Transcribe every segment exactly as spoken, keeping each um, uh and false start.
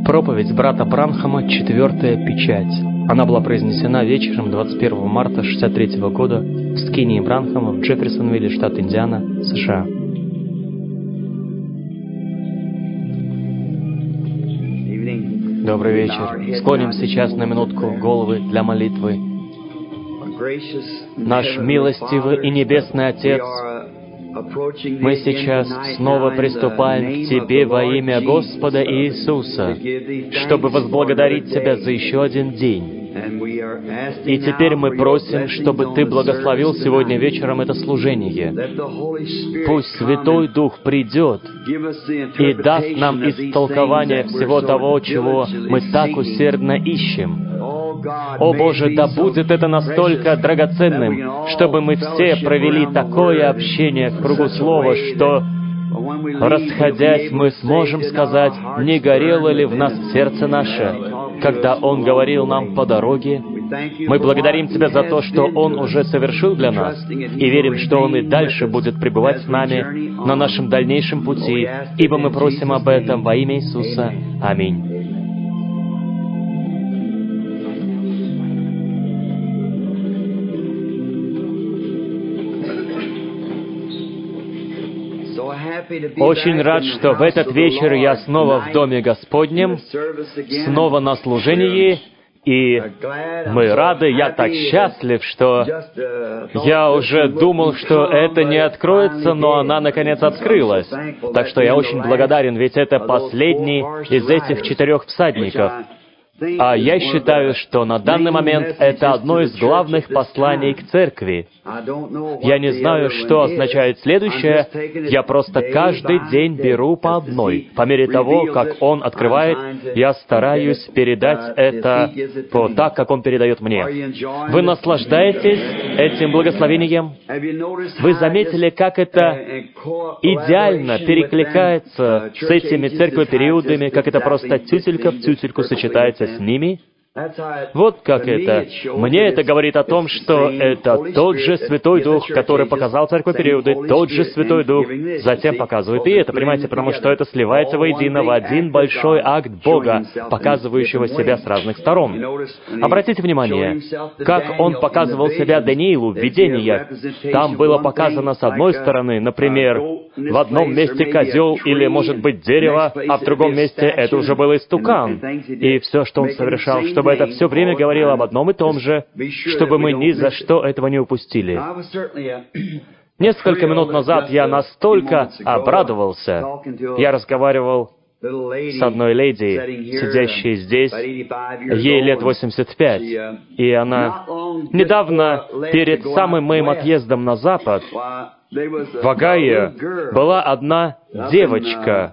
Проповедь брата Бранхама «Четвертая печать». Она была произнесена вечером двадцать первого марта шестьдесят третьего года в скинии Бранхама в Джефферсонвилле, штат Индиана, США. Добрый вечер. Склоним сейчас на минутку головы для молитвы. Наш милостивый и небесный Отец, мы сейчас снова приступаем к Тебе во имя Господа Иисуса, чтобы возблагодарить Тебя за еще один день. И теперь мы просим, чтобы Ты благословил сегодня вечером это служение. Пусть Святой Дух придет и даст нам истолкование всего того, чего мы так усердно ищем. О Боже, да будет это настолько драгоценным, чтобы мы все провели такое общение в кругу Слова, что, расходясь, мы сможем сказать, не горело ли в нас сердце наше, когда Он говорил нам по дороге. Мы благодарим Тебя за то, что Он уже совершил для нас, и верим, что Он и дальше будет пребывать с нами на нашем дальнейшем пути, ибо мы просим об этом во имя Иисуса. Аминь. Очень рад, что в этот вечер я снова в Доме Господнем, снова на служении, и мы рады, я так счастлив, что я уже думал, что это не откроется, но она, наконец, открылась. Так что я очень благодарен, ведь это последний из этих четырех всадников. А я считаю, что на данный момент это одно из главных посланий к церкви. Я не знаю, что означает следующее, я просто каждый день беру по одной. По мере того, как Он открывает, я стараюсь передать это по так, как Он передает мне. Вы наслаждаетесь этим благословением? Вы заметили, как это идеально перекликается с этими церковь-периодами, как это просто тютелька в тютельку сочетается с ними? Вот как это. Мне это говорит о том, что это тот же Святой Дух, который показал церковь периоды, тот же Святой Дух затем показывает и это, понимаете, потому что это сливается воедино в один большой акт Бога, показывающего себя с разных сторон. Обратите внимание, как Он показывал себя Даниилу в видениях. Там было показано с одной стороны, например, в одном месте козел или, может быть, дерево, а в другом месте это уже был истукан. И все, что Он совершал, чтобы это все время говорило об одном и том же, чтобы мы ни за что этого не упустили. Несколько минут назад я настолько обрадовался. Я разговаривал с одной леди, сидящей здесь, ей лет восемьдесят пять, и она недавно, перед самым моим отъездом на Запад, в Огайо была одна девочка,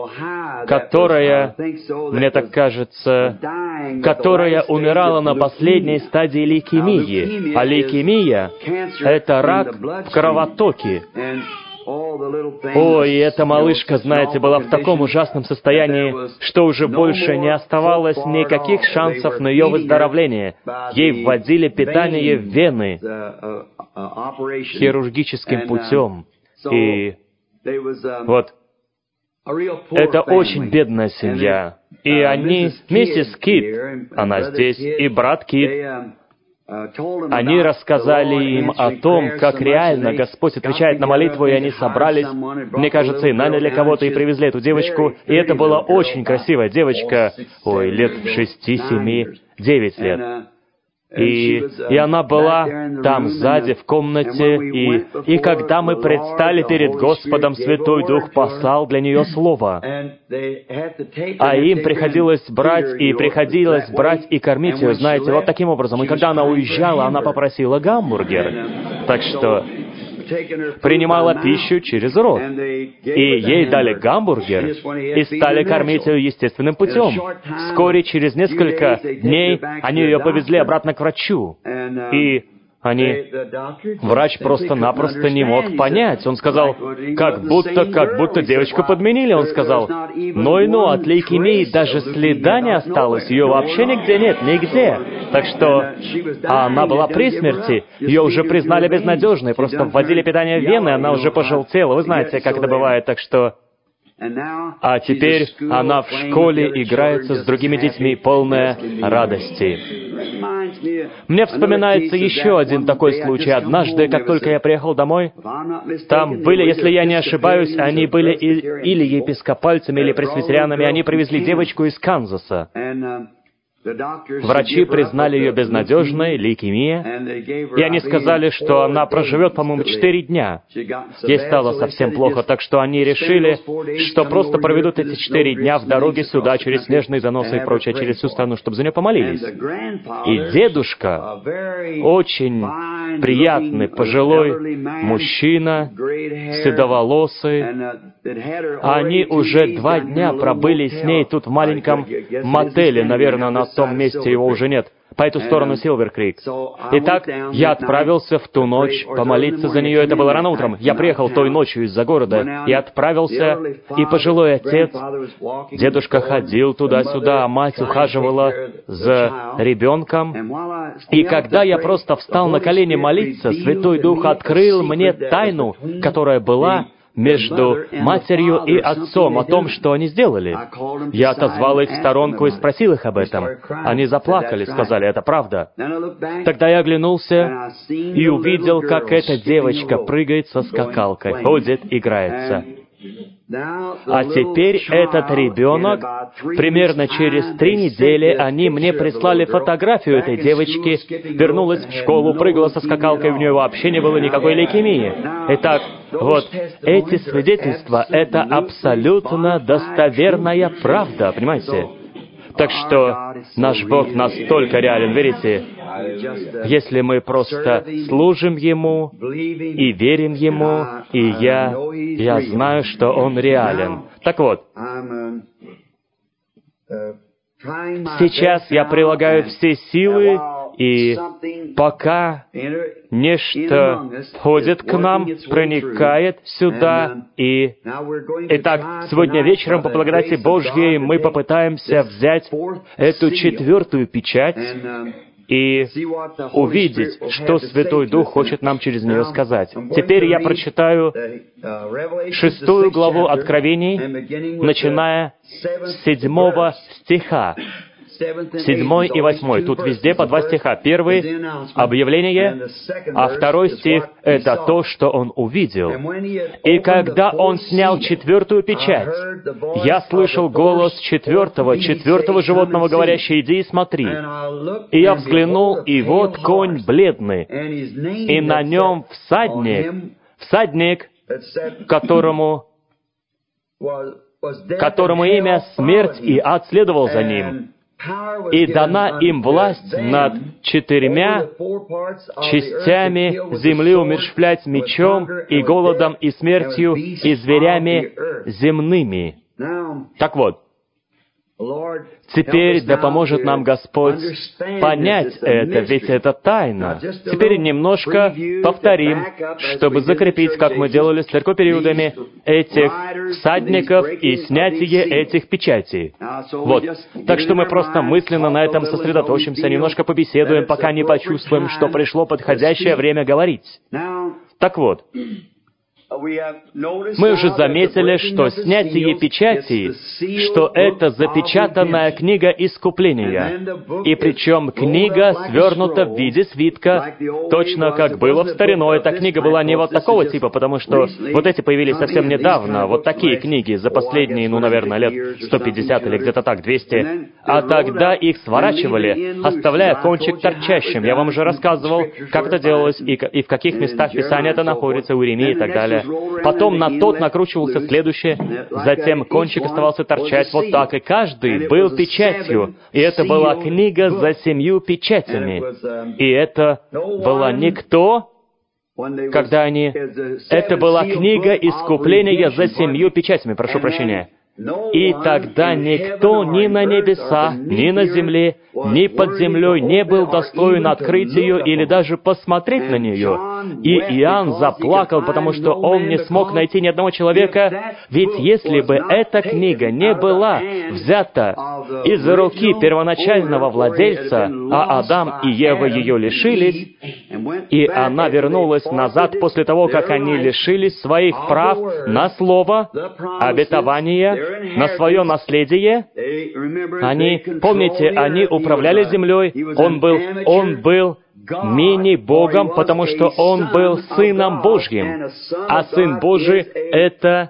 которая, мне так кажется, которая умирала на последней стадии лейкемии. А лейкемия — это рак в кровотоке. Ой, и эта малышка, знаете, была в таком ужасном состоянии, что уже больше не оставалось никаких шансов на ее выздоровление. Ей вводили питание в вены хирургическим путем. И вот, это очень бедная семья. И они, миссис Кит, она здесь, и брат Кит, они рассказали им о том, как реально Господь отвечает на молитву, и они собрались, мне кажется, и наняли кого-то, и привезли эту девочку. И это была очень красивая девочка, ой, лет шести, семи, девять лет. И, и она была там сзади, в комнате, и, и когда мы предстали перед Господом, Святой Дух послал для нее Слово. А им приходилось брать, и приходилось брать и кормить ее, знаете, вот таким образом. И когда она уезжала, она попросила гамбургер. Так что принимала пищу через рот. И ей дали гамбургер и стали кормить ее естественным путем. Вскоре, через несколько дней, они ее повезли обратно к врачу. И они... Врач просто-напросто не мог понять. Он сказал, как будто, как будто девочку подменили. Он сказал, ну и ну, от лейкемии даже следа не осталось. Ее вообще нигде нет, нигде. Так что а она была при смерти. Ее уже признали безнадежной. Просто вводили питание в вены, она уже пожелтела. Вы знаете, как это бывает. Так что А теперь она в школе играется с другими детьми, полная радости. Мне вспоминается еще один такой случай. Однажды, как только я приехал домой, там были, если я не ошибаюсь, они были или епископальцами, или пресвитерианами, они привезли девочку из Канзаса. Врачи признали ее безнадежной, лейкемия, и они сказали, что она проживет, по-моему, четыре дня. Ей стало совсем плохо, так что они решили, что просто проведут эти четыре дня в дороге сюда, через снежные заносы и прочее, через всю страну, чтобы за нее помолились. И дедушка, очень приятный, пожилой мужчина, седоволосый, они уже два дня пробыли с ней тут в маленьком мотеле, наверное, на том месте его уже нет, по эту сторону Силвер-Крик. Итак, я отправился в ту ночь помолиться за нее. Это было рано утром. Я приехал той ночью из-за города и отправился, и пожилой отец, дедушка ходил туда-сюда, а мать ухаживала за ребенком. И когда я просто встал на колени молиться, Святой Дух открыл мне тайну, которая была между матерью и отцом, о том, что они сделали. Я отозвал их в сторонку и спросил их об этом. Они заплакали, сказали, это правда. Тогда я оглянулся и увидел, как эта девочка прыгает со скакалкой, ходит, играется. А теперь этот ребенок, примерно через три недели, они мне прислали фотографию этой девочки, вернулась в школу, прыгала со скакалкой, у нее вообще не было никакой лейкемии. Итак, вот эти свидетельства — это абсолютно достоверная правда, понимаете? Так что наш Бог настолько реален, верите? Если мы просто служим Ему и верим Ему, и я, я знаю, что Он реален. Так вот, сейчас я прилагаю все силы, и пока нечто входит к нам, проникает сюда, и... Итак, сегодня вечером, по благодати Божьей, мы попытаемся взять эту четвертую печать и увидеть, что Святой Дух хочет нам через нее сказать. Теперь я прочитаю шестую главу Откровений, начиная с седьмого стиха. Седьмой и восьмой. Тут везде по два стиха. Первый — объявление, а второй стих — это то, что он увидел. «И когда он снял четвертую печать, я слышал голос четвертого, четвертого животного, говорящий, иди и смотри. И я взглянул, и вот конь бледный, и на нем всадник, всадник, которому, которому имя смерть, и ад следовал за ним. И дана им власть над четырьмя частями земли умерщвлять мечом, и голодом, и смертью, и зверями земными». Так вот, теперь да поможет нам Господь понять это, ведь это тайна. Теперь немножко повторим, чтобы закрепить, как мы делали с церковь-периодами, этих всадников и снятие этих печатей. Вот. Так что мы просто мысленно на этом сосредоточимся, немножко побеседуем, пока не почувствуем, что пришло подходящее время говорить. Так вот, мы уже заметили, что снятие печати, что это запечатанная книга искупления, и причем книга свернута в виде свитка, точно как было в старину. Эта книга была не вот такого типа, потому что вот эти появились совсем недавно, вот такие книги за последние, ну, наверное, лет сто пятьдесят или где-то так, двести, а тогда их сворачивали, оставляя кончик торчащим. Я вам уже рассказывал, как это делалось, и, и в каких местах Писания это находится, у Иеремии и так далее. Потом на тот накручивался следующий, затем кончик оставался торчать вот так, и каждый был печатью. И это была книга за семью печатями. И это была не кто, когда они... Это была книга искупления за семью печатями, прошу прощения. И тогда никто ни на небесах, ни на земле, ни под землей не был достоин открыть ее или даже посмотреть на нее. И Иоанн заплакал, потому что он не смог найти ни одного человека, ведь если бы эта книга не была взята из руки первоначального владельца, а Адам и Ева ее лишились, и она вернулась назад после того, как они лишились своих прав на слово, обетование, на свое наследие. Они, помните, они управляли землей, он был, он был мини-богом, потому что он был Сыном Божьим, а Сын Божий — это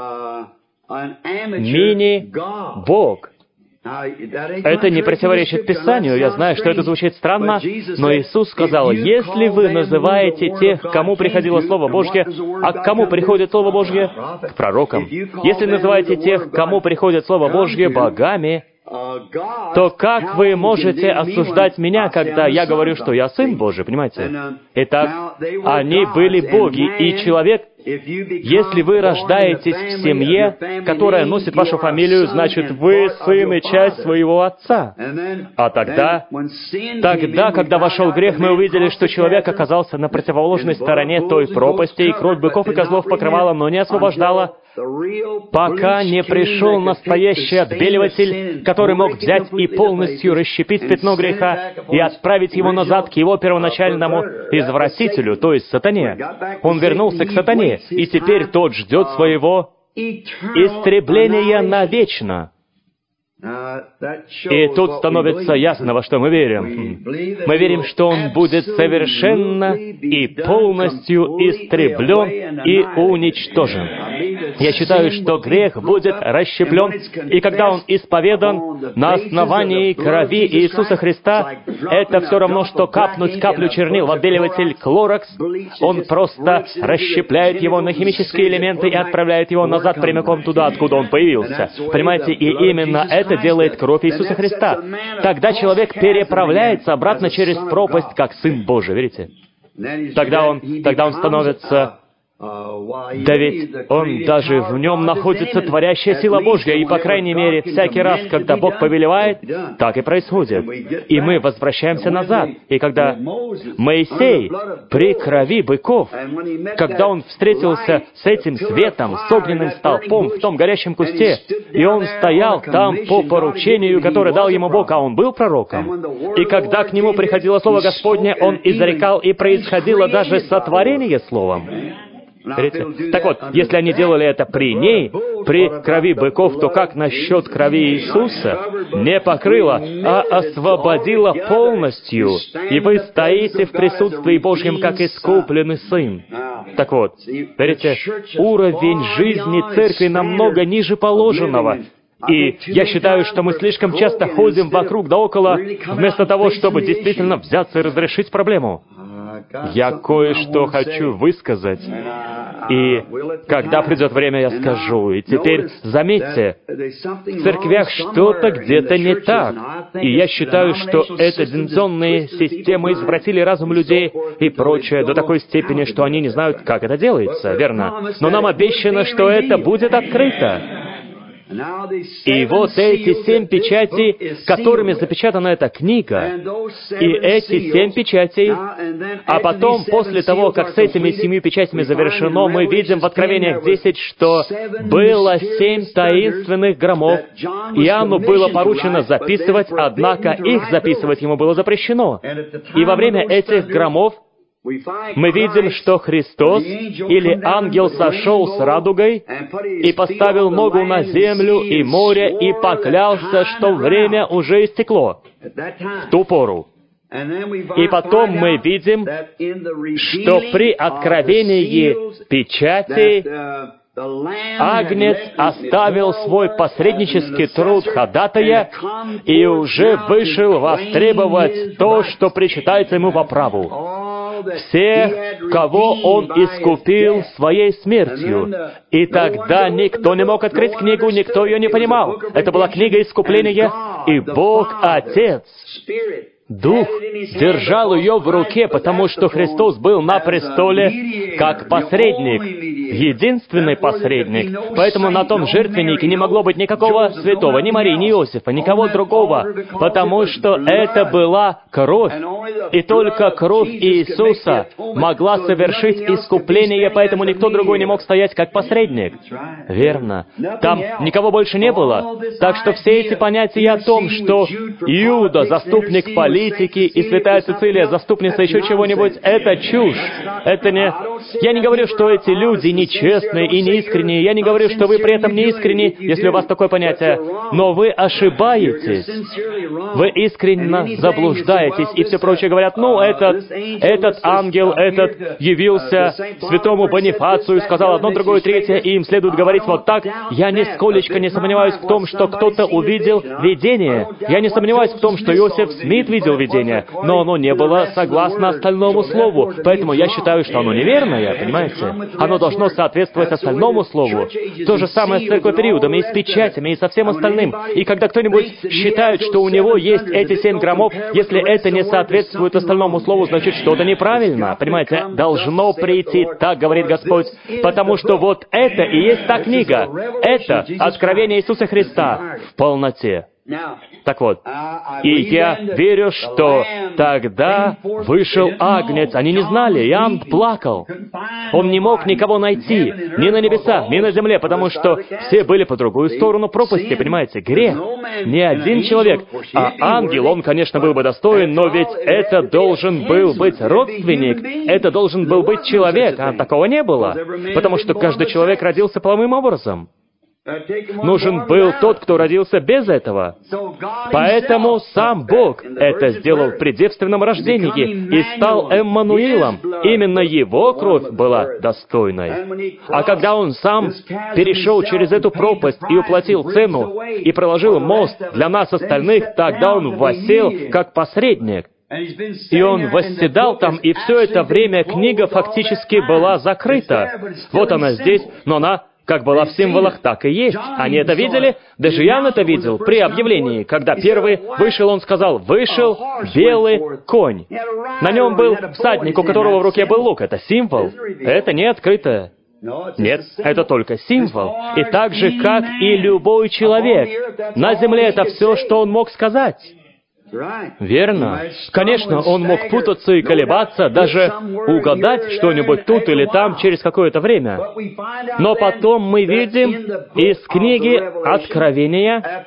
мини-бог. Это не противоречит Писанию. Я знаю, что это звучит странно, но Иисус сказал, если вы называете тех, к кому приходило Слово Божье, а к кому приходит Слово Божье? К пророкам. Если называете тех, к кому приходит Слово Божье, богами, то как вы можете осуждать меня, когда я говорю, что я Сын Божий, понимаете? Итак, они были боги, и человек, если вы рождаетесь в семье, которая носит вашу фамилию, значит, вы сын и часть своего отца. А тогда, тогда, когда вошел грех, мы увидели, что человек оказался на противоположной стороне той пропасти, и кровь быков и козлов покрывала, но не освобождала, пока не пришел настоящий отбеливатель, который мог взять и полностью расщепить пятно греха и отправить его назад к его первоначальному извратителю, то есть сатане. Он вернулся к сатане, и теперь тот ждет своего истребления навечно. И тут становится ясно, во что мы верим. Мы верим, что Он будет совершенно и полностью истреблен и уничтожен. Я считаю, что грех будет расщеплен, и когда он исповедан на основании крови Иисуса Христа, это все равно, что капнуть каплю чернил в отбеливатель Клоракс. Он просто расщепляет его на химические элементы и отправляет его назад прямиком туда, откуда он появился. Понимаете, и именно это Это делает кровь Иисуса Христа. Тогда человек переправляется обратно через пропасть, как Сын Божий, видите? Тогда он, тогда он становится... Да ведь он даже в нем находится творящая сила Божья, и, по крайней мере, всякий раз, когда Бог повелевает, так и происходит. И мы возвращаемся назад. И когда Моисей при крови быков, когда он встретился с этим светом, с огненным столпом в том горящем кусте, и он стоял там по поручению, которое дал ему Бог, а он был пророком, и когда к нему приходило Слово Господне, он изрекал, и происходило даже сотворение Словом. Видите? Так вот, если они делали это при ней, при крови быков, то как насчет крови Иисуса? Не покрыла, а освободила полностью, и вы стоите в присутствии Божьем, как искупленный сын. Так вот, видите, уровень жизни церкви намного ниже положенного. И я считаю, что мы слишком часто ходим вокруг да около, вместо того, чтобы действительно взяться и разрешить проблему. Я кое-что хочу высказать, и когда придет время, я скажу. И теперь, заметьте, в церквях что-то где-то не так. И я считаю, что это деноминационные системы извратили разум людей и прочее до такой степени, что они не знают, как это делается, верно? Но нам обещано, что это будет открыто. И вот эти семь печатей, которыми запечатана эта книга, и эти семь печатей, а потом, после того, как с этими семью печатями завершено, мы видим в Откровениях десять, что было семь таинственных громов. Иоанну было поручено записывать, однако их записывать ему было запрещено. И во время этих громов мы видим, что Христос или ангел сошел с радугой и поставил ногу на землю и море и поклялся, что время уже истекло в ту пору. И потом мы видим, что при откровении печатей Агнец оставил свой посреднический труд ходатая и уже вышел востребовать то, что причитается ему по праву. Всех, кого Он искупил своей смертью. И тогда никто не мог открыть книгу, никто ее не понимал. Это была книга искупления, и Бог Отец, Дух, держал ее в руке, потому что Христос был на престоле как посредник, единственный посредник. Поэтому на том жертвеннике не могло быть никакого святого, ни Марии, ни Иосифа, никого другого, потому что это была кровь. И только кровь Иисуса могла совершить искупление, поэтому никто другой не мог стоять как посредник. Верно. Там никого больше не было. Так что все эти понятия о том, что Иуда, заступник по политики, и святая Цицилия, заступница еще чего-нибудь, это чушь. Это не... Я не говорю, что эти люди нечестные и неискренние. Я не говорю, что вы при этом неискренни, если у вас такое понятие. Но вы ошибаетесь. Вы искренне заблуждаетесь. И все прочее говорят, ну, этот, этот ангел, этот явился святому Бонифацию, сказал одно, другое, третье, и им следует говорить вот так. Я нисколечко не сомневаюсь в том, что кто-то увидел видение. Я не сомневаюсь в том, что Иосиф Смит видел видение, но оно не было согласно остальному слову. Поэтому я считаю, что оно неверное, понимаете? Оно должно соответствовать остальному слову. То же самое с церковью периодом, и с печатями, и со всем остальным. И когда кто-нибудь считает, что у него есть эти семь громов, если это не соответствует остальному слову, значит, что-то неправильно. Понимаете? Должно прийти, так говорит Господь, потому что вот это и есть та книга. Это откровение Иисуса Христа в полноте. Так вот, и я верю, что тогда вышел Агнец. Они не знали, Иоанн плакал. Он не мог никого найти, ни на небесах, ни на земле, потому что все были по другую сторону пропасти, понимаете, грех. Ни один человек. А ангел, он, конечно, был бы достоин, но ведь это должен был быть родственник, это должен был быть человек, а такого не было, потому что каждый человек родился половым образом. Нужен был тот, кто родился без этого. Поэтому сам Бог это сделал при девственном рождении и стал Эммануилом. Именно его кровь была достойной. А когда Он сам перешел через эту пропасть и уплатил цену, и проложил мост для нас остальных, тогда Он воссел как посредник. И Он восседал там, и все это время книга фактически была закрыта. Вот она здесь, но она как была в символах, так и есть. Они это видели? Даже Иоанн это видел при объявлении. Когда первый вышел, он сказал, «Вышел белый конь». На нем был всадник, у которого в руке был лук. Это символ. Это не открытое. Нет, это только символ. И так же, как и любой человек. На земле это все, что он мог сказать. Верно. Конечно, он мог путаться и колебаться, даже угадать что-нибудь тут или там через какое-то время. Но потом мы видим из книги Откровения,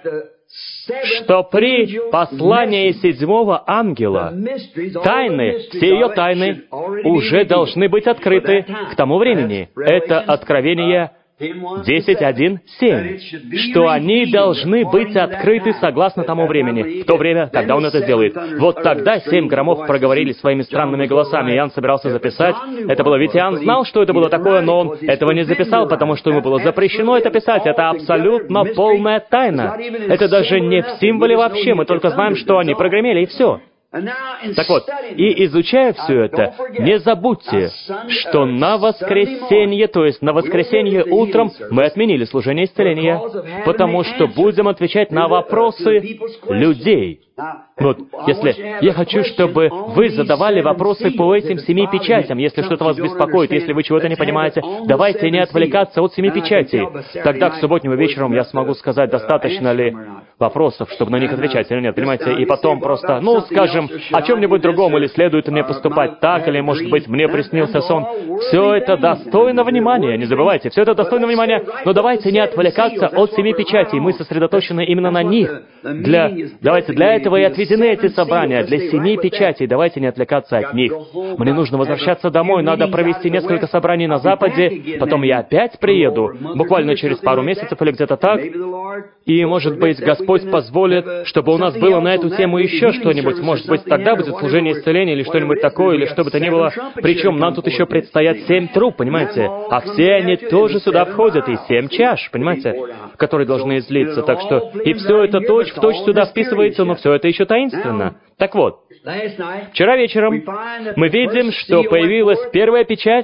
что при послании седьмого ангела тайны, все ее тайны, уже должны быть открыты к тому времени. Это Откровение десять, один, семь, что они должны быть открыты согласно тому времени, в то время, когда Он это сделает. Вот тогда семь громов проговорили своими странными голосами. Иоанн собирался записать. Это было, ведь Иоанн знал, что это было такое, но он этого не записал, потому что ему было запрещено это писать. Это абсолютно полная тайна. Это даже не в символе вообще. Мы только знаем, что они прогремели, и все. Так вот, и изучая все это, не забудьте, что на воскресенье, то есть на воскресенье утром, мы отменили служение исцеления, потому что будем отвечать на вопросы людей. Вот, если я хочу, чтобы вы задавали вопросы по этим семи печатям, если что-то вас беспокоит, если вы чего-то не понимаете, давайте не отвлекаться от семи печатей. Тогда к субботнему вечером я смогу сказать, достаточно ли вопросов, чтобы на них отвечать или нет, понимаете? И потом просто, ну, скажем, о чем-нибудь другом, или следует мне поступать так, или, может быть, мне приснился сон. Все это достойно внимания, не забывайте, все это достойно внимания, но давайте не отвлекаться от семи печатей, мы сосредоточены именно на них. Для, давайте, для этого и отведены эти собрания, для семи печатей, давайте не отвлекаться от них. Мне нужно возвращаться домой, надо провести несколько собраний на Западе, потом я опять приеду, буквально через пару месяцев или где-то так, и, может быть, Господь позволит, чтобы у нас было на эту тему еще что-нибудь, может быть, тогда будет служение исцеления или что-нибудь такое, или что бы то ни было. Причем нам тут еще предстоят семь труб, понимаете? А все они тоже сюда входят, и семь чаш, понимаете, которые должны излиться. Так что и все это точь-в-точь сюда вписывается, но все это еще таинственно. Так вот, вчера вечером мы видим, что появилась первая печать,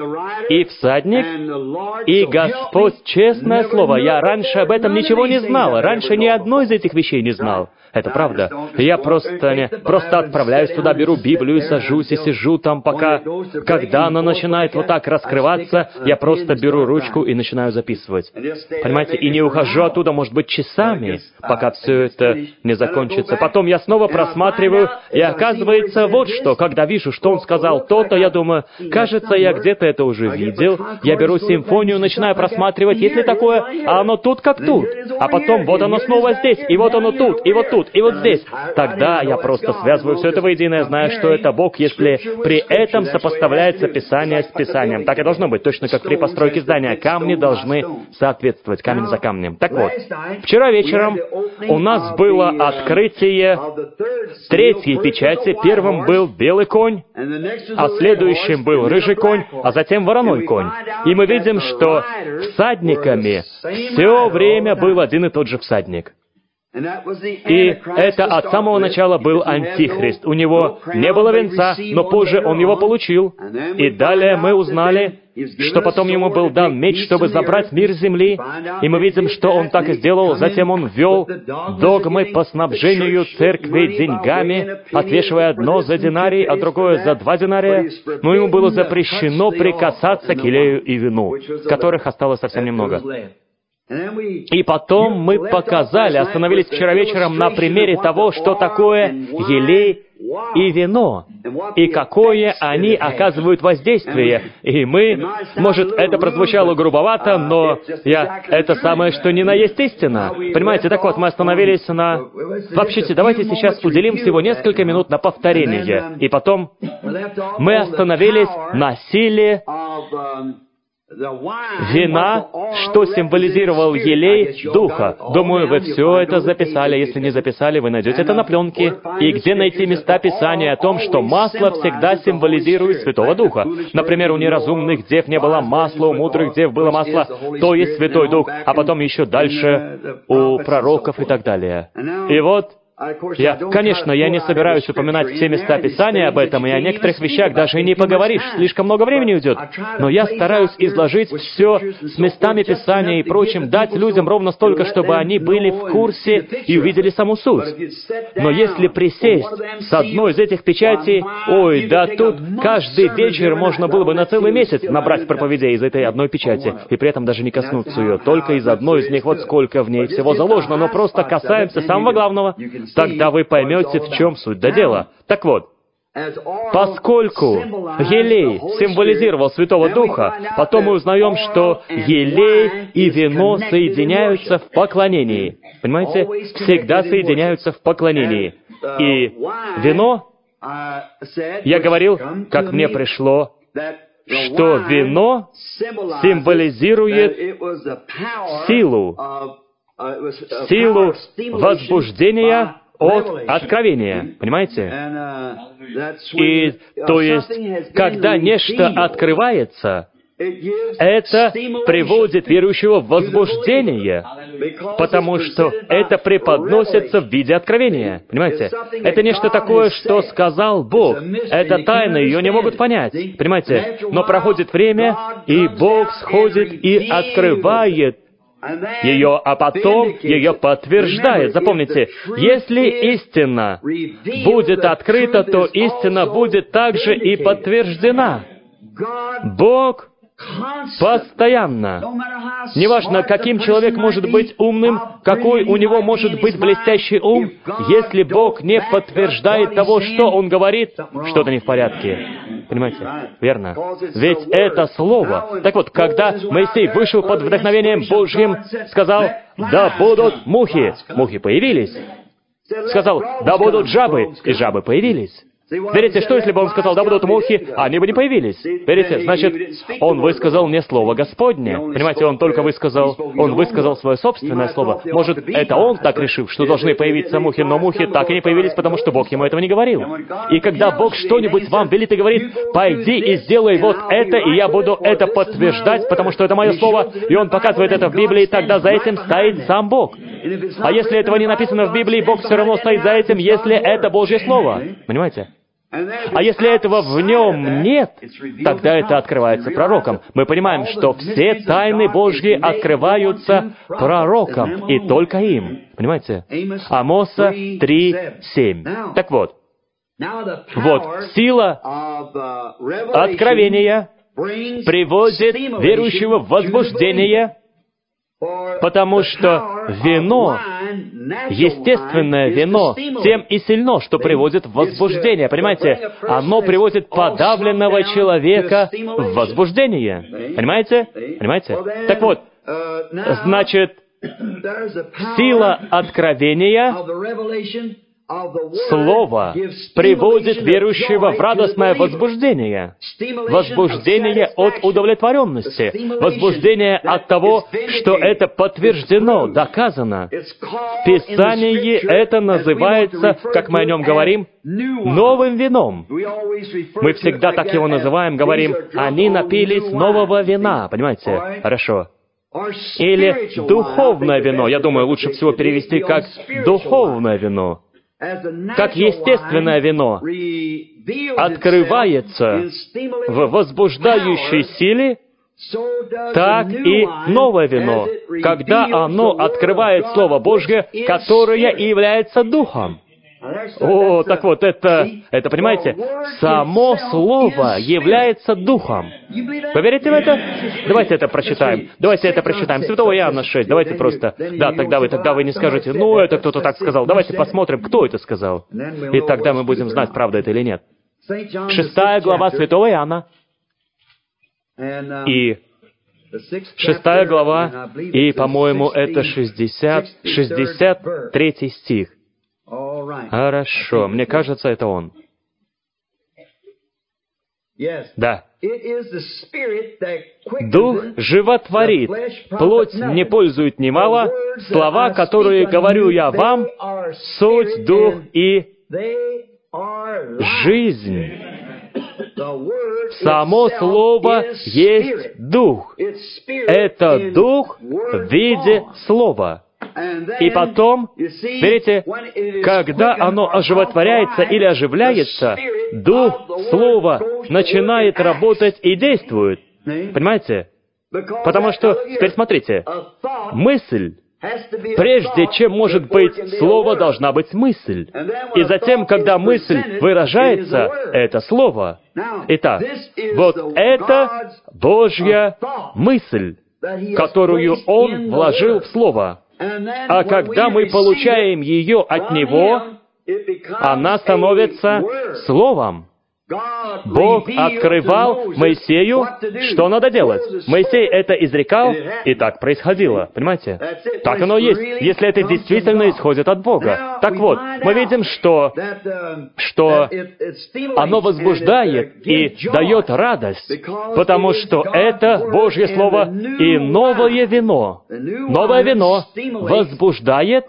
и всадник, и Господь, честное слово, я раньше об этом ничего не знал, раньше ни одной из этих вещей не знал. Это правда. Я просто, не, просто отправляюсь туда, беру Библию, сажусь и сижу там, пока... Когда она начинает вот так раскрываться, я просто беру ручку и начинаю записывать. Понимаете? И не ухожу оттуда, может быть, часами, пока все это не закончится. Потом я снова просматриваю, я оказывается, вот что, когда вижу, что он сказал то-то, я думаю, кажется, я где-то это уже видел. Я беру симфонию, начинаю просматривать, есть ли такое, а оно тут как тут. А потом вот оно снова здесь, и вот оно тут, и вот тут, и вот здесь. Тогда я просто связываю все это воедино, я знаю, что это Бог, если при этом сопоставляется Писание с Писанием. Так и должно быть, точно как при постройке здания. Камни должны соответствовать, камень за камнем. Так вот, вчера вечером у нас было открытие третьей печати. Первым был белый конь, а следующим был рыжий конь, а затем вороной конь. И мы видим, что всадниками все время был один и тот же всадник. И это от самого начала был Антихрист. У него не было венца, но позже он его получил. И далее мы узнали, что потом ему был дан меч, чтобы забрать мир земли. И мы видим, что он так и сделал. Затем он ввел догмы по снабжению церкви деньгами, отвешивая одно за динарий, а другое за два динария. Но ему было запрещено прикасаться к елею и вину, которых осталось совсем немного. И потом мы показали, остановились вчера вечером на примере того, что такое елей и вино, и какое они оказывают воздействие. И мы, может, это прозвучало грубовато, но я, это самое, что ни на есть истина. Понимаете, так вот, мы остановились на... Вообще-то, давайте сейчас уделим всего несколько минут на повторение. И потом мы остановились на силе вина, что символизировал елей духа. Думаю, вы все это записали. Если не записали, вы найдете это на пленке. И где найти места Писания о том, что масло всегда символизирует Святого Духа. Например, у неразумных дев не было масла, у мудрых дев было масло, то есть Святой Дух, а потом еще дальше у пророков и так далее. И вот, Я, конечно, я не собираюсь упоминать все места Писания об этом, и о некоторых вещах даже и не поговоришь, слишком много времени уйдет. Но я стараюсь изложить все с местами Писания и прочим, дать людям ровно столько, чтобы они были в курсе и увидели саму суть. Но если присесть с одной из этих печатей, ой, да тут каждый вечер можно было бы на целый месяц набрать проповедей из этой одной печати, и при этом даже не коснуться ее, только из одной из них, вот сколько в ней всего заложено, но просто касаемся самого главного. Тогда вы поймете, в чем суть до дела. Так вот, поскольку елей символизировал Святого Духа, потом мы узнаем, что елей и вино соединяются в поклонении. Понимаете? Всегда соединяются в поклонении. И вино, я говорил, как мне пришло, что вино символизирует силу, силу возбуждения от откровения. Понимаете? И то есть, когда нечто открывается, это приводит верующего в возбуждение, потому что это преподносится в виде откровения. Понимаете? Это нечто такое, что сказал Бог. Это тайна, ее не могут понять. Понимаете? Но проходит время, и Бог сходит и открывает ее, а потом ее подтверждает. Запомните, если истина будет открыта, то истина будет также и подтверждена. Бог постоянно, неважно, каким человек может быть умным, какой у него может быть блестящий ум, если Бог не подтверждает того, что Он говорит, что-то не в порядке. Понимаете? Верно. Ведь это Слово. Так вот, когда Моисей вышел под вдохновением Божьим, сказал, «Да будут мухи». Мухи появились. Сказал, «Да будут жабы». И жабы появились. Верите, что если бы он сказал, да будут мухи, а они бы не появились? Верите, значит, он высказал не слово Господне. Понимаете, он только высказал, он высказал свое собственное слово. Может, это он так решил, что должны появиться мухи, но мухи так и не появились, потому что Бог ему этого не говорил. И когда Бог что-нибудь вам велит и говорит, пойди и сделай вот это, и я буду это подтверждать, потому что это мое слово, и он показывает это в Библии, тогда за этим стоит сам Бог. А если этого не написано в Библии, Бог все равно стоит за этим, если это Божье Слово. Понимаете? А если этого в нем нет, тогда это открывается пророком. Мы понимаем, что все тайны Божьи открываются пророкам, и только им. Понимаете? Амоса три семь. Так вот, вот, сила откровения приводит верующего в возбуждение, Потому что вино, естественное вино, тем и сильно, что приводит в возбуждение. Понимаете? Оно приводит подавленного человека в возбуждение. Понимаете? Понимаете? Так вот, значит, сила откровения, Слово приводит верующего в радостное возбуждение. Возбуждение от удовлетворенности. Возбуждение от того, что это подтверждено, доказано. В Писании это называется, как мы о нем говорим, новым вином. Мы всегда так его называем, говорим, они напились нового вина. Понимаете? Хорошо. Или духовное вино. Я думаю, лучше всего перевести как духовное вино. Как естественное вино открывается в возбуждающей силе, так и новое вино, когда оно открывает Слово Божье, которое является Духом. О, так вот, это, это, понимаете, само Слово является Духом. Вы верите в это? Давайте это прочитаем. Давайте это прочитаем. Святого Иоанна шесть. Давайте просто... Да, тогда вы, тогда вы не скажете, ну, это кто-то так сказал. Давайте посмотрим, кто это сказал. И тогда мы будем знать, правда это или нет. Шестая глава Святого Иоанна. И... Шестая глава, и, по-моему, это шестьдесят, шестьдесят третий стих. Хорошо, мне кажется, это он. Да. Дух животворит, плоть не пользует немало, слова, которые говорю я вам, суть, дух и жизнь. Само Слово есть Дух. Это Дух в виде Слова. И потом, видите, когда оно оживотворяется или оживляется, Дух Слова начинает работать и действует. Понимаете? Потому что, теперь смотрите, мысль, прежде чем может быть Слово, должна быть мысль. И затем, когда мысль выражается, это Слово. Итак, вот это Божья мысль, которую Он вложил в Слово. А когда мы получаем ее от Него, она становится Словом. Бог открывал Моисею, что надо делать. Моисей это изрекал, и так происходило. Понимаете? Так оно есть, если это действительно исходит от Бога. Так вот, мы видим, что, что оно возбуждает и дает радость, потому что это Божье Слово и новое вино. Новое вино возбуждает,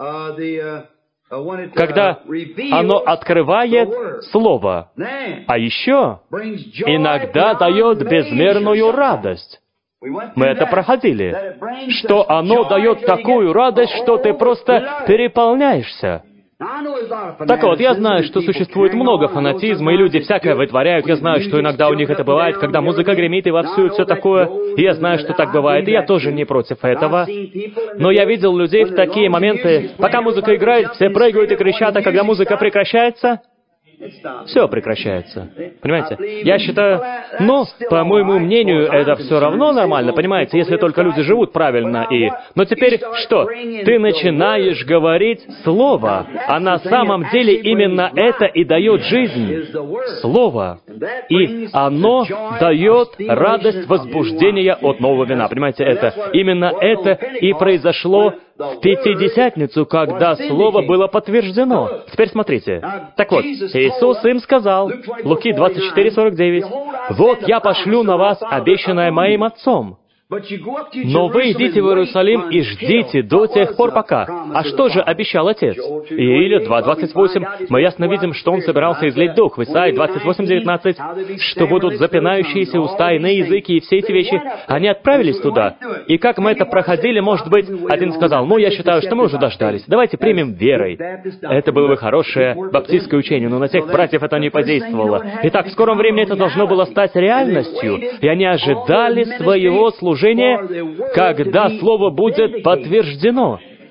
когда оно открывает Слово, а еще иногда дает безмерную радость. Мы это проходили, что оно дает такую радость, что ты просто переполняешься. Так вот, я знаю, что существует много фанатизма, и люди всякое вытворяют. Я знаю, что иногда у них это бывает, когда музыка гремит и вовсю, и все такое. И я знаю, что так бывает, и я тоже не против этого. Но я видел людей в такие моменты, пока музыка играет, все прыгают и кричат, а когда музыка прекращается, все прекращается. Понимаете? Я считаю, но, по моему мнению, это все равно нормально, понимаете, если только люди живут правильно и... Но теперь что? Ты начинаешь говорить Слово, а на самом деле именно это и дает жизнь. Слово. И оно дает радость возбуждения от нового вина. Понимаете, это именно это и произошло в Пятидесятницу, когда Слово было подтверждено. Теперь смотрите. Так вот, Иисус им сказал, Луки двадцать четыре сорок девять, «Вот я пошлю на вас обещанное Моим Отцом. Но вы идите в Иерусалим и ждите до тех пор, пока». А что же обещал Отец? Иилия два двадцать восемь. Мы ясно видим, что Он собирался излить Дух. В Исаии двадцать восемь девятнадцать. Что будут запинающиеся уста, иные языки и все эти вещи. Они отправились туда. И как мы это проходили, может быть, один сказал, ну, я считаю, что мы уже дождались. Давайте примем верой. Это было бы хорошее баптистское учение, но на тех братьев это не подействовало. Итак, в скором времени это должно было стать реальностью. И они ожидали своего служения, когда Слово будет подтверждено.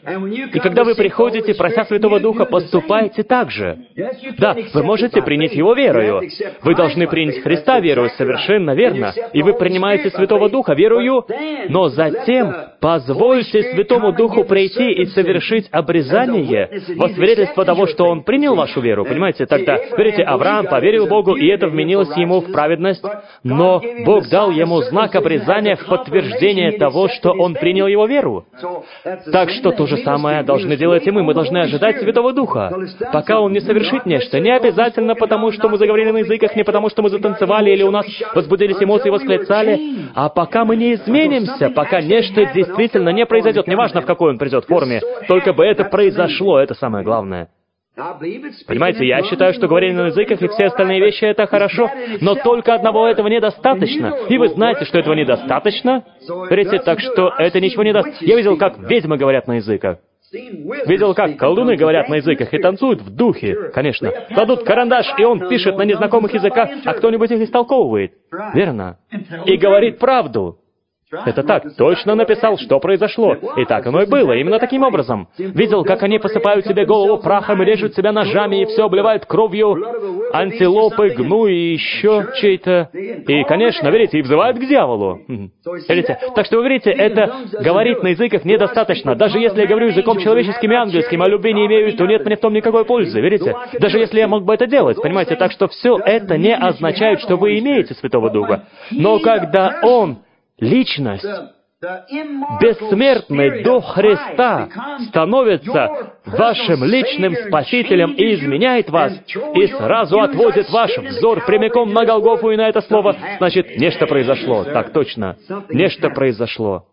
И когда вы приходите, прося Святого Духа, поступайте так же. Да, вы можете принять Его верою. Вы должны принять Христа верою, совершенно верно. И вы принимаете Святого Духа верою, но затем позвольте Святому Духу прийти и совершить обрезание во свидетельство того, что Он принял вашу веру. Понимаете, тогда, видите, Авраам поверил Богу, и это вменилось ему в праведность, но Бог дал ему знак обрезания в подтверждение того, что он принял его веру. Так что то же самое должны делать и мы. Мы должны ожидать Святого Духа, пока Он не совершит нечто. Не обязательно потому, что мы заговорили на языках, не потому, что мы затанцевали, или у нас возбудились эмоции и восклицали, а пока мы не изменимся, пока нечто действительно не произойдет, неважно, в какой он придет форме, только бы это произошло, это самое главное. Понимаете, я считаю, что говорение на языках и все остальные вещи — это хорошо, но только одного этого недостаточно. И вы знаете, что этого недостаточно. Видите, так что это ничего не даст. Я видел, как ведьмы говорят на языках. Видел, как колдуны говорят на языках и танцуют в духе, конечно. Кладут карандаш, и он пишет на незнакомых языках, а кто-нибудь их истолковывает. Верно. И говорит правду. Это так, точно написал, что произошло. И так оно и было, именно таким образом. Видел, как они посыпают себе голову прахом и режут себя ножами, и все обливают кровью антилопы, гну и еще чей-то. И, конечно, видите, и взывают к дьяволу. Видите? Так что вы видите, это говорить на языках недостаточно. Даже если я говорю языком человеческим и ангельским, а любви не имею, то нет мне в том никакой пользы, видите? Даже если я мог бы это делать, понимаете? Так что все это не означает, что вы имеете Святого Духа. Но когда Он, личность, бессмертный Дух Христа, становится вашим личным Спасителем и изменяет вас, и сразу отводит ваш взор прямиком на Голгофу и на это слово, значит, нечто произошло. Так точно, нечто произошло.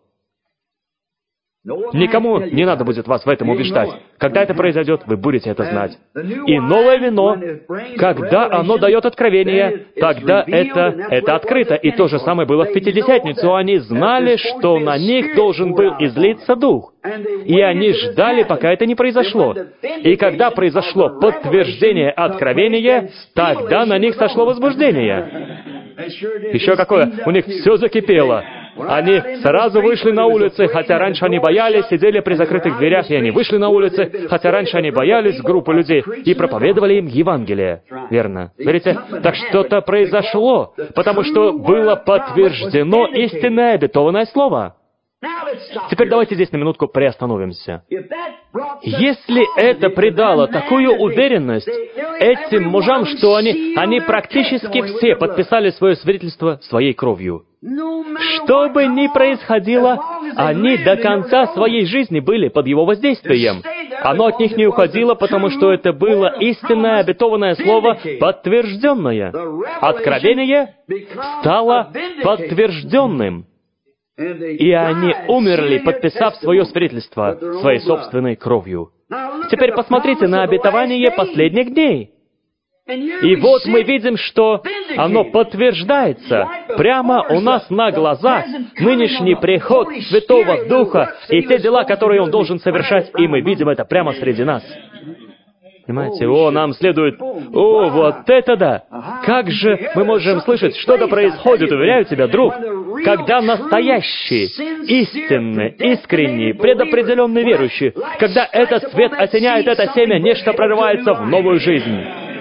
Никому не надо будет вас в этом убеждать. Когда это произойдет, вы будете это знать. И новое вино, когда оно дает откровение, тогда это, это открыто. И то же самое было в Пятидесятницу. Они знали, что на них должен был излиться Дух. И они ждали, пока это не произошло. И когда произошло подтверждение откровения, тогда на них сошло возбуждение. Еще какое? У них все закипело. Они сразу вышли на улицы, хотя раньше они боялись, сидели при закрытых дверях, и они вышли на улицы, хотя раньше они боялись группы людей, и проповедовали им Евангелие. Верно? Верите? Так что-то произошло, потому что было подтверждено истинное обетованное слово. Теперь давайте здесь на минутку приостановимся. Если это придало такую уверенность этим мужам, что они, они практически все подписали свое свидетельство своей кровью. Что бы ни происходило, они до конца своей жизни были под его воздействием. Оно от них не уходило, потому что это было истинное обетованное слово, подтвержденное. Откровение стало подтвержденным. И они умерли, подписав свое свидетельство своей собственной кровью. Теперь посмотрите на обетование последних дней. И вот мы видим, что оно подтверждается прямо у нас на глазах. Нынешний приход Святого Духа и те дела, которые Он должен совершать, и мы видим это прямо среди нас. Понимаете? О, нам следует... О, вот это да! Как же мы можем слышать, что-то происходит, уверяю тебя, друг, когда настоящий, истинный, искренний, предопределенный верующий, когда этот свет осеняет это семя, нечто прорывается в новую жизнь.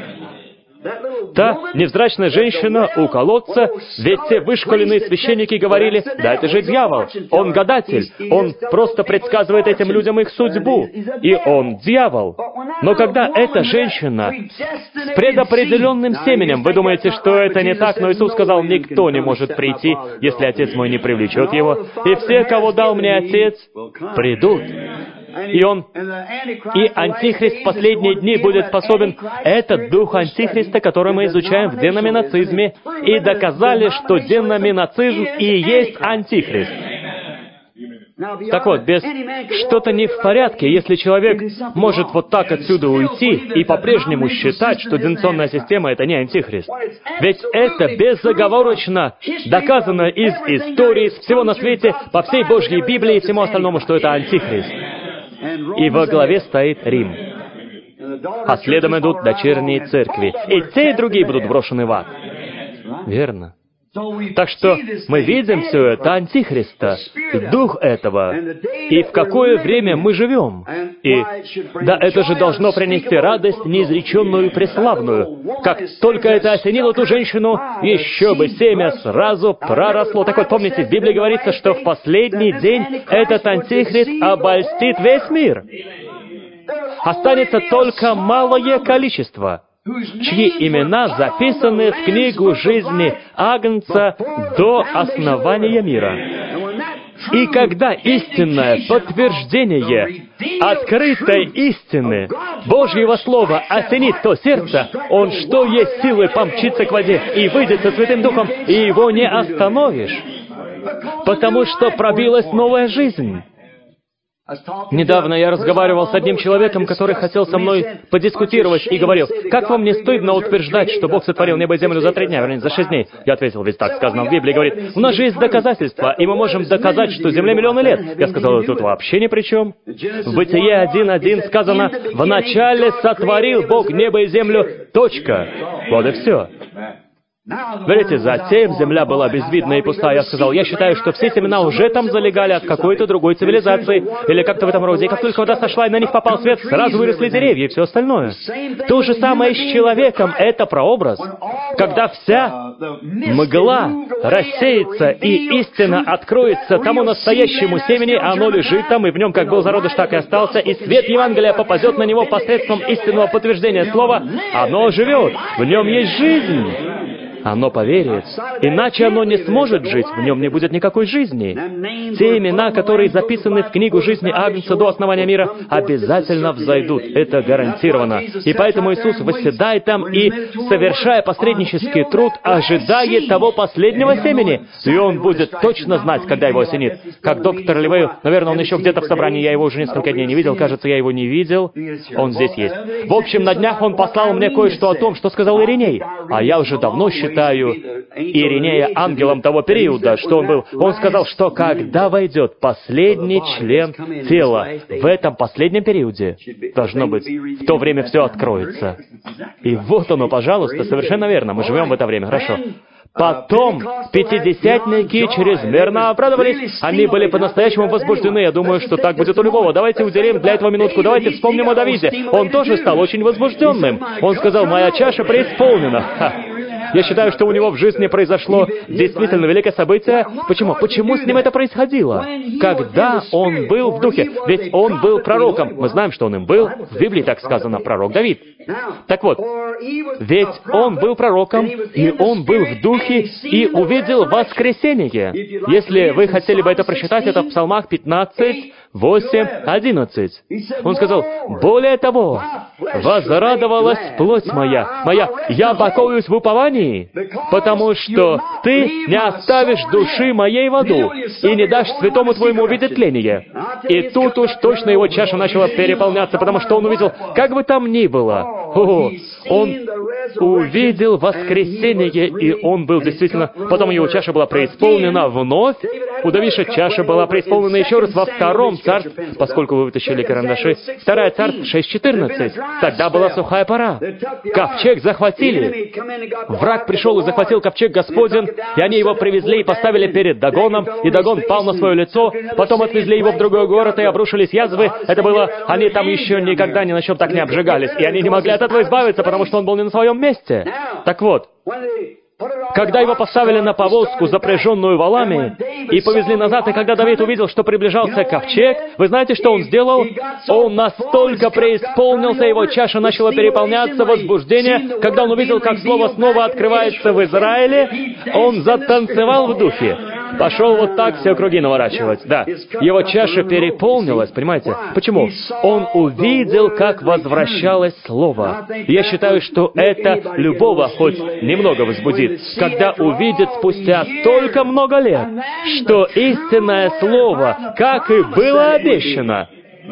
Та невзрачная женщина у колодца, ведь те вышколенные священники говорили, да это же дьявол, он гадатель, он просто предсказывает этим людям их судьбу, и он дьявол. Но когда эта женщина с предопределенным семенем, вы думаете, что это не так, но Иисус сказал, никто не может прийти, если Отец мой не привлечет его, и все, кого дал мне Отец, придут. И он, и Антихрист в последние дни будет способен, этот дух Антихриста, который мы изучаем в деноминацизме, и доказали, что деноминацизм и есть Антихрист. Так вот, без что-то не в порядке, если человек может вот так отсюда уйти и по-прежнему считать, что деноминационная система — это не Антихрист. Ведь это безоговорочно доказано из истории, из всего на свете, по всей Божьей Библии и всему остальному, что это Антихрист. И во главе стоит Рим. А следом идут дочерние церкви. И те, и другие будут брошены в ад. Верно. Так что мы видим все это Антихриста, дух этого, и в какое время мы живем. И да, это же должно принести радость неизреченную и преславную. Как только это осенило ту женщину, еще бы семя сразу проросло. Так вот, помните, в Библии говорится, что в последний день этот Антихрист обольстит весь мир. Останется только малое количество, чьи имена записаны в книгу жизни Агнца до основания мира. И когда истинное подтверждение открытой истины Божьего Слова осенит то сердце, он что есть силы помчится к воде и выйдет со Святым Духом, и его не остановишь, потому что пробилась новая жизнь. Недавно я разговаривал с одним человеком, который хотел со мной подискутировать и говорил: «Как вам не стыдно утверждать, что Бог сотворил небо и землю за три дня, вернее, за шесть дней?» Я ответил: «Ведь так сказано в Библии». Говорит: «У нас же есть доказательства, и мы можем доказать, что Земле миллионы лет». Я сказал: «Тут вообще ни при чем. В Бытие один один сказано: «Вначале сотворил Бог небо и землю». Точка. Вот и все. Видите, затем земля была безвидна и пустая. Я сказал: я считаю, что все семена уже там залегали от какой-то другой цивилизации, или как-то в этом роде. И как только вода сошла и на них попал свет, сразу выросли деревья и все остальное. То же самое с человеком. Это прообраз. Когда вся мгла рассеется и истина откроется тому настоящему семени, оно лежит там, и в нем как был зародыш, так и остался, и свет Евангелия попадет на него посредством истинного подтверждения слова, оно живет, в нем есть жизнь. Оно поверит, иначе оно не сможет жить, в нем не будет никакой жизни. Те имена, которые записаны в книгу жизни Агнца до основания мира, обязательно взойдут, это гарантированно. И поэтому Иисус восседает там и, совершая посреднический труд, ожидает того последнего семени, и Он будет точно знать, когда его осенит. Как доктор Ливейл, наверное, он еще где-то в собрании, я его уже несколько дней не видел, кажется, я его не видел, он здесь есть. В общем, на днях он послал мне кое-что о том, что сказал Ириней, а я уже давно считаю, Считаю Иринея ангелом того периода, что он был. Он сказал, что когда войдет последний член тела, в этом последнем периоде, должно быть, в то время все откроется. И вот оно, пожалуйста, совершенно верно, мы живем в это время, хорошо. Потом пятидесятники чрезмерно обрадовались. Они были по-настоящему возбуждены. Я думаю, что так будет у любого. Давайте уделим для этого минутку. Давайте вспомним о Давиде. Он тоже стал очень возбужденным. Он сказал: «Моя чаша преисполнена». Ха. Я считаю, что у него в жизни произошло действительно великое событие. Почему? Почему с ним это происходило? Когда он был в духе. Ведь он был пророком. Мы знаем, что он им был. В Библии так сказано, пророк Давид. Так вот, ведь он был пророком, и он был в духе, и увидел воскресение. Если вы хотели бы это прочитать, это в Псалмах пятнадцать, восемь, одиннадцать. Он сказал: «Более того, возрадовалась плоть моя, моя, я покоюсь в уповании, потому что ты не оставишь души моей в аду, и не дашь святому твоему увидеть тление». И тут уж точно его чаша начала переполняться, потому что он увидел, как бы там ни было, о, он увидел воскресение, и он был действительно... Потом его чаша была преисполнена вновь. У Давида чаша была преисполнена еще раз во втором царстве, поскольку вы вытащили карандаши. Вторая царство шесть четырнадцать. Тогда была сухая пора. Ковчег захватили. Враг пришел и захватил ковчег Господень, и они его привезли и поставили перед Дагоном, и Дагон пал на свое лицо. Потом отвезли его в другой город, и обрушились язвы. Это было... Они там еще никогда ни на чем так не обжигались, и они не могли от этого избавиться, потому что он был не на своем месте. Так вот, когда его поставили на повозку, запряженную валами, и повезли назад, и когда Давид увидел, что приближался ковчег, вы знаете, что он сделал? Он настолько преисполнился, его чаша начала переполняться, возбуждение. Когда он увидел, как слово снова открывается в Израиле, он затанцевал в духе. Пошел вот так все круги наворачивать. Да, его чаша переполнилась, понимаете? Почему? Он увидел, как возвращалось Слово. Я считаю, что это любого хоть немного возбудит, когда увидит спустя столько много лет, что истинное Слово, как и было обещано,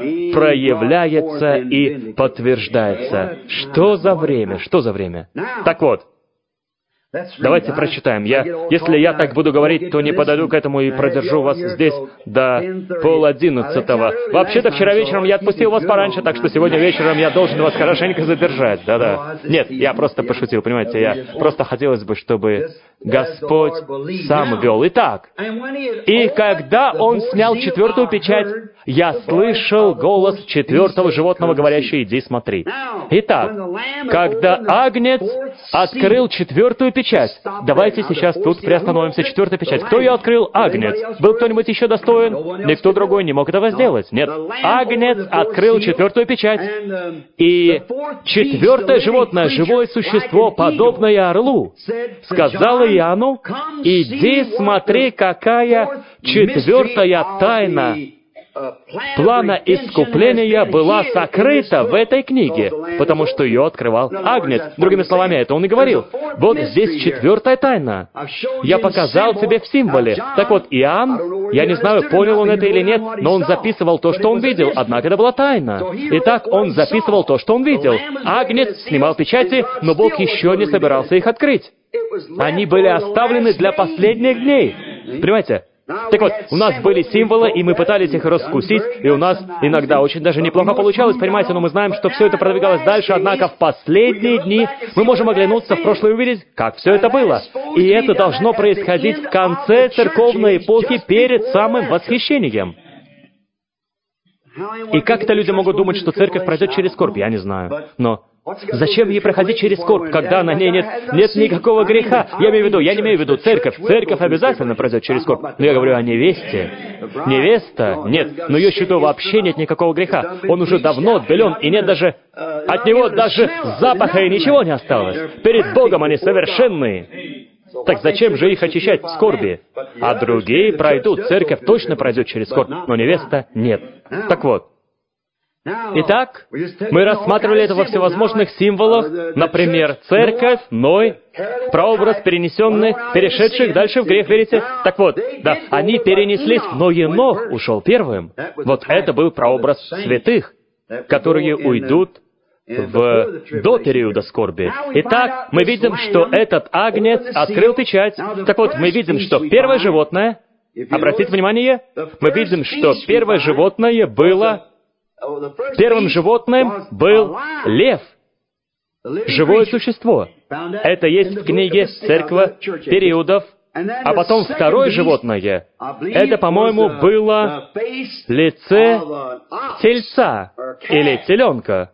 проявляется и подтверждается. Что за время? Что за время? Так вот, Давайте прочитаем. Я, если я так буду говорить, то не подойду к этому и продержу вас здесь до пол одиннадцатого. Вообще-то вчера вечером я отпустил вас пораньше, так что сегодня вечером я должен вас хорошенько задержать. Да-да. Нет, я просто пошутил, понимаете, я просто хотелось бы, чтобы Господь сам вел. Итак, и когда Он снял четвертую печать, я слышал голос четвертого животного, говорящий: «Иди смотри». Итак, когда Агнец открыл четвертую печать, давайте сейчас тут приостановимся. Четвертая печать. Кто ее открыл? Агнец. Был кто-нибудь еще достоин? Никто другой не мог этого сделать. Нет. Агнец открыл четвертую печать, и четвертое животное, живое существо, подобное орлу, сказало Иоанну: «Иди смотри, какая четвертая тайна плана искупления была сокрыта в этой книге, потому что ее открывал Агнец». Другими словами, это он и говорил. Вот здесь четвертая тайна. Я показал тебе в символе. Так вот, Иоанн, я не знаю, понял он это или нет, но он записывал то, что он видел, однако это была тайна. Итак, он записывал то, что он видел. Агнец снимал печати, но Бог еще не собирался их открыть. Они были оставлены для последних дней. Понимаете? Так вот, у нас были символы, и мы пытались их раскусить, и у нас иногда очень даже неплохо получалось, понимаете, но мы знаем, что все это продвигалось дальше, однако в последние дни мы можем оглянуться в прошлое и увидеть, как все это было. И это должно происходить в конце церковной эпохи, перед самым восхищением. И как-то люди могут думать, что церковь пройдет через скорбь, я не знаю. Но зачем ей проходить через скорбь, когда на ней нет, нет никакого греха? Я имею в виду, я не имею в виду церковь. Церковь обязательно пройдет через скорбь. Но я говорю о невесте. Невеста? Нет. На ее счету вообще нет никакого греха. Он уже давно отбелен, и нет даже... От него даже запаха и ничего не осталось. Перед Богом они совершенные. Так зачем же их очищать в скорби? А другие пройдут. Церковь точно пройдет через скорбь, но невеста нет. Так вот. Итак, мы рассматривали это во всевозможных символах, например, церковь, Ной, прообраз перенесенных, перешедших дальше в грех, верите? Так вот, да, они перенеслись, но Енох ушел первым. Вот это был прообраз святых, которые уйдут в, до периода скорби. Итак, мы видим, что этот Агнец открыл печать. Так вот, мы видим, что первое животное, обратите внимание, мы видим, что первое животное было... Первым животным был лев, живое существо. Это есть в книге «Церковь периодов». А потом второе животное, это, по-моему, было лице тельца или теленка.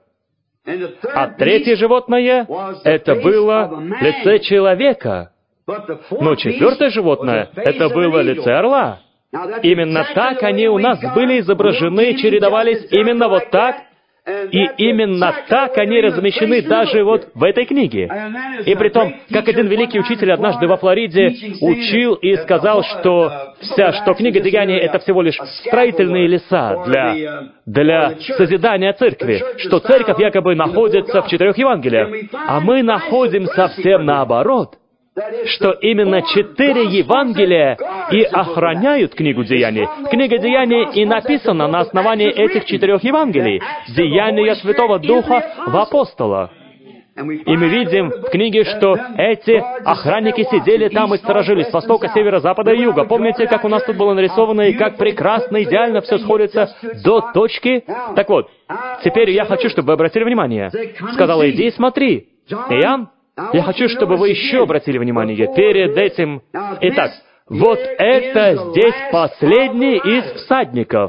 А третье животное, это было лице человека. Но четвертое животное, это было лице орла. Именно так они у нас были изображены, чередовались именно вот так, и именно так они размещены даже вот в этой книге. И притом, как один великий учитель однажды во Флориде учил и сказал, что вся, что книга Деяний — это всего лишь строительные леса для, для созидания церкви, что церковь якобы находится в четырех Евангелиях, а мы находим совсем наоборот, что именно четыре Евангелия и охраняют книгу Деяний. Книга Деяний и написана на основании этих четырех Евангелий. Деяния Святого Духа в апостолах. И мы видим в книге, что эти охранники сидели там и сторожили с востока, севера, запада и юга. Помните, как у нас тут было нарисовано, и как прекрасно, идеально все сходится до точки? Так вот, теперь я хочу, чтобы вы обратили внимание. Сказала: «Иди и смотри». Иоанн, я хочу, чтобы вы еще обратили внимание перед этим. Итак, вот это здесь последний из всадников,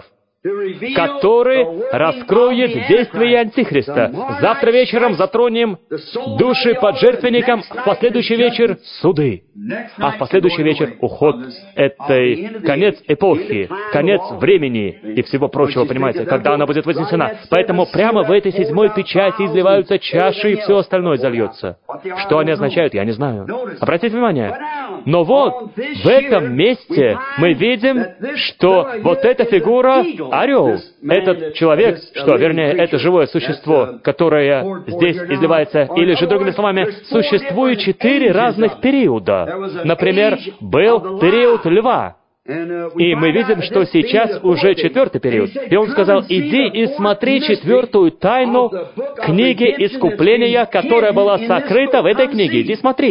который раскроет действие Антихриста. Завтра вечером затронем души под жертвенником, в последующий вечер — суды, а в последующий вечер — уход этой, конец эпохи, конец времени и всего прочего, понимаете, когда она будет вознесена. Поэтому прямо в этой седьмой печати изливаются чаши, и все остальное зальется. Что они означают, я не знаю. Обратите внимание. Но вот, в этом месте мы видим, что вот эта фигура — орел. Этот человек, что, вернее, это живое существо, которое здесь изливается, или же, другими словами, существует четыре разных периода. Например, был период льва. И мы видим, что сейчас уже четвертый период. И он сказал: «Иди и смотри четвертую тайну книги искупления, которая была сокрыта в этой книге. Иди смотри».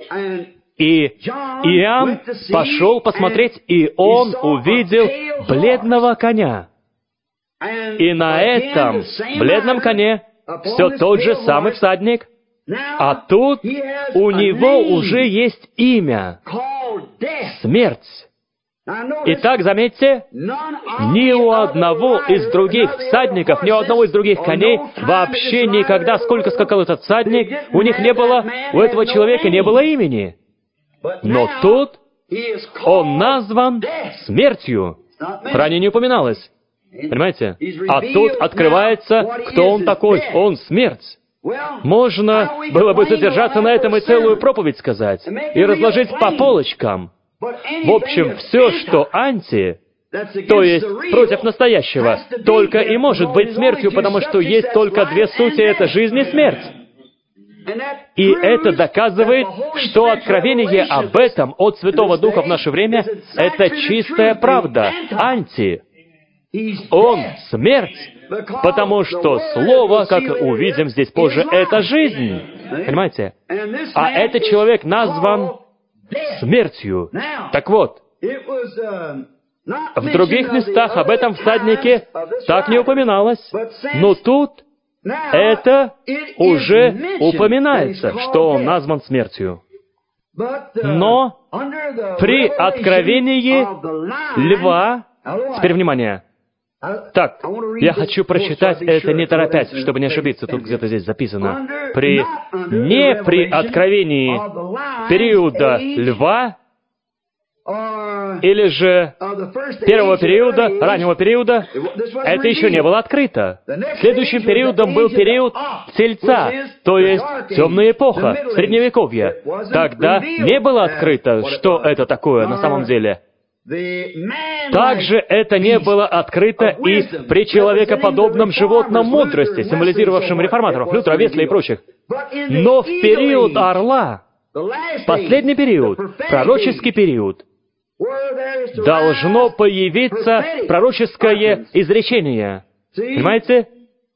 И Иоанн пошел посмотреть, и он увидел бледного коня. И на этом бледном коне все тот же самый всадник, а тут у него уже есть имя — смерть. Итак, заметьте, ни у одного из других всадников, ни у одного из других коней вообще никогда, сколько скакал этот всадник, у них не было, у этого человека не было имени. Но тут он назван смертью. Ранее не упоминалось. Понимаете? А тут открывается, кто он такой. Он смерть. Можно было бы задержаться на этом и целую проповедь сказать, и разложить по полочкам. В общем, все, что анти, то есть против настоящего, только и может быть смертью, потому что есть только две сути — это жизнь и смерть. И это доказывает, что откровение об этом от Святого Духа в наше время — это чистая правда, анти. Он — смерть, потому что Слово, как увидим здесь позже, — это жизнь. Понимаете? А этот человек назван смертью. Так вот, в других местах об этом всаднике так не упоминалось, но тут это уже упоминается, что он назван смертью. Но при откровении льва... Теперь внимание. Так, я хочу прочитать это не торопясь, чтобы не ошибиться, тут где-то здесь записано. При... Не при откровении периода льва, или же первого периода, раннего периода, это еще не было открыто. Следующим периодом был период Тельца, то есть темная эпоха, Средневековье. Тогда не было открыто, что это такое на самом деле. Также это не было открыто и при человекоподобном животном мудрости, символизировавшем реформаторов, Лютера, Весли и прочих. Но в период Орла, последний период, пророческий период, должно появиться пророческое изречение. Понимаете?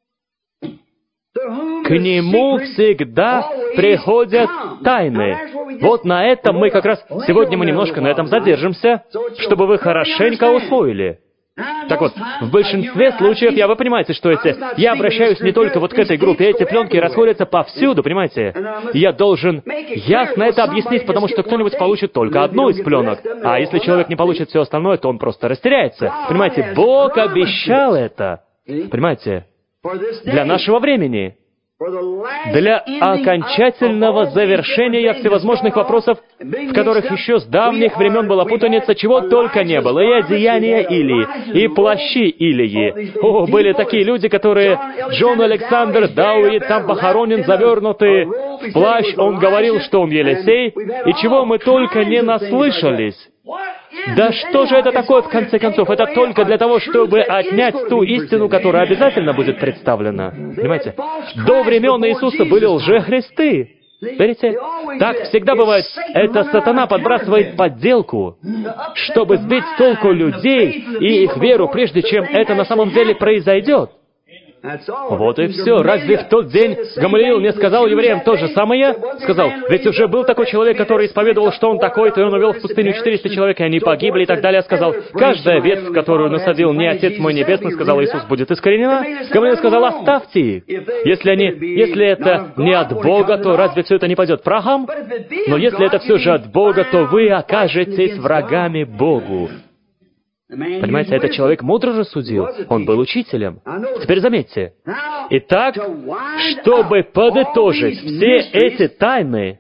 К нему всегда приходят тайны. Вот на этом мы как раз... Сегодня мы немножко на этом задержимся, чтобы вы хорошенько усвоили. Так вот, в большинстве случаев, я, вы понимаете, что эти... Я обращаюсь не только вот к этой группе, эти пленки расходятся повсюду, понимаете? Я должен ясно это объяснить, потому что кто-нибудь получит только одну из пленок, а если человек не получит все остальное, то он просто растеряется. Понимаете, Бог обещал это. Понимаете? Для нашего времени. Для окончательного завершения всевозможных вопросов, в которых еще с давних времен была путаница, чего только не было. И одеяния Илии, и плащи Илии. О, были такие люди, которые... Джон Александр Дауи там похоронен, завернутый в плащ. Он говорил, что он Елисей. И чего мы только не наслышались. Да что же это такое, в конце концов? Это только для того, чтобы отнять ту истину, которая обязательно будет представлена. Понимаете? До времен Иисуса были лжехристы. Верите? Так всегда бывает. Это сатана подбрасывает подделку, чтобы сбить с толку людей и их веру, прежде чем это на самом деле произойдет. Вот и все. Разве в тот день Гамалиил не сказал евреям то же самое? Сказал, ведь уже был такой человек, который исповедовал, что он такой-то, и он увел в пустыню четыреста человек, и они погибли, и так далее. Сказал, каждая ветвь, которую насадил не Отец мой Небесный, сказал Иисус, будет искоренена. Гамалиил сказал, оставьте их. Если они, если это не от Бога, то разве все это не пойдет прахом? Но если это все же от Бога, то вы окажетесь врагами Богу. Понимаете, этот человек мудро рассудил. Он был учителем. Теперь заметьте. Итак, чтобы подытожить все эти тайны,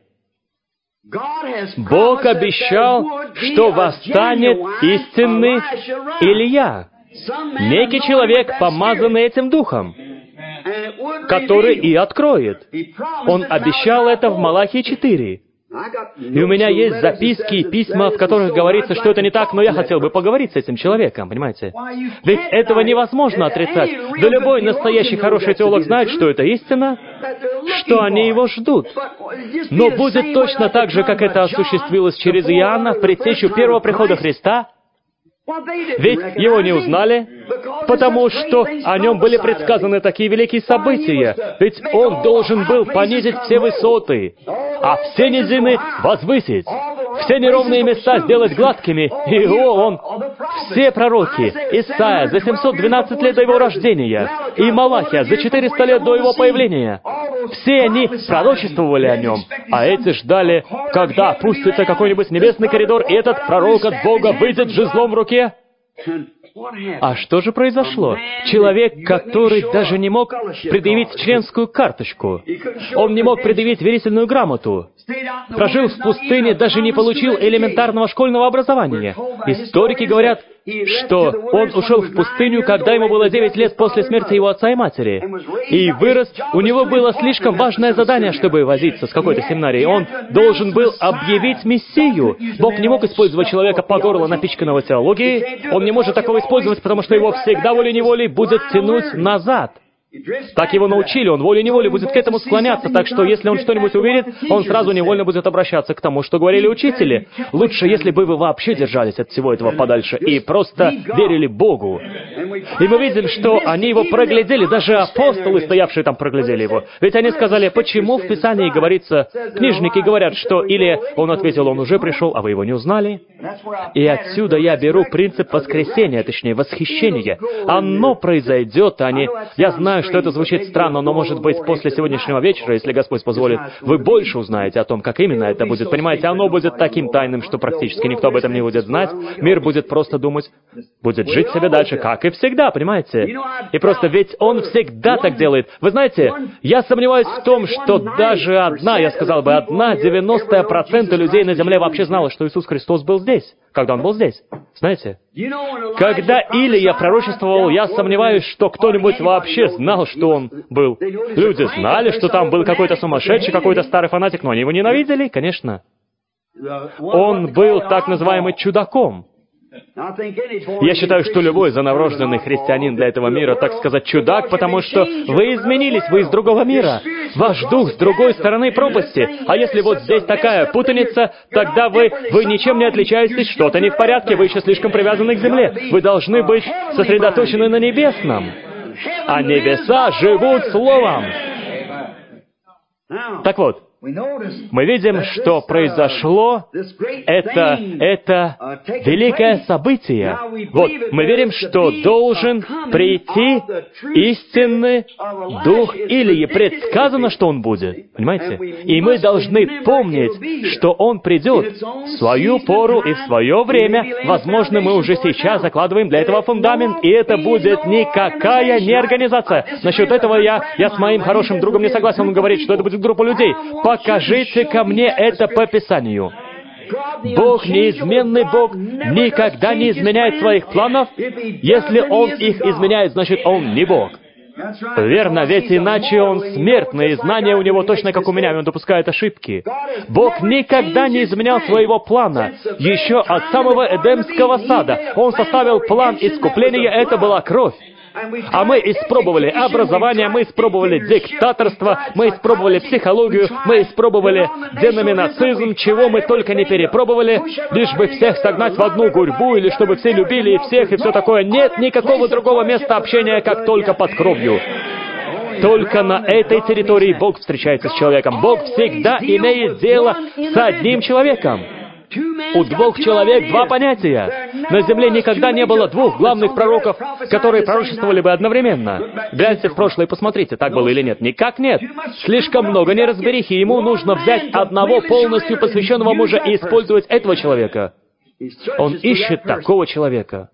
Бог обещал, что восстанет истинный Илия, некий человек, помазанный этим Духом, который и откроет. Он обещал это в Малахии четыре. И у меня есть записки и письма, в которых говорится, что это не так, но я хотел бы поговорить с этим человеком, понимаете? Ведь этого невозможно отрицать. Да любой настоящий хороший теолог знает, что это истина, что они его ждут. Но будет точно так же, как это осуществилось через Иоанна в предтечу первого прихода Христа. Ведь его не узнали, потому что о нем были предсказаны такие великие события. Ведь он должен был понизить все высоты. а все низины возвысить, все неровные места сделать гладкими. И о, он, все пророки, Исаия за семьсот двенадцать лет до его рождения, и Малахия за четыреста лет до его появления, все они пророчествовали о нем, а эти ждали, когда опустится какой-нибудь небесный коридор, и этот пророк от Бога выйдет с жезлом в руке. А что же произошло? Человек, который даже не мог предъявить членскую карточку, он не мог предъявить верительную грамоту, прожил в пустыне, даже не получил элементарного школьного образования. Историки говорят, что он ушел в пустыню, когда ему было девять лет после смерти его отца и матери. И вырос, у него было слишком важное задание, чтобы возиться с какой-то семинарией. Он должен был объявить Мессию. Бог не мог использовать человека по горло напичканного теологией. Он не может такого использовать, потому что его всегда волей-неволей будет тянуть назад. Так его научили, он волей-неволей будет к этому склоняться, так что если он что-нибудь увидит, он сразу невольно будет обращаться к тому, что говорили учители. Лучше, если бы вы вообще держались от всего этого подальше и просто верили Богу. И мы видим, что они его проглядели, даже апостолы, стоявшие там, проглядели его. Ведь они сказали, почему в Писании говорится, книжники говорят, что или он ответил, он уже пришел, а вы его не узнали. И отсюда я беру принцип воскресения, точнее, восхищения. Оно произойдет, а не... Я знаю, что это звучит странно, но, может быть, после сегодняшнего вечера, если Господь позволит, вы больше узнаете о том, как именно это будет. Понимаете, оно будет таким тайным, что практически никто об этом не будет знать. Мир будет просто думать, будет жить себе дальше, как и всегда, понимаете? И просто ведь Он всегда так делает. Вы знаете, я сомневаюсь в том, что даже одна, я сказал бы, одна девяностая процента людей на земле вообще знала, что Иисус Христос был здесь, когда Он был здесь. Знаете? Когда Илия пророчествовал, я сомневаюсь, что кто-нибудь вообще знал, что он был. Люди знали, что там был какой-то сумасшедший, какой-то старый фанатик, но они его ненавидели, конечно. Он был так называемый чудаком. Я считаю, что любой зановорожденный христианин для этого мира, так сказать, чудак, потому что вы изменились, вы из другого мира. Ваш дух с другой стороны пропасти. А если вот здесь такая путаница, тогда вы, вы ничем не отличаетесь, что-то не в порядке, вы еще слишком привязаны к земле. Вы должны быть сосредоточены на небесном. А небеса живут Словом. Так вот, мы видим, что произошло это, это великое событие. Вот, мы верим, что должен прийти истинный Дух Илии. Предсказано, что Он будет. Понимаете? И мы должны помнить, что Он придет в свою пору и в свое время. Возможно, мы уже сейчас закладываем для этого фундамент, и это будет никакая не организация. Насчет этого я, я с моим хорошим другом не согласен. Он говорит, что это будет группа людей. Покажите ко мне это по Писанию. Бог, неизменный Бог, никогда не изменяет своих планов. Если Он их изменяет, значит, Он не Бог. Верно, ведь иначе Он смертный, и знания у Него точно как у меня, и Он допускает ошибки. Бог никогда не изменял своего плана. Еще от самого Эдемского сада Он составил план искупления, это была кровь. А мы испробовали образование, мы испробовали диктаторство, мы испробовали психологию, мы испробовали деноминацизм, чего мы только не перепробовали, лишь бы всех согнать в одну гурьбу, или чтобы все любили и всех, и все такое. Нет никакого другого места общения, как только под кровью. Только на этой территории Бог встречается с человеком. Бог всегда имеет дело с одним человеком. У двух человек два понятия. На земле никогда не было двух главных пророков, которые пророчествовали бы одновременно. Гляньте в прошлое и посмотрите, так было или нет. Никак нет. Слишком много неразберихи. Ему нужно взять одного полностью посвященного мужа и использовать этого человека. Он ищет такого человека.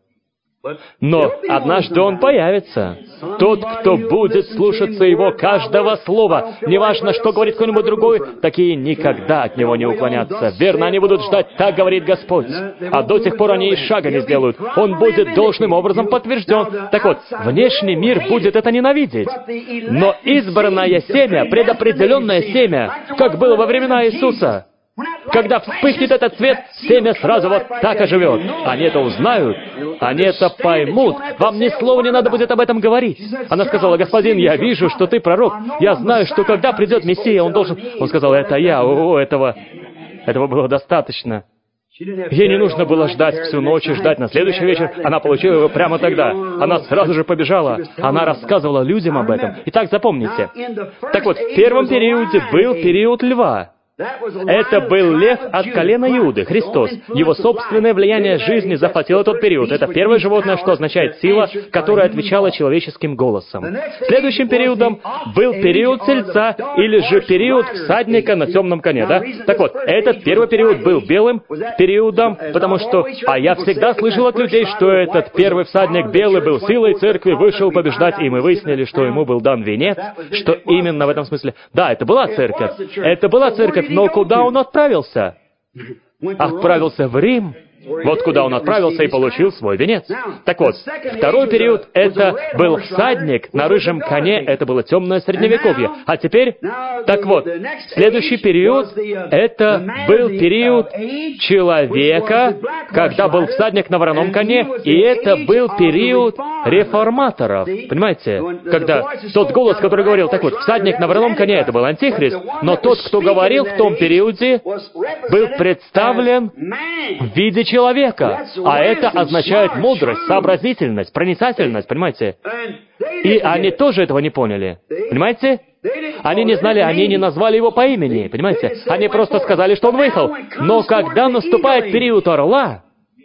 Но однажды Он появится. Тот, кто будет слушаться Его каждого слова, неважно, что говорит кто-нибудь другой, такие никогда от Него не уклонятся. Верно, они будут ждать, так говорит Господь. А до тех пор они и шага не сделают. Он будет должным образом подтвержден. Так вот, внешний мир будет это ненавидеть. Но избранное семя, предопределенное семя, как было во времена Иисуса, когда вспыхнет этот цвет, семя сразу вот так оживет. Они это узнают, они это поймут. Вам ни слова не надо будет об этом говорить. Она сказала, господин, я вижу, что ты пророк. Я знаю, что когда придет Мессия, он должен... Он сказал, это я, о, этого... Этого было достаточно. Ей не нужно было ждать всю ночь и ждать на следующий вечер. Она получила его прямо тогда. Она сразу же побежала. Она рассказывала людям об этом. Итак, запомните. Так вот, в первом периоде был период льва. Это был лев от колена Иуды, Христос. Его собственное влияние жизни захватило тот период. Это первое животное, что означает сила, которая отвечала человеческим голосом. Следующим периодом был период тельца, или же период всадника на темном коне, да? Так вот, этот первый период был белым периодом, потому что... А я всегда слышал от людей, что этот первый всадник белый был силой церкви, вышел побеждать, и мы выяснили, что ему был дан венец, что именно в этом смысле... Да, это была церковь. Это была церковь. Но куда он отправился? Отправился в Рим. Вот куда он отправился и получил свой венец. Так вот, второй период — это был всадник на рыжем коне, это было темное средневековье. А теперь, так вот, следующий период — это был период человека, когда был всадник на вороном коне, и это был период реформаторов. Понимаете? Когда тот голос, который говорил, так вот, всадник на вороном коне — это был антихрист, но тот, кто говорил в том периоде, был представлен в виде человека. человека. А это означает мудрость, сообразительность, проницательность, понимаете? И они тоже этого не поняли. Понимаете? Они не знали, они не назвали его по имени, понимаете? Они просто сказали, что он выехал. Но когда наступает период орла,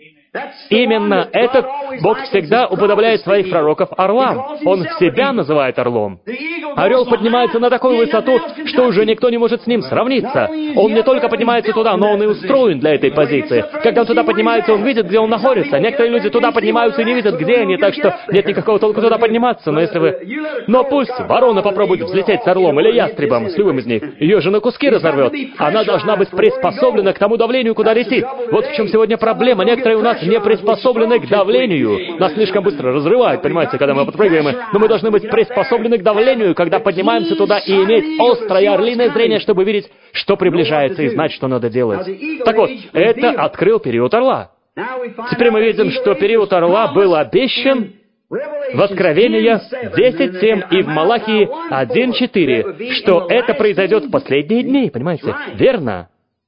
именно этот Бог всегда уподобляет своих пророков орлам. Он себя называет орлом. Орел поднимается на такую высоту, что уже никто не может с ним сравниться. Он не только поднимается туда, но он и устроен для этой позиции. Когда он туда поднимается, он видит, где он находится. Некоторые люди туда поднимаются и не видят, где они, так что нет никакого толку туда подниматься. Но если вы... Но пусть ворона попробует взлететь с орлом или ястребом, с любым из них. Ее же на куски разорвет. Она должна быть приспособлена к тому давлению, куда летит. Вот в чем сегодня проблема. Некоторые у нас не приспособлены к давлению. Нас слишком быстро разрывает, понимаете, когда мы подпрыгиваем. Но мы должны быть приспособлены к давлению, когда поднимаемся туда, и иметь острое орлиное зрение, чтобы видеть, что приближается, и знать, что надо делать. Так вот, это открыл период орла. Теперь мы видим, что период орла был обещан в Откровении десять семь и в Малахии один четыре, что это произойдет в последние дни, понимаете? Верно,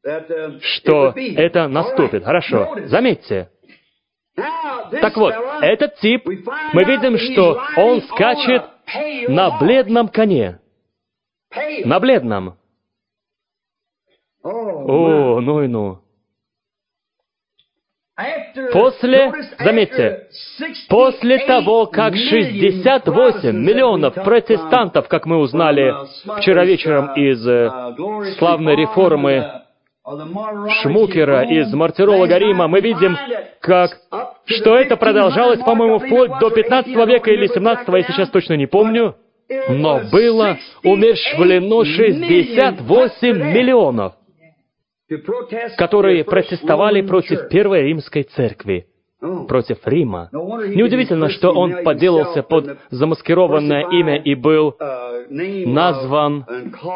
что это наступит. Хорошо, заметьте. Так вот, этот тип, мы видим, что он скачет на бледном коне. На бледном. О, ну и ну. После, заметьте, после того, как шестьдесят восемь миллионов протестантов, как мы узнали вчера вечером из э, славной реформы Шмукера, из мартиролога Рима, мы видим, как, что это продолжалось, по-моему, вплоть до пятнадцатого века или семнадцатого, я сейчас точно не помню, но было умерщвлено шестьдесят восемь миллионов, которые протестовали против Первой Римской Церкви, против Рима. Неудивительно, что он подделался под замаскированное имя и был назван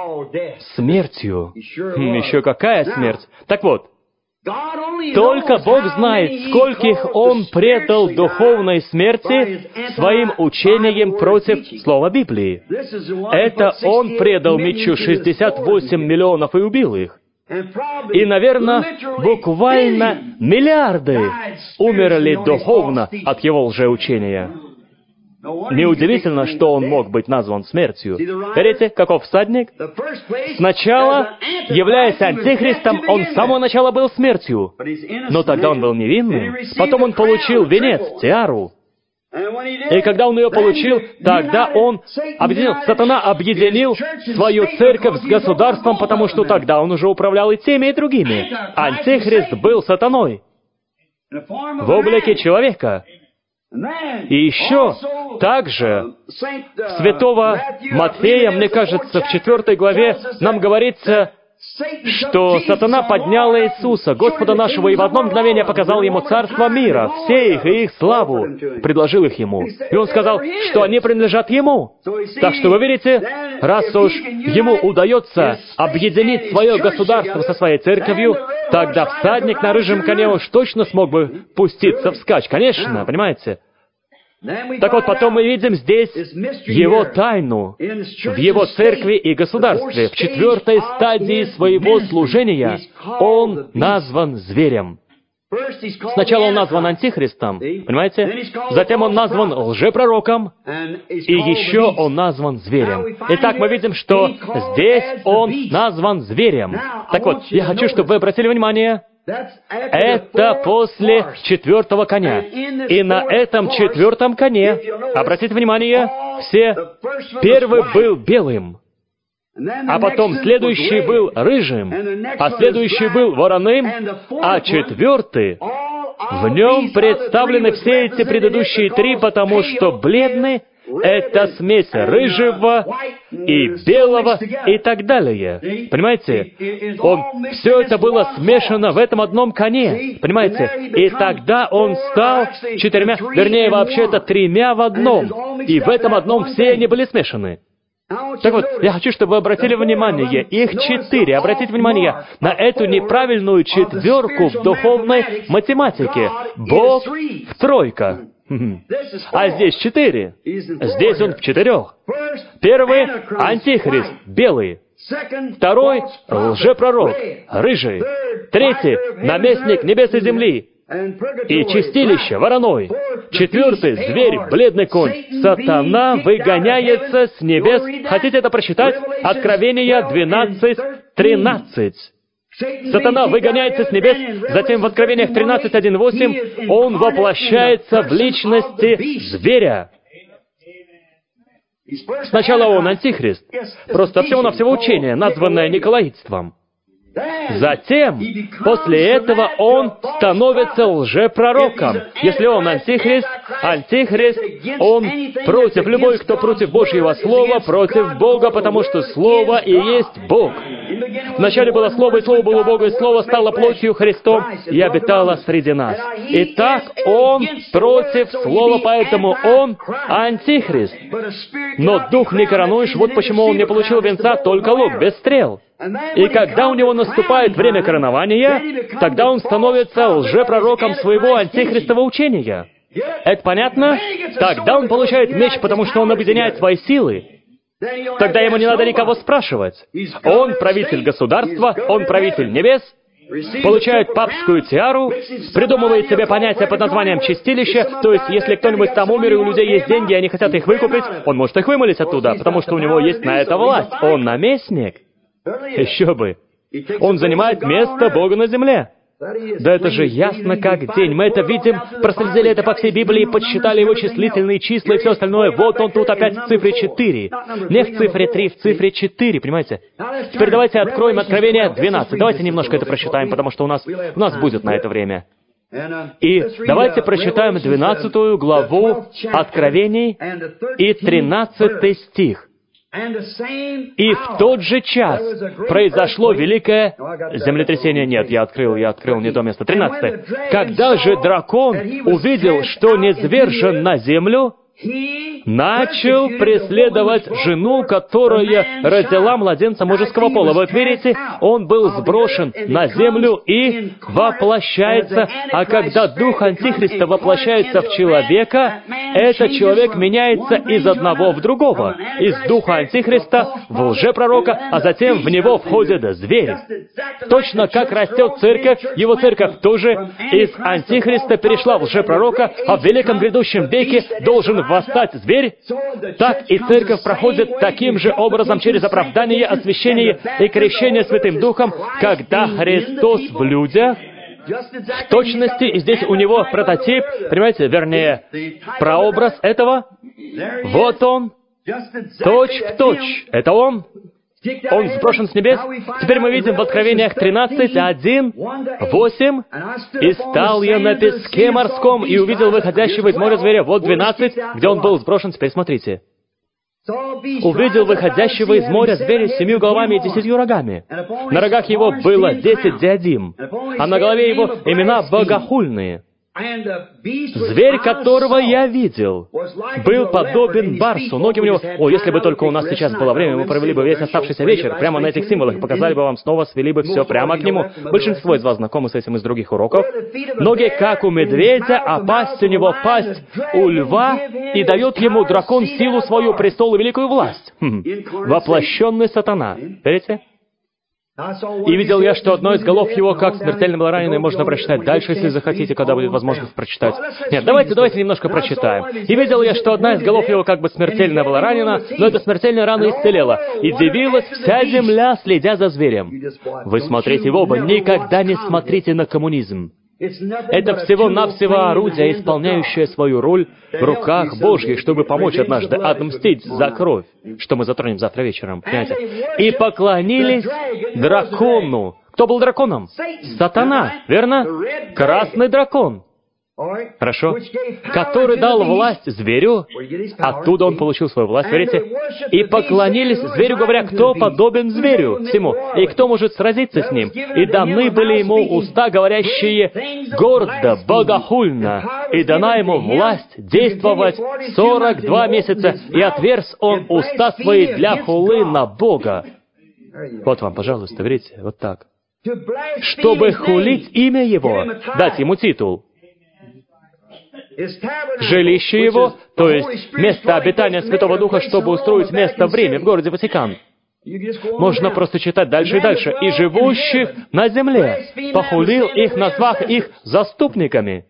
смертью. Хм, еще какая смерть? Так вот, только Бог знает, скольких Он предал духовной смерти своим учением против слова Библии. Это Он предал мечу шестьдесят восемь миллионов и убил их. И, наверное, буквально миллиарды умерли духовно от его лжеучения. Неудивительно, что он мог быть назван смертью. Видите, каков всадник? Сначала, являясь антихристом, он с самого начала был смертью. Но тогда он был невинным. Потом он получил венец, тиару. И когда он ее получил, тогда он объединил, сатана объединил свою церковь с государством, потому что тогда он уже управлял и теми, и другими. Антихрист был сатаной в облике человека. И еще также святого Матфея, мне кажется, в четвертой главе нам говорится, что сатана поднял Иисуса, Господа нашего, и в одно мгновение показал Ему царство мира, все их и их славу, предложил их Ему. И Он сказал, что они принадлежат Ему. Так что вы видите, раз уж Ему удается объединить свое государство со своей церковью, тогда всадник на рыжем коне уж точно смог бы пуститься вскачь. Конечно, понимаете? Так вот, потом мы видим здесь его тайну в его церкви и государстве. В четвертой стадии своего служения он назван зверем. Сначала он назван Антихристом, понимаете? Затем он назван лжепророком, и еще он назван зверем. Итак, мы видим, что здесь он назван зверем. Так вот, я хочу, чтобы вы обратили внимание, это после четвертого коня. И на этом четвертом коне, обратите внимание, все, первый был белым, а потом следующий был рыжим, а следующий был вороным, а четвертый, в нем представлены все эти предыдущие три, потому что бледный — это смесь рыжего и белого и так далее. Понимаете? Он, все это было смешано в этом одном коне. Понимаете? И тогда он стал четырьмя, вернее, вообще-то тремя в одном. И в этом одном все они были смешаны. Так вот, я хочу, чтобы вы обратили внимание, их четыре. Обратите внимание на эту неправильную четверку в духовной математике. Бог в тройка. А здесь четыре. Здесь он в четырех. Первый — Антихрист, белый. Второй — лжепророк, рыжий. Третий — наместник небес и земли. И чистилище, вороной. Четвертый — зверь, бледный конь. Сатана выгоняется с небес. Хотите это прочитать? Откровение двенадцать тринадцать. Сатана выгоняется с небес, затем в Откровениях тринадцать один восемь он воплощается в личности зверя. Сначала он антихрист, просто всего-навсего учение, названное николаитством. Затем, после этого, он становится лжепророком. Если он антихрист, антихрист, он против, любой, кто против Божьего Слова, против Бога, потому что Слово и есть Бог. Вначале было Слово, и Слово было Бога, и Слово стало плотью Христом и обитало среди нас. Итак, он против Слова, поэтому он антихрист. Но Дух не коронуешь, вот почему он не получил венца, только лук, без стрел. И когда у него наступает время коронования, тогда он становится лжепророком своего антихристового учения. Это понятно? Тогда он получает меч, потому что он объединяет свои силы. Тогда ему не надо никого спрашивать. Он правитель государства, он правитель небес, получает папскую тиару, придумывает себе понятие под названием «чистилище», то есть, если кто-нибудь там умер, и у людей есть деньги, и они хотят их выкупить, он может их вымолить оттуда, потому что у него есть на это власть. Он наместник. Еще бы. Он занимает место Бога на земле. Да это же ясно как день. Мы это видим, проследили это по всей Библии, подсчитали его числительные числа и все остальное. Вот он тут опять в цифре четыре. Не в цифре три, в цифре четыре, понимаете? Теперь давайте откроем Откровение двенадцать. Давайте немножко это прочитаем, потому что у нас, у нас будет на это время. И давайте прочитаем двенадцатую главу Откровений и тринадцатый стих. И в тот же час произошло великое землетрясение. Нет, я открыл, я открыл не то место. тринадцатое. Когда же дракон увидел, что низвержен на землю, начал преследовать жену, которая родила младенца мужеского пола. Вы верите? Он был сброшен на землю и воплощается. А когда дух Антихриста воплощается в человека, этот человек меняется из одного в другого. Из духа Антихриста в лжепророка, а затем в него входит зверь. Точно как растет церковь, его церковь тоже из Антихриста перешла в лжепророка, а в великом грядущем веке должен восстать зверь, так и церковь проходит таким же образом через оправдание, освящение и крещение Святым Духом, когда Христос в людях, в точности, и здесь у него прототип, понимаете, вернее, прообраз этого, вот он, точь в точь, это он. Он сброшен с небес. Теперь мы видим в Откровениях тринадцать, один, восемь. «И стал я на песке морском, и увидел выходящего из моря зверя». Вот двенадцать, где он был сброшен. Теперь смотрите. «Увидел выходящего из моря зверя с семью головами и десятью рогами. На рогах его было десять диадим, а на голове его имена богохульные. Зверь, которого я видел, был подобен барсу. Ноги у него... О, если бы только у нас сейчас было время, мы провели бы весь оставшийся вечер прямо на этих символах, показали бы вам снова, свели бы все прямо к нему. Большинство из вас знакомы с этим из других уроков. Ноги, как у медведя, а пасть у него пасть у льва, и дает ему дракон силу свою, престол и великую власть. Хм. Воплощенный сатана. Верите? И видел я, что одно из голов его, как смертельно было ранено, можно прочитать дальше, если захотите, когда будет возможность прочитать. Нет, давайте, давайте немножко прочитаем. И видел я, что одна из голов его как бы смертельно была ранена, но эта смертельная рана исцелела. И дивилась вся земля, следя за зверем. Вы смотрите в оба, никогда не смотрите на коммунизм. Это всего-навсего орудие, исполняющее свою роль в руках Божьих, чтобы помочь однажды отмстить за кровь, что мы затронем завтра вечером, понимаете? И поклонились дракону. Кто был драконом? Сатана, верно? Красный дракон. Хорошо? Который дал власть зверю, оттуда он получил свою власть, верите? И поклонились зверю, говоря, кто подобен зверю всему, и кто может сразиться с ним. И даны были ему уста, говорящие гордо, богохульно, и дана ему власть действовать сорок два месяца, и отверз он уста свои для хулы на Бога. Вот вам, пожалуйста, видите, вот так. Чтобы хулить имя его, дать ему титул. Жилище его, то есть место обитания Святого Духа, чтобы устроить место в Риме, в городе Ватикан. Можно просто читать дальше и дальше. «И живущих на земле похулил их, назвав их заступниками.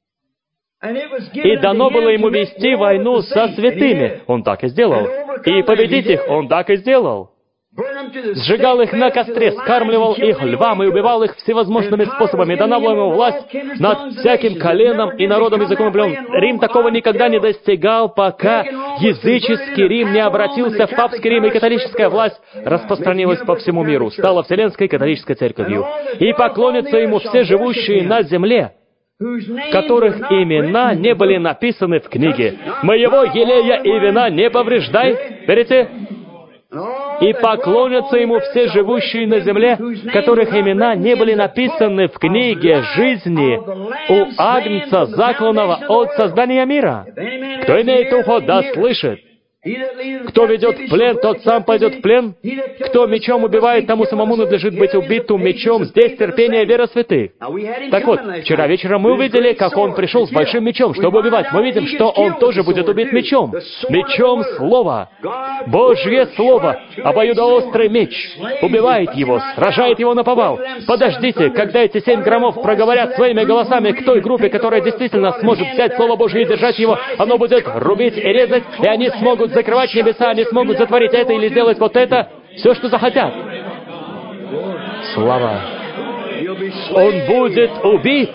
И дано было ему вести войну со святыми». Он так и сделал. «И победить их». Он так и сделал. Сжигал их на костре, скармливал их львам и убивал их всевозможными способами. Дана была ему власть над всяким коленом и народом, языком и племен. Рим такого никогда не достигал, пока языческий Рим не обратился в папский Рим, и католическая власть распространилась по всему миру, стала Вселенской католической церковью. И поклонятся ему все живущие на земле, которых имена не были написаны в книге. Моего елея и вина не повреждай. Верите? И поклонятся ему все живущие на земле, которых имена не были написаны в книге жизни у Агнца, закланного от создания мира. Кто имеет ухо, да слышит. Кто ведет в плен, тот сам пойдет в плен. Кто мечом убивает, тому самому надлежит быть убитым мечом. Здесь терпение и вера святых. Так вот, вчера вечером мы увидели, как он пришел с большим мечом, чтобы убивать. Мы видим, что он тоже будет убит мечом. Мечом Слова. Божье Слово, обоюдоострый меч, убивает его, сражает его наповал. Подождите, когда эти семь громов проговорят своими голосами к той группе, которая действительно сможет взять Слово Божье и держать его, оно будет рубить и резать, и они смогут закрывать небеса, они смогут затворить это или сделать вот это, все, что захотят. Слава. Он будет убит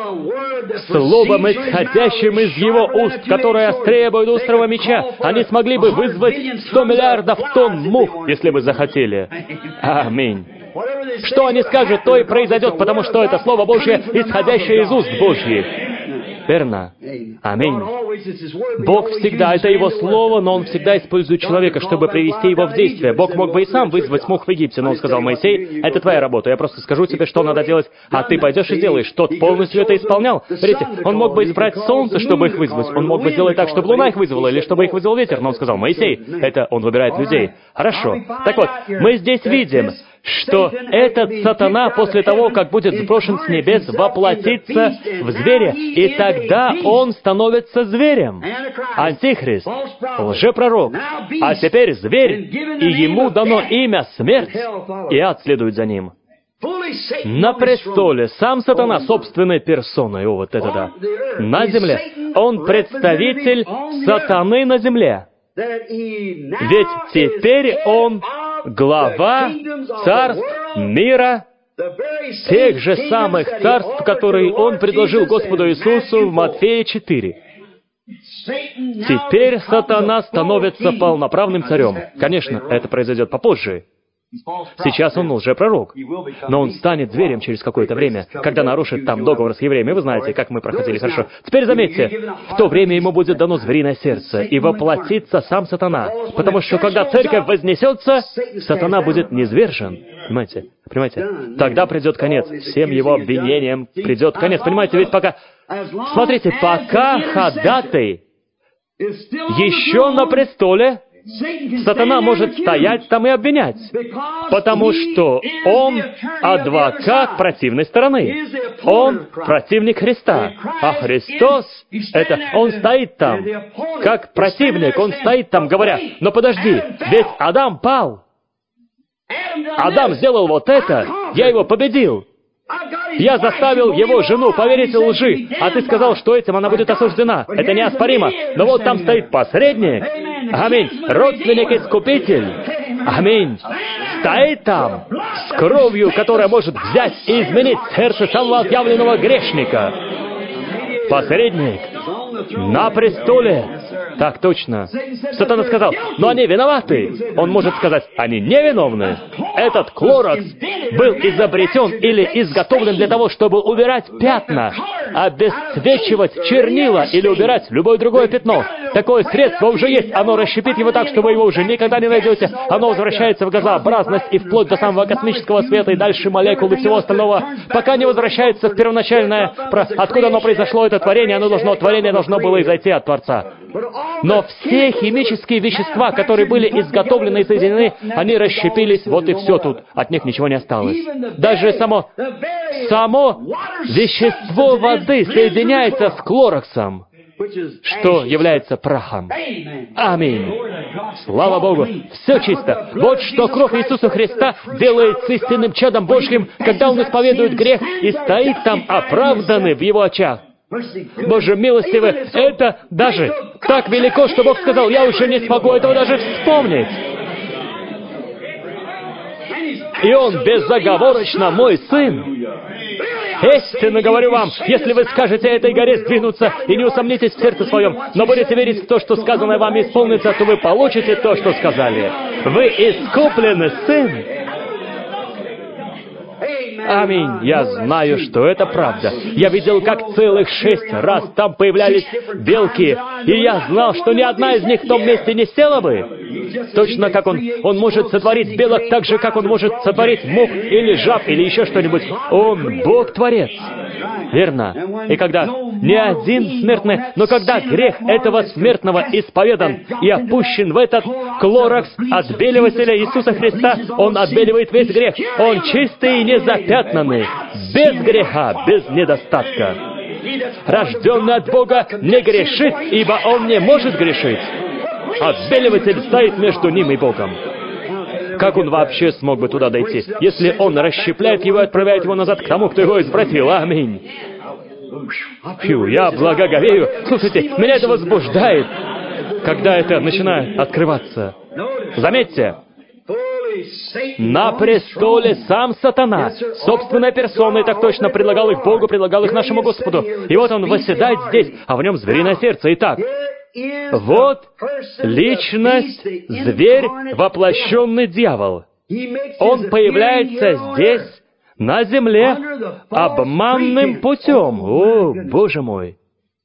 словом, исходящим из его уст, которое острее обоюдоострого меча. Они смогли бы вызвать сто миллиардов тонн мух, если бы захотели. Аминь. Что они скажут, то и произойдет, потому что это Слово Божье, исходящее из уст Божьих. Верно? Аминь. Бог всегда, это Его Слово, но Он всегда использует человека, чтобы привести его в действие. Бог мог бы и сам вызвать мух в Египте, но Он сказал: Моисей, это твоя работа, я просто скажу тебе, что надо делать, а ты пойдешь и сделаешь. Тот полностью это исполнял. Смотрите, Он мог бы избрать солнце, чтобы их вызвать, Он мог бы сделать так, чтобы луна их вызвала, или чтобы их вызвал ветер, но Он сказал: Моисей, это Он выбирает людей. Хорошо. Так вот, мы здесь видим, что этот сатана после того, как будет сброшен с небес, воплотится в зверя, и тогда он становится зверем. Антихрист, лжепророк. А теперь зверь, и ему дано имя смерть, и ад следует за ним. На престоле сам сатана собственной персоной, о, вот это да, на земле. Он представитель сатаны на земле. Ведь теперь он глава царств мира, тех же самых царств, которые он предложил Господу Иисусу в Матфея четыре. Теперь сатана становится полноправным царем. Конечно, это произойдет попозже. Сейчас он лжепророк, но он станет зверем через какое-то время, когда нарушит там договор с евреями. Вы знаете, как мы проходили хорошо. Теперь заметьте, в то время ему будет дано звериное сердце, и воплотится сам сатана. Потому что когда церковь вознесется, сатана будет низвержен. Понимаете? Понимаете? Тогда придет конец. Всем его обвинениям придет конец. Понимаете, ведь пока... Смотрите, пока ходатай еще на престоле, сатана может стоять там и обвинять, потому что он адвокат противной стороны. Он противник Христа. А Христос, это, он стоит там, как противник, он стоит там, говоря: но подожди, ведь Адам пал. Адам сделал вот это, я его победил. Я заставил его жену поверить в лжи, а ты сказал, что этим она будет осуждена. Это неоспоримо. Но вот там стоит посредник. Аминь. Родственник-искупитель. Аминь. Стоит там с кровью, которая может взять и изменить сердце самого отъявленного грешника. Посредник на престоле. Так точно. Сатана сказал, но они виноваты. Он может сказать, они невиновны. Этот клорокс был изобретен или изготовлен для того, чтобы убирать пятна, обесцвечивать чернила или убирать любое другое пятно. Такое средство уже есть. Оно расщепит его так, что вы его уже никогда не найдете. Оно возвращается в газообразность и вплоть до самого космического света и дальше молекул и всего остального, пока не возвращается в первоначальное, откуда оно произошло, это творение. Оно должно, творение должно было изойти от Творца. Но все химические вещества, которые были изготовлены и соединены, они расщепились, вот и все тут. От них ничего не осталось. Даже само, само вещество воды соединяется с клороксом, что является прахом. Аминь. Слава Богу. Все чисто. Вот что кровь Иисуса Христа делает с истинным чадом Божьим, когда Он исповедует грех и стоит там оправданный в Его очах. Боже милостивый, это даже так велико, что Бог сказал, я уже не смогу этого даже вспомнить. И Он безоговорочно мой Сын. Истинно говорю вам, если вы скажете этой горе сдвинуться и не усомнитесь в сердце своем, но будете верить в то, что сказанное вами исполнится, то вы получите то, что сказали. Вы искуплены, Сын. Аминь. Я знаю, что это правда. Я видел, как целых шесть раз там появлялись белки, и я знал, что ни одна из них в том месте не села бы. Точно как Он, Он может сотворить белок так же, как Он может сотворить мух или жаб, или еще что-нибудь. Он Бог-творец. Верно. И когда ни один смертный, но когда грех этого смертного исповедан и опущен в этот клорокс отбеливателя Иисуса Христа, Он отбеливает весь грех. Он чистый и незапятнанный, без греха, без недостатка. Рожденный от Бога не грешит, ибо он не может грешить. Отбеливатель стоит между ним и Богом. Как он вообще смог бы туда дойти, если он расщепляет его и отправляет его назад к тому, кто его извратил? Аминь. Фью, я благоговею. Слушайте, меня это возбуждает, когда это начинает открываться. Заметьте, на престоле сам сатана, собственной персоной, так точно, предлагал их Богу, предлагал их нашему Господу. И вот он восседает здесь, а в нем звериное сердце. Итак, вот личность, зверь, воплощенный дьявол. Он появляется здесь, на земле, обманным путем. О, Боже мой!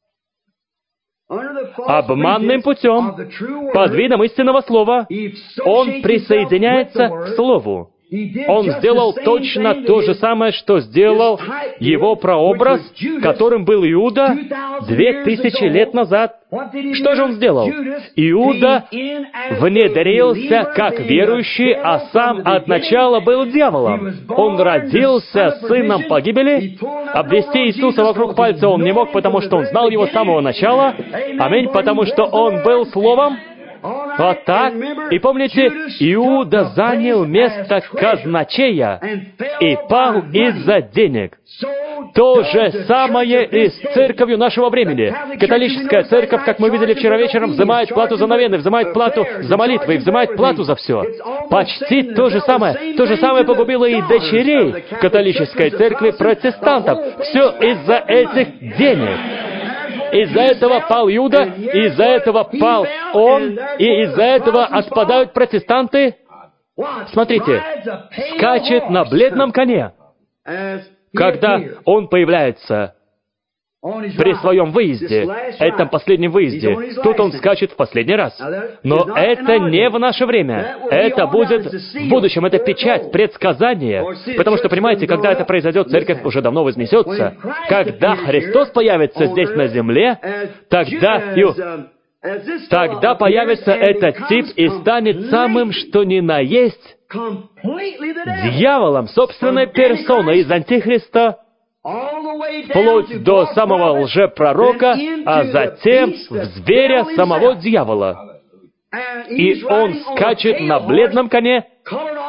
Обманным путем, под видом истинного слова, он присоединяется к Слову. Он сделал точно то же самое, что сделал его прообраз, которым был Иуда две тысячи лет назад. Что же он сделал? Иуда внедрился как верующий, а сам от начала был дьяволом. Он родился сыном погибели. Обвести Иисуса вокруг пальца он не мог, потому что он знал его с самого начала. Аминь, потому что он был Словом. Вот так. И помните, Иуда занял место казначея и пал из-за денег. То же самое и с церковью нашего времени. Католическая церковь, как мы видели вчера вечером, взимает плату за новены, взимает плату за молитвы, взимает плату за все. Почти то же самое. То же самое погубило и дочерей католической церкви протестантов. Все из-за этих денег. Из-за этого пал Иуда, из-за этого пал он, и из-за этого отпадают протестанты. Смотрите, скачет на бледном коне, когда он появляется при своем выезде, этом последнем выезде. Тут он скачет в последний раз. Но это не в наше время. Это будет в будущем. Это печать, предсказание. Потому что, понимаете, когда это произойдет, церковь уже давно вознесется. Когда Христос появится здесь на земле, тогда, тогда появится этот тип и станет самым, что ни на есть, дьяволом, собственной персоной из Антихриста, вплоть до самого лжепророка, а затем в зверя самого дьявола. И он скачет на бледном коне,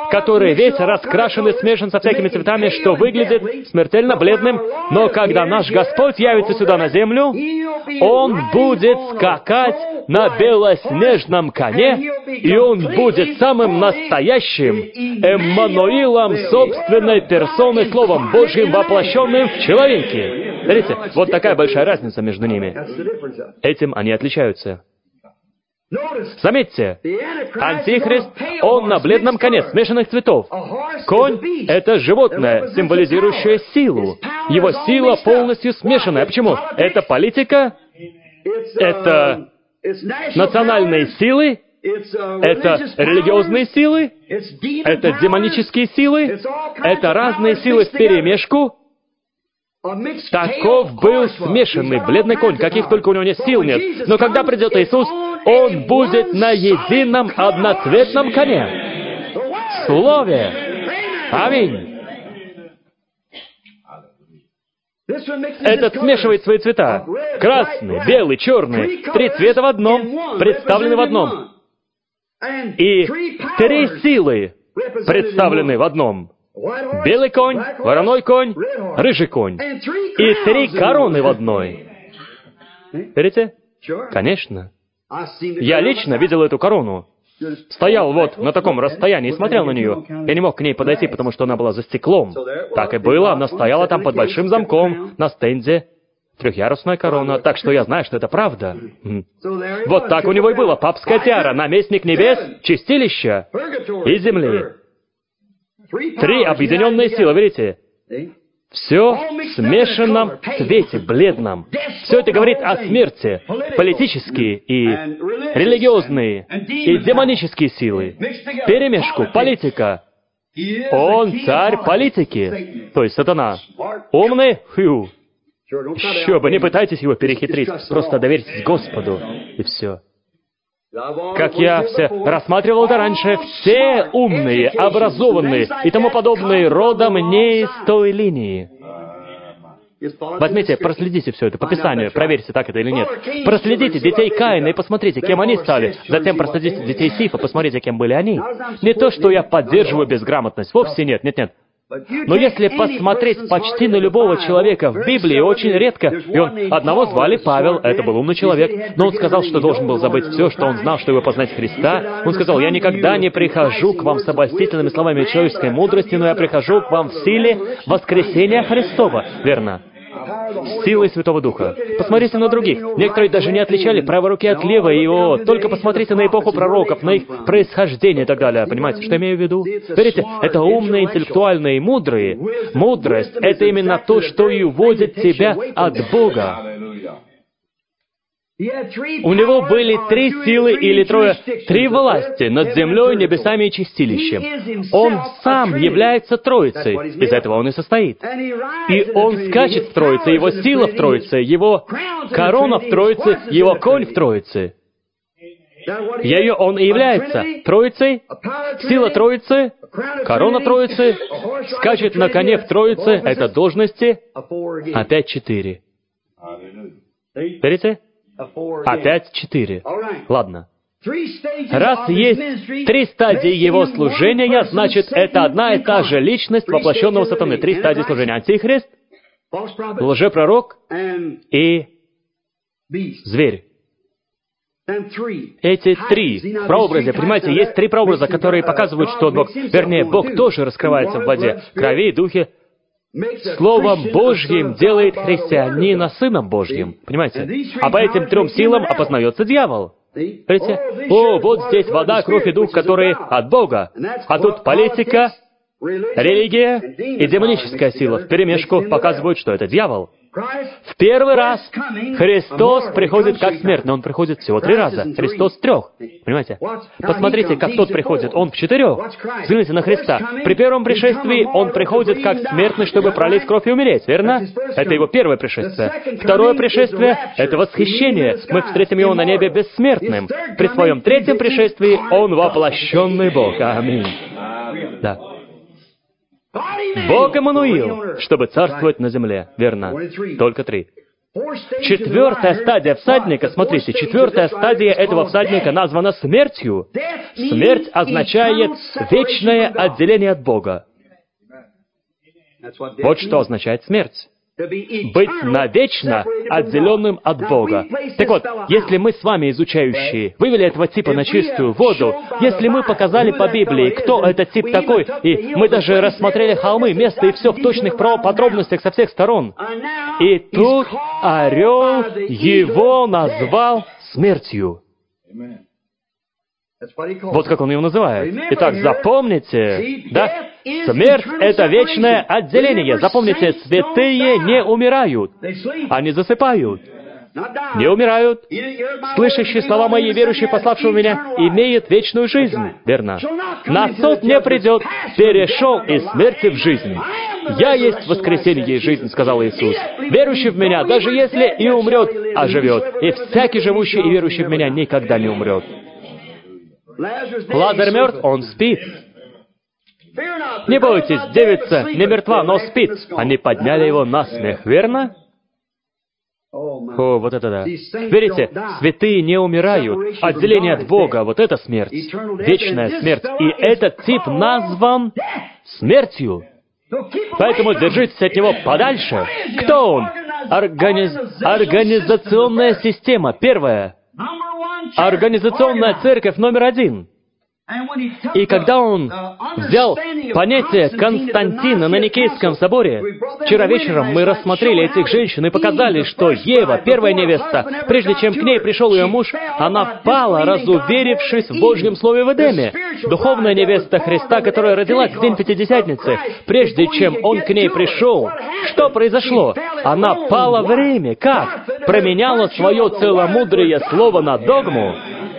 который весь раскрашен и смешан со всякими цветами, что выглядит смертельно бледным, но когда наш Господь явится сюда на землю, Он будет скакать на белоснежном коне, и Он будет самым настоящим Эммануилом, собственной персоной, Словом Божьим, воплощенным в человеке. Смотрите, вот такая большая разница между ними. Этим они отличаются. Заметьте, Антихрист, он на бледном коне смешанных цветов. Конь — это животное, символизирующее силу. Его сила полностью смешанная. Почему? Это политика, это национальные силы, это религиозные силы, это демонические силы, это разные силы вперемешку. Таков был смешанный бледный конь, каких только у него нет сил нет. Но когда придет Иисус, Он будет на едином одноцветном коне. Слове. Аминь. Этот смешивает свои цвета. Красный, белый, черный. Три цвета в одном, представлены в одном. И три силы представлены в одном. Белый конь, вороной конь, рыжий конь. И три короны в одной. Верите? Конечно. Я лично видел эту корону. Стоял вот на таком расстоянии и смотрел на нее. Я не мог к ней подойти, потому что она была за стеклом. Так и было, она стояла там под большим замком, на стенде. Трехъярусная корона, так что я знаю, что это правда. Вот так у него и было. Папская тиара, наместник небес, чистилища и земли. Три объединенные силы, видите? Все в смешанном цвете, бледном. Все это говорит о смерти. Политические и религиозные и демонические силы. Перемешку, политика. Он царь политики, то есть сатана. Умный? Хью. Еще бы, не пытайтесь его перехитрить. Просто доверьтесь Господу, и все. Как я все рассматривал это раньше, все умные, образованные и тому подобные родом не из той линии. Возьмите, проследите все это по Писанию, проверьте, так это или нет. Проследите детей Каина и посмотрите, кем они стали. Затем проследите детей Сифа, посмотрите, кем были они. Не то, что я поддерживаю безграмотность, вовсе нет, нет, нет. Но если посмотреть почти на любого человека в Библии, очень редко, и он одного звали Павел, это был умный человек, но он сказал, что должен был забыть все, что он знал, чтобы познать Христа. Он сказал: «Я никогда не прихожу к вам с обольстительными словами человеческой мудрости, но я прихожу к вам в силе воскресения Христова». Верно. С силой Святого Духа. Посмотрите на других. Некоторые даже не отличали правой руки от левой, и о, только посмотрите на эпоху пророков, на их происхождение и так далее. Понимаете, что я имею в виду? Видите, это умные, интеллектуальные и мудрые. Мудрость — это именно то, что и уводит тебя от Бога. У него были три силы или трое, три власти над землей, небесами и чистилищем. Он сам является Троицей, из этого он и состоит. И он скачет в Троице, его сила в Троице, его корона в Троице, его конь в Троице. Ею он и является Троицей, сила Троицы, корона Троицы, скачет на коне в Троице, это должности, опять четыре. Верите? Опять четыре. Ладно. Раз есть три стадии его служения, значит, это одна и та же личность воплощенного сатаны. Три стадии служения. Антихрист, лжепророк и зверь. Эти три прообраза, понимаете, есть три прообраза, которые показывают, что Бог, вернее, Бог тоже раскрывается в воде, крови и духе. Словом Божьим делает христианина Сыном Божьим. Понимаете? А по этим трем силам опознается дьявол. Видите? О, вот здесь вода, кровь и дух, которые от Бога. А тут политика, религия и демоническая сила вперемешку показывают, что это дьявол. В первый раз Христос приходит как смертный. Он приходит всего три раза. Христос в трех. Понимаете? Посмотрите, как тот приходит. Он в четырех. Взгляните на Христа. При первом пришествии Он приходит как смертный, чтобы пролить кровь и умереть. Верно? Это Его первое пришествие. Второе пришествие — это восхищение. Мы встретим Его на небе бессмертным. При Своем третьем пришествии Он воплощенный Бог. Аминь. Да. Бог Эммануил, чтобы царствовать на земле. Верно. Только три. Четвертая стадия всадника, смотрите, четвертая стадия этого всадника названа смертью. Смерть означает вечное отделение от Бога. Вот что означает смерть. Быть навечно отделенным от Бога. Так вот, если мы с вами, изучающие, вывели этого типа на чистую воду, если мы показали по Библии, кто этот тип такой, и мы даже рассмотрели холмы, место и все в точных подробностях со всех сторон, и тут орел его назвал смертью. Вот как он ее называет. Итак, запомните, да? Смерть — это вечное отделение. Запомните, святые не умирают. Они засыпают. Не умирают. Слышащий слова мои, верующий, пославшего меня, имеет вечную жизнь. Верно. На суд не придет, перешел из смерти в жизнь. «Я есть воскресенье и жизнь», — сказал Иисус. «Верующий в Меня, даже если и умрет, оживет. И всякий живущий и верующий в Меня никогда не умрет». Лазарь мертв, он спит. Не бойтесь, девица не мертва, но спит. Они подняли его на смех, верно? О, вот это да. Видите, святые не умирают. Отделение от Бога, вот это смерть. Вечная смерть. И этот тип назван смертью. Поэтому держитесь от него подальше. Кто он? Организ... Организационная система. Первая. Организационная церковь номер один. И когда он взял понятие Константина на Никейском соборе, вчера вечером мы рассмотрели этих женщин и показали, что Ева, первая невеста, прежде чем к ней пришел ее муж, она пала, разуверившись в Божьем Слове в Эдеме. Духовная невеста Христа, которая родилась в день Пятидесятницы, прежде чем он к ней пришел, что произошло? Она пала в Риме. Как? Променяла свое целомудрие слово на догму.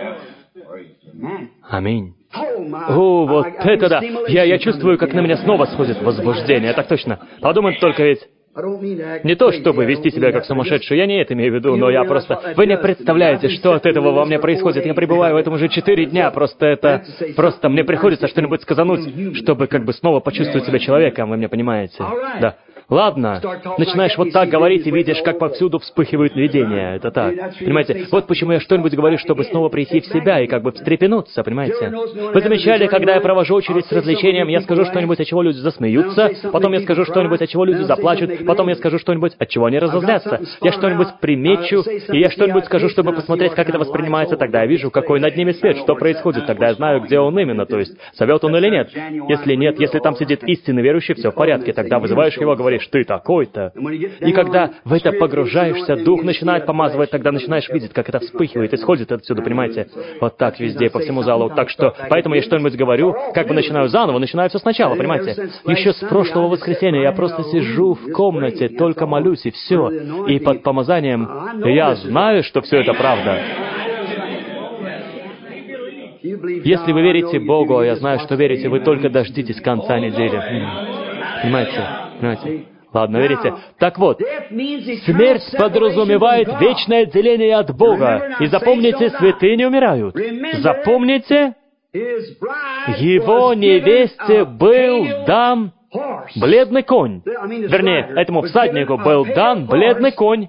Аминь. О, вот это да! Я, я чувствую, как на меня снова сходит возбуждение. Так точно. Подумать только ведь... Не то, чтобы вести себя как сумасшедший, я не это имею в виду, но я просто... Вы не представляете, что от этого во мне происходит. Я пребываю в этом уже четыре дня, просто это... Просто мне приходится что-нибудь сказануть, чтобы как бы снова почувствовать себя человеком, вы меня понимаете? Да. Ладно, начинаешь вот так говорить и видишь, как повсюду вспыхивают видения. Это так. Понимаете? Вот почему я что-нибудь говорю, чтобы снова прийти в себя и как бы встрепенуться, понимаете? Вы замечали, когда я провожу очередь с развлечением, я скажу что-нибудь, от чего люди засмеются, потом я скажу что-нибудь, от чего люди заплачут, потом я скажу что-нибудь, от чего они разозлятся. Я что-нибудь примечу, и я что-нибудь скажу, чтобы посмотреть, как это воспринимается. Тогда я вижу, какой над ними свет, что происходит. Тогда я знаю, где он именно, то есть, совет он или нет. Если нет, если там сидит истинный верующий, все в порядке. Тогда вызываешь его, говоришь, ты такой-то. И когда в это погружаешься, дух начинает помазывать, тогда начинаешь видеть, как это вспыхивает, исходит отсюда, понимаете? Вот так везде, по всему залу. Так что, поэтому я что-нибудь говорю, как бы начинаю заново, начинаю все сначала, понимаете? Еще с прошлого воскресенья я просто сижу в комнате, только молюсь, и все. И под помазанием я знаю, что все это правда. Если вы верите Богу, а я знаю, что верите, вы только дождитесь конца недели. Понимаете? Понимаете? Ладно, верите? Так вот, смерть подразумевает вечное отделение от Бога. И запомните, святые не умирают. Запомните, его невесте был дан бледный конь. Вернее, этому всаднику был дан бледный конь,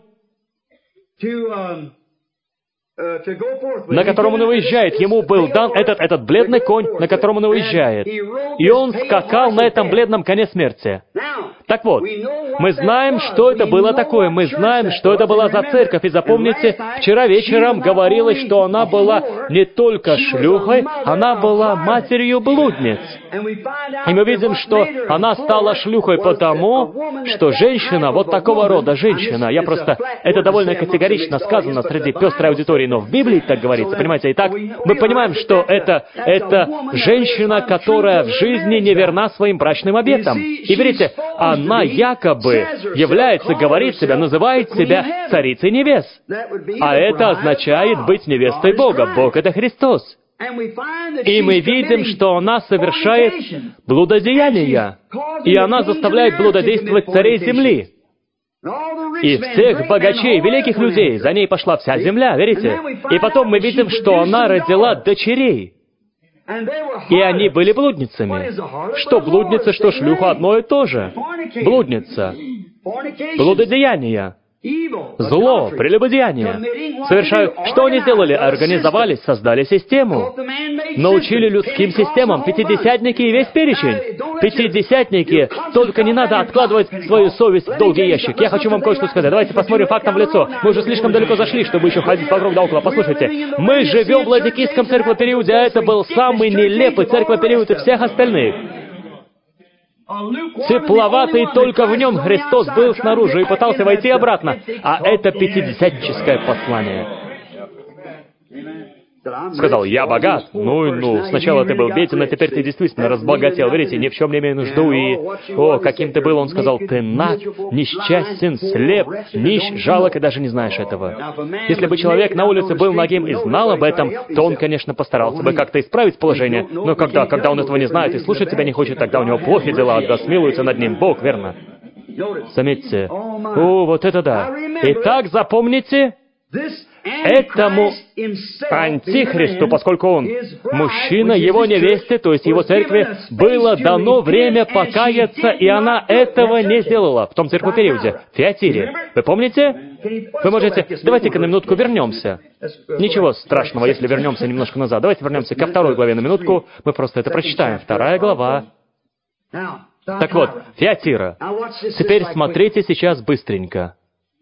на котором он уезжает. Ему был дан этот, этот бледный конь, на котором он уезжает. И он скакал на этом бледном коне смерти. Так вот, мы знаем, что это было такое. Мы знаем, что это была за церковь. И запомните, вчера вечером говорилось, что она была не только шлюхой, она была матерью блудниц. И мы видим, что она стала шлюхой потому, что женщина, вот такого рода женщина, я просто... Это довольно категорично сказано среди пестрой аудитории, но в Библии так говорится, понимаете? Итак, мы понимаем, что это, это женщина, которая в жизни не верна своим брачным обетам. И видите, она якобы является, говорит себя, называет себя царицей небес. А это означает быть невестой Бога. Бог — это Христос. И мы видим, что она совершает блудодеяния. И она заставляет блудодействовать царей земли. И всех богачей, великих людей, за ней пошла вся земля, верите? И потом мы видим, что она родила дочерей. И они были блудницами. Что блудница, что шлюха, одно и то же. Блудница. Блудодеяние. Зло, прелюбодеяние. Совершают... Что они сделали? Организовались, создали систему. Научили людским системам. Пятидесятники и весь перечень. Пятидесятники. Только не надо откладывать свою совесть в долгий ящик. Я хочу вам кое-что сказать. Давайте посмотрим фактам в лицо. Мы уже слишком далеко зашли, чтобы еще ходить вокруг да около. Послушайте. Мы живем в ладикийском церквопериоде, а это был самый нелепый церквопериод из всех остальных. Тепловатый, только в нем Христос был снаружи и пытался войти обратно. А это пятидесятническое послание. Сказал, я богат. Ну, ну, сначала ты был беден, а теперь ты действительно разбогател. Видите, ни в чем не имею нужду. И, о, каким ты был, он сказал, ты наг, несчастен, слеп, нищ, жалок, и даже не знаешь этого. Если бы человек на улице был нагим и знал об этом, то он, конечно, постарался бы как-то исправить положение. Но когда, когда он этого не знает и слушать тебя не хочет, тогда у него плохи дела, да смилуется над ним Бог, верно? Заметьте. О, вот это да. Итак, запомните, этому антихристу, поскольку он мужчина, его невесте, то есть его церкви, было дано время покаяться, и она этого не сделала в том церквопериоде, в Фиатире. Вы помните? Вы можете... Давайте-ка на минутку вернемся. Ничего страшного, если вернемся немножко назад. Давайте вернемся ко второй главе на минутку. Мы просто это прочитаем. Вторая глава. Так вот, Фиатира. Теперь смотрите сейчас быстренько.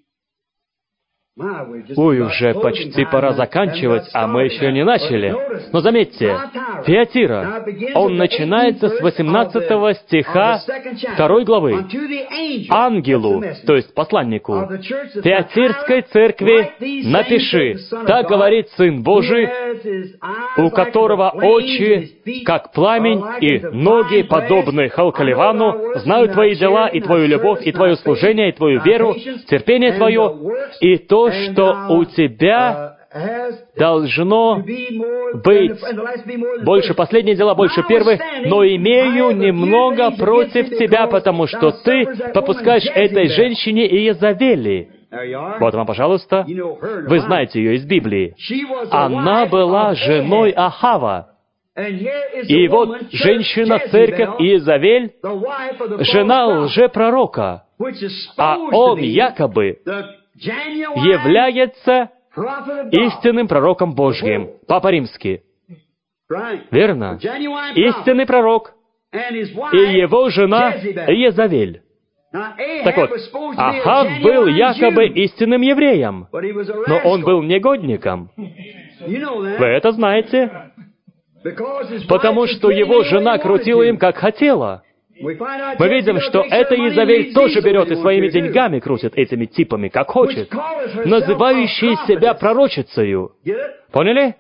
Ой, уже почти пора заканчивать, а мы еще не начали. Но заметьте, Фиатира, он начинается с восемнадцатого стиха второй главы. Ангелу, то есть посланнику, Фиатирской церкви напиши, так говорит Сын Божий, у которого очи, как пламень, и ноги, подобные Халкаливану, знают твои дела, и твою любовь, и твое служение, и твою веру, терпение твое, и то, что у тебя должно быть больше последние дела, больше первых, но имею немного против тебя, потому что ты попускаешь этой женщине Иезавели. Вот вам, пожалуйста. Вы знаете ее из Библии. Она была женой Ахава. И вот женщина-церковь Иезавель, жена лжепророка, а он якобы является истинным пророком Божьим. Папа Римский. Верно? Истинный пророк. И его жена Иезавель. Так вот, Ахав был якобы истинным евреем, но он был негодником. Вы это знаете? Потому что его жена крутила им, как хотела. Мы видим, что эта Иезавель тоже берет и своими деньгами крутит этими типами, как хочет, называющие себя пророчицею. Поняли?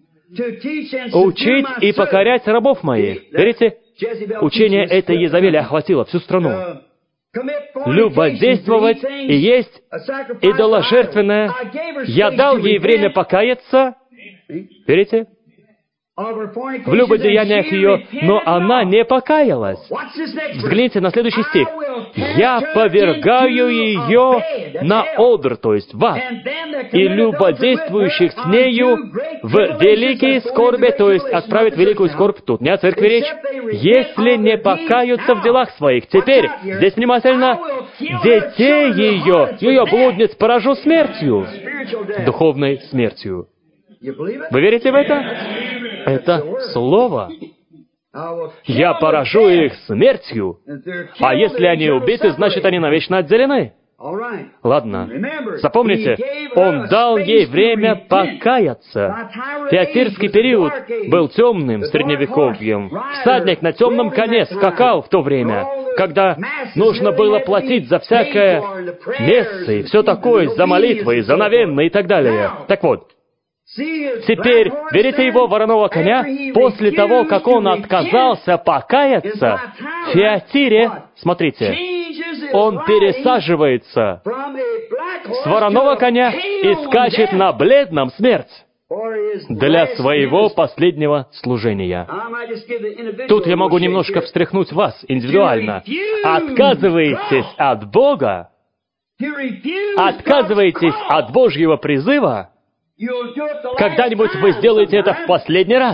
Учить и покорять рабов моих. Верите? Учение этой Иезавели охватило всю страну. Любодействовать и есть идоложертвенное. Я дал ей время покаяться. Верите? В любодеяниях ее, но она не покаялась. Взгляните на следующий стих. «Я повергаю ее на одр», то есть в ад, «и любодействующих с нею в великие скорби», то есть отправит великую скорбь. Тут не о церкви речь. «Если не покаются в делах своих». Теперь, здесь внимательно, «детей ее, ее блудниц поражу смертью», духовной смертью. Вы верите в это? Это слово. «Я поражу их смертью, а если они убиты, значит, они навечно отделены». Ладно. Запомните, он дал ей время покаяться. Фиатирский период был темным средневековьем. Всадник на темном коне скакал в то время, когда нужно было платить за всякое место и все такое, за молитвы, за новенны и так далее. Так вот, теперь, верите его вороного коня, после того, как он отказался покаяться, в Фиатире, смотрите, он пересаживается с вороного коня и скачет на бледном смерть для своего последнего служения. Тут я могу немножко встряхнуть вас индивидуально. Отказываетесь от Бога, отказываетесь от Божьего призыва, когда-нибудь вы сделаете это в последний раз.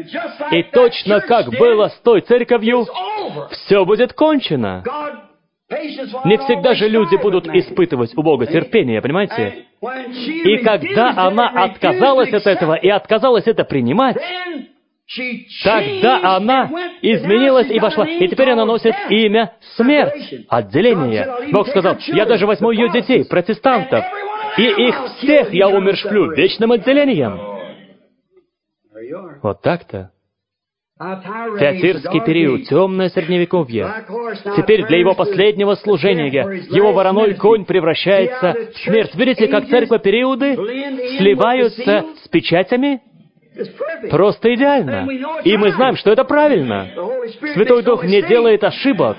И точно как было с той церковью, все будет кончено. Не всегда же люди будут испытывать у Бога терпение, понимаете? И когда она отказалась от этого и отказалась это принимать, тогда она изменилась и вошла. И теперь она носит имя смерть, отделение. Бог сказал: «Я даже возьму ее детей, протестантов, и их всех я умерщвлю вечным отделением». Вот так-то. Театирский период, темное средневековье. Теперь для его последнего служения его вороной конь превращается в смерть. Видите, как церковь периоды сливаются с печатями? Просто идеально. И мы знаем, что это правильно. Святой Дух не делает ошибок.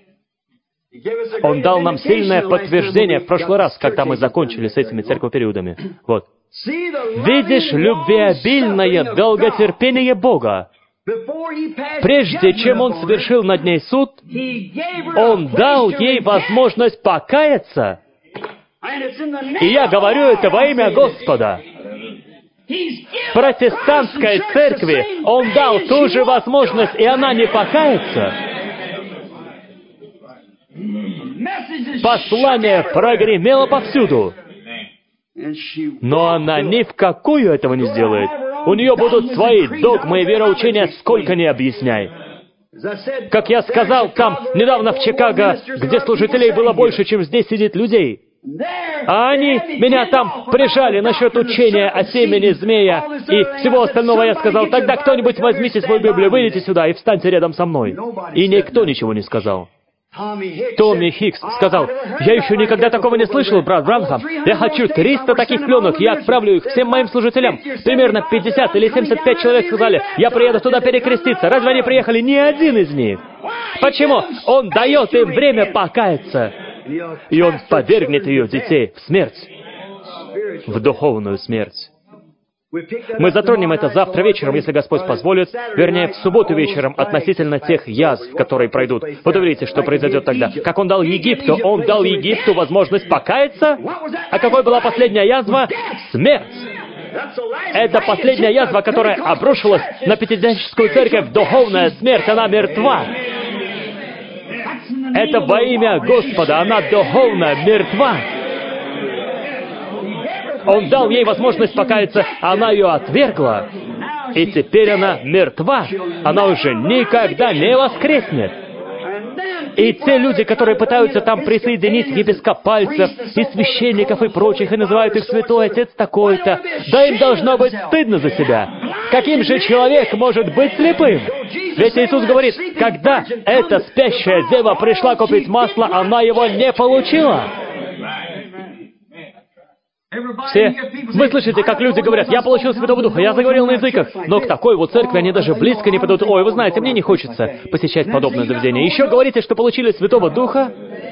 Он дал нам сильное подтверждение в прошлый раз, когда мы закончили с этими церковь-периодами. Вот. «Видишь любвеобильное долготерпение Бога. Прежде чем Он совершил над ней суд, Он дал ей возможность покаяться. И я говорю это во имя Господа. Протестантской церкви Он дал ту же возможность, и она не покается. Послание прогремело повсюду. Но она ни в какую этого не сделает. У нее будут свои догмы и вероучения, сколько ни объясняй. Как я сказал, там, недавно в Чикаго, где служителей было больше, чем здесь сидит людей. А они меня там прижали насчет учения о семени змея и всего остального. Я сказал: тогда кто-нибудь возьмите свою Библию, выйдите сюда и встаньте рядом со мной. И никто ничего не сказал. Томми Хикс сказал: «Я еще никогда такого не слышал, брат Бранхам. Я хочу триста таких пленок, я отправлю их всем моим служителям». Примерно пятьдесят или семьдесят пять человек сказали: «Я приеду туда перекреститься». Разве они приехали? Ни один из них. Почему? Он дает им время покаяться. И Он повергнет ее детей в смерть, в духовную смерть. Мы затронем это завтра вечером, если Господь позволит, вернее, в субботу вечером, относительно тех язв, которые пройдут. Вот увидите, что произойдет тогда. Как Он дал Египту, Он дал Египту возможность покаяться. А какой была последняя язва? Смерть. Это последняя язва, которая обрушилась на Пятидесятническую церковь, духовная смерть, она мертва. Это во имя Господа, она духовно мертва. Он дал ей возможность покаяться, она ее отвергла. И теперь она мертва. Она уже никогда не воскреснет. И те люди, которые пытаются там присоединить епископальцев и священников и прочих, и называют их святой отец такой-то, да им должно быть стыдно за себя. Каким же человек может быть слепым? Ведь Иисус говорит: когда эта спящая дева пришла купить масло, она его не получила. Все, вы слышите, как люди говорят: «Я получил Святого Духа, я заговорил на языках». Но к такой вот церкви они даже близко не подойдут. Ой, вы знаете, мне не хочется посещать подобное заведение. Еще говорите, что получили Святого Духа.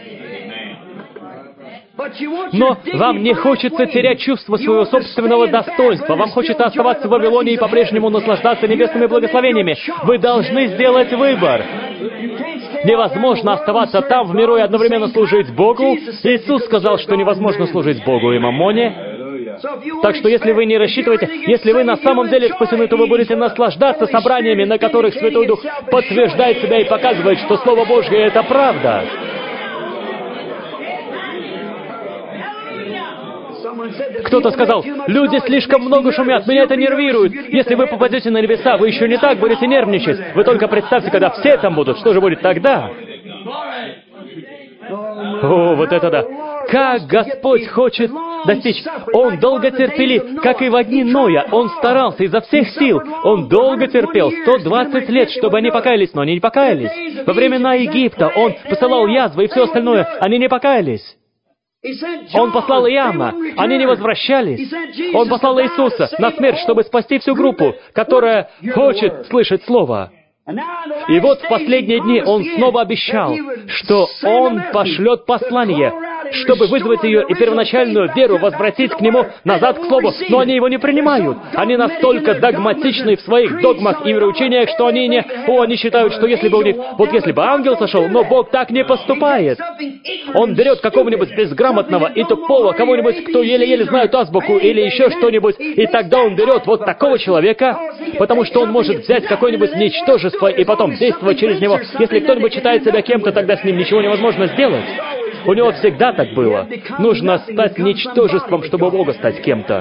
Но вам не хочется терять чувство своего собственного достоинства. Вам хочется оставаться в Вавилоне и по-прежнему наслаждаться небесными благословениями. Вы должны сделать выбор. Невозможно оставаться там в миру и одновременно служить Богу. Иисус сказал, что невозможно служить Богу и мамоне. Так что если вы не рассчитываете, если вы на самом деле спасены, то вы будете наслаждаться собраниями, на которых Святой Дух подтверждает себя и показывает, что Слово Божье — это правда. Кто-то сказал: «Люди слишком много шумят, меня это нервирует». Если вы попадете на небеса, вы еще не так будете нервничать. Вы только представьте, когда все там будут, что же будет тогда? О, вот это да! Как Господь хочет достичь! Он долго терпелив, как и в дни Ноя. Он старался изо всех сил. Он долго терпел, сто двадцать лет, чтобы они покаялись, но они не покаялись. Во времена Египта Он посылал язвы и все остальное. Они не покаялись. Он послал Иоанна, они не возвращались. Он послал Иисуса на смерть, чтобы спасти всю группу, которая хочет слышать Слово. И вот в последние дни Он снова обещал, что Он пошлет послание чтобы вызвать ее и первоначальную веру возвратить к Нему назад к Слову, но они его не принимают. Они настолько догматичны в своих догмах и вероучениях, что они не... О, они считают, что если бы у них... Вот если бы ангел сошел, но Бог так не поступает. Он берет какого-нибудь безграмотного и тупого, кого-нибудь, кто еле-еле знает азбуку или еще что-нибудь, и тогда он берет вот такого человека, потому что он может взять какое-нибудь ничтожество и потом действовать через него. Если кто-нибудь считает себя кем-то, тогда с ним ничего невозможно сделать. У него всегда так было. Нужно стать ничтожеством, чтобы Бога стать кем-то.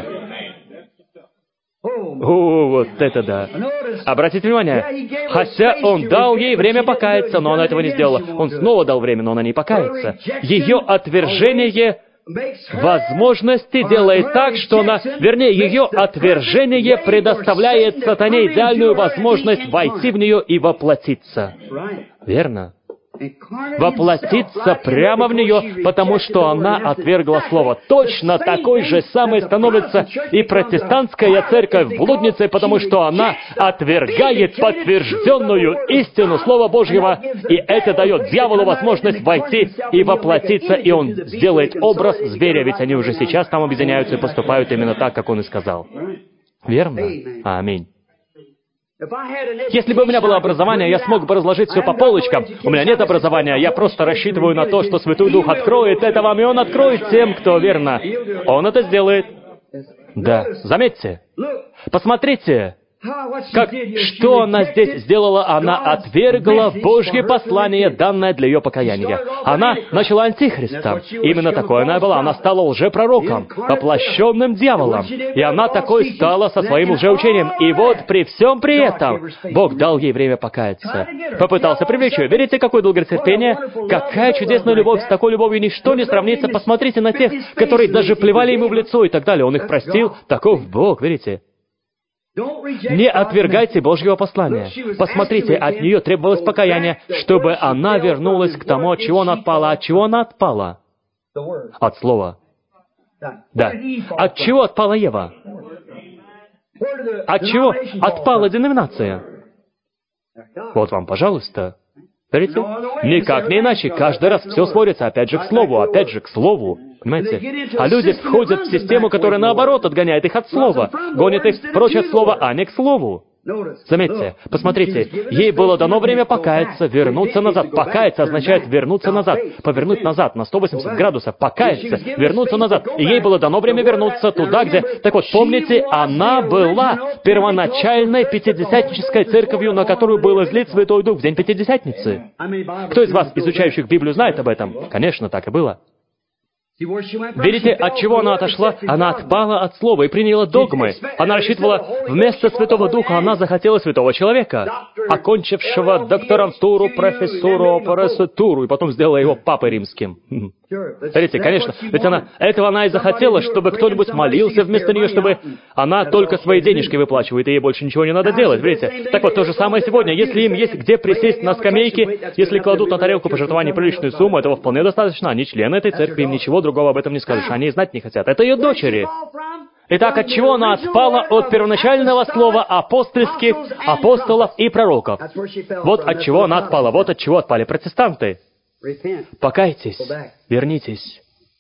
О, вот это да. Обратите внимание, хотя он дал ей время покаяться, но она этого не сделала. Он снова дал время, но она не покается. Ее отвержение возможности делает так, что она... Вернее, ее отвержение предоставляет сатане идеальную возможность войти в нее и воплотиться. Верно? Воплотиться прямо в нее, потому что она отвергла Слово. Точно такой же самой становится и протестантская церковь блудницей, потому что она отвергает подтвержденную истину Слова Божьего, и это дает дьяволу возможность войти и воплотиться, и он сделает образ зверя, ведь они уже сейчас там объединяются и поступают именно так, как он и сказал. Верно? Аминь. Если бы у меня было образование, я смог бы разложить все по полочкам. У меня нет образования, я просто рассчитываю на то, что Святой Дух откроет это вам, и Он откроет тем, кто верно. Он это сделает. Да, заметьте. Посмотрите, как, что она здесь сделала? Она отвергла Божье послание, данное для ее покаяния. Она начала антихристом. Именно такой она была. Она стала лжепророком, воплощенным дьяволом. И она такой стала со своим лжеучением. И вот при всем при этом Бог дал ей время покаяться. Попытался привлечь ее. Видите, какое долготерпение? Какая чудесная любовь! С такой любовью ничто не сравнится. Посмотрите на тех, которые даже плевали ему в лицо и так далее. Он их простил. Таков Бог, видите? Не отвергайте Божьего послания. Посмотрите, от нее требовалось покаяние, чтобы она вернулась к тому, от чего она отпала. От чего она отпала? От Слова. Да. От чего отпала Ева? От чего отпала деноминация? Вот вам, пожалуйста. Смотрите? Никак не иначе. Каждый раз все сводится опять же к Слову, опять же к Слову. Понимаете? А люди входят в систему, которая наоборот отгоняет их от Слова, гонит их прочь от Слова, а не к Слову. Заметьте, посмотрите, ей было дано время покаяться, вернуться назад. Покаяться означает вернуться назад, повернуть назад на сто восемьдесят градусов, покаяться, вернуться назад. И ей было дано время вернуться туда, где... Так вот, помните, она была первоначальной пятидесятнической церковью, на которую был излит Святой Дух в день Пятидесятницы. Кто из вас, изучающих Библию, знает об этом? Конечно, так и было. Видите, от чего она отошла? Она отпала от Слова и приняла догмы. Она рассчитывала, вместо Святого Духа она захотела святого человека, окончившего докторантуру, профессуру, профессуру, и потом сделала его папой римским. Смотрите, конечно, ведь она, этого она и захотела, чтобы кто-нибудь молился вместо нее, чтобы она только свои денежки выплачивает, и ей больше ничего не надо делать, видите? Так вот, то же самое сегодня. Если им есть где присесть на скамейке, если кладут на тарелку пожертвования приличную сумму, этого вполне достаточно. Они члены этой церкви, им ничего другого об этом не скажешь. Они и знать не хотят. Это ее дочери. Итак, от чего она отпала? От первоначального слова апостольских, апостолов и пророков. Вот от чего она отпала. Вот от чего отпали протестанты. Покайтесь, вернитесь.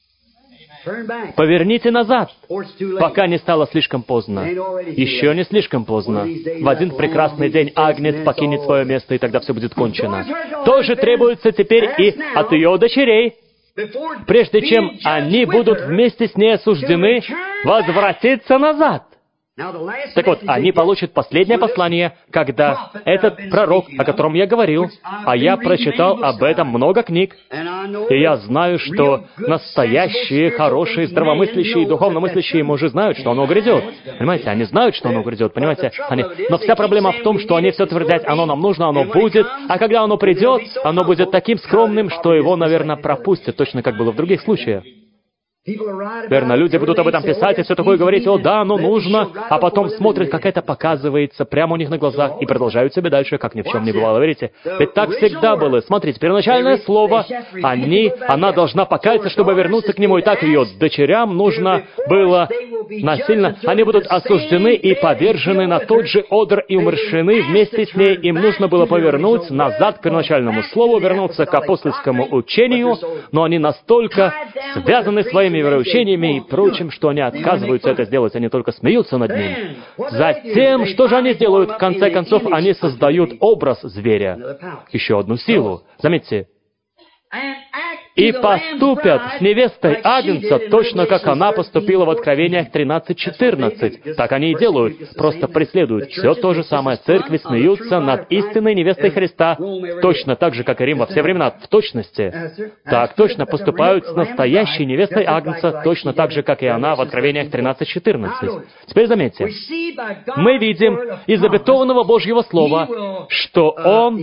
Поверните назад, пока не стало слишком поздно. Еще не слишком поздно. В один прекрасный день Агнец покинет свое место, и тогда все будет кончено. То же требуется теперь и от ее дочерей. Прежде чем они будут вместе с ней осуждены, возвратиться назад. Так вот, они получат последнее послание, когда этот пророк, о котором я говорил, а я прочитал об этом много книг, и я знаю, что настоящие, хорошие, здравомыслящие и духовномыслящие мужи знают, что оно грядет. Понимаете, они знают, что оно грядет, понимаете? Они... Но вся проблема в том, что они все твердят, оно нам нужно, оно будет, а когда оно придет, оно будет таким скромным, что его, наверное, пропустят, точно как было в других случаях. Верно, люди будут об этом писать и все такое говорить, о да, оно нужно, а потом смотрят, как это показывается прямо у них на глазах и продолжают себе дальше, как ни в чем не бывало, видите? Ведь так всегда было. Смотрите, первоначальное слово, они, она должна покаяться, чтобы вернуться к нему, и так ее дочерям нужно было насильно, они будут осуждены и повержены на тот же одр и умерщвлены вместе с ней. Им нужно было повернуть назад к первоначальному слову, вернуться к апостольскому учению, но они настолько связаны своими вероучениями и прочим, что они отказываются это сделать, они только смеются над ним. Затем, что же они делают? В конце концов, они создают образ зверя, еще одну силу. Заметьте, и поступят с невестой Агнца точно, как она поступила в Откровениях тринадцать четырнадцать. Так они и делают, просто преследуют. Все то же самое. Церкви смеются над истинной невестой Христа, точно так же, как и Рим во все времена, в точности. Так точно поступают с настоящей невестой Агнца, точно так же, как и она в Откровениях тринадцать четырнадцать. Теперь заметьте, мы видим из обетованного Божьего Слова, что Он,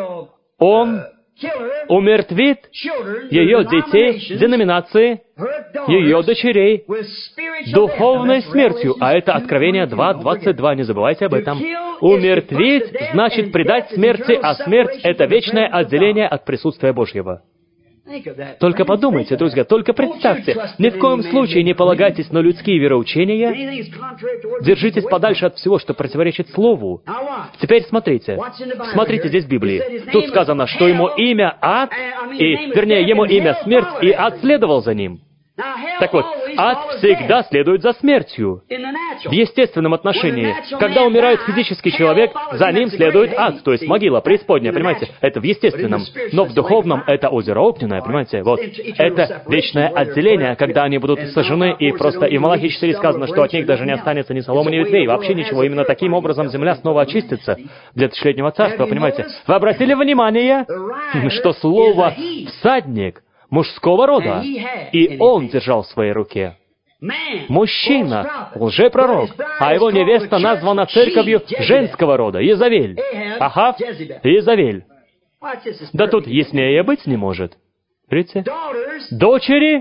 Он умертвит ее детей, деноминации, ее дочерей духовной смертью. А это Откровение два двадцать два, не забывайте об этом. Умертвить значит предать смерти, а смерть — это вечное отделение от присутствия Божьего. Только подумайте, друзья, только представьте, ни в коем случае не полагайтесь на людские вероучения, держитесь подальше от всего, что противоречит Слову. Теперь смотрите, смотрите здесь в Библии. Тут сказано, что ему имя ад, и, вернее, ему имя смерть, и ад следовал за ним. Так вот, ад всегда следует за смертью. В естественном отношении, когда умирает физический человек, за ним следует ад, то есть могила, преисподняя, понимаете? Это в естественном. Но в духовном это озеро огненное, понимаете? Вот. Это вечное отделение, когда они будут сожжены, и просто и в Малахии четыре сказано, что от них даже не останется ни соломы, ни ветвей, вообще ничего. Именно таким образом земля снова очистится для тысячелетнего царства, понимаете? Вы обратили внимание, что слово «всадник» мужского рода, и он держал в своей руке. Мужчина, лжепророк, а его невеста названа церковью женского рода, Иезавель. Ахав, Иезавель. Да тут яснее быть не может. Видите? Дочери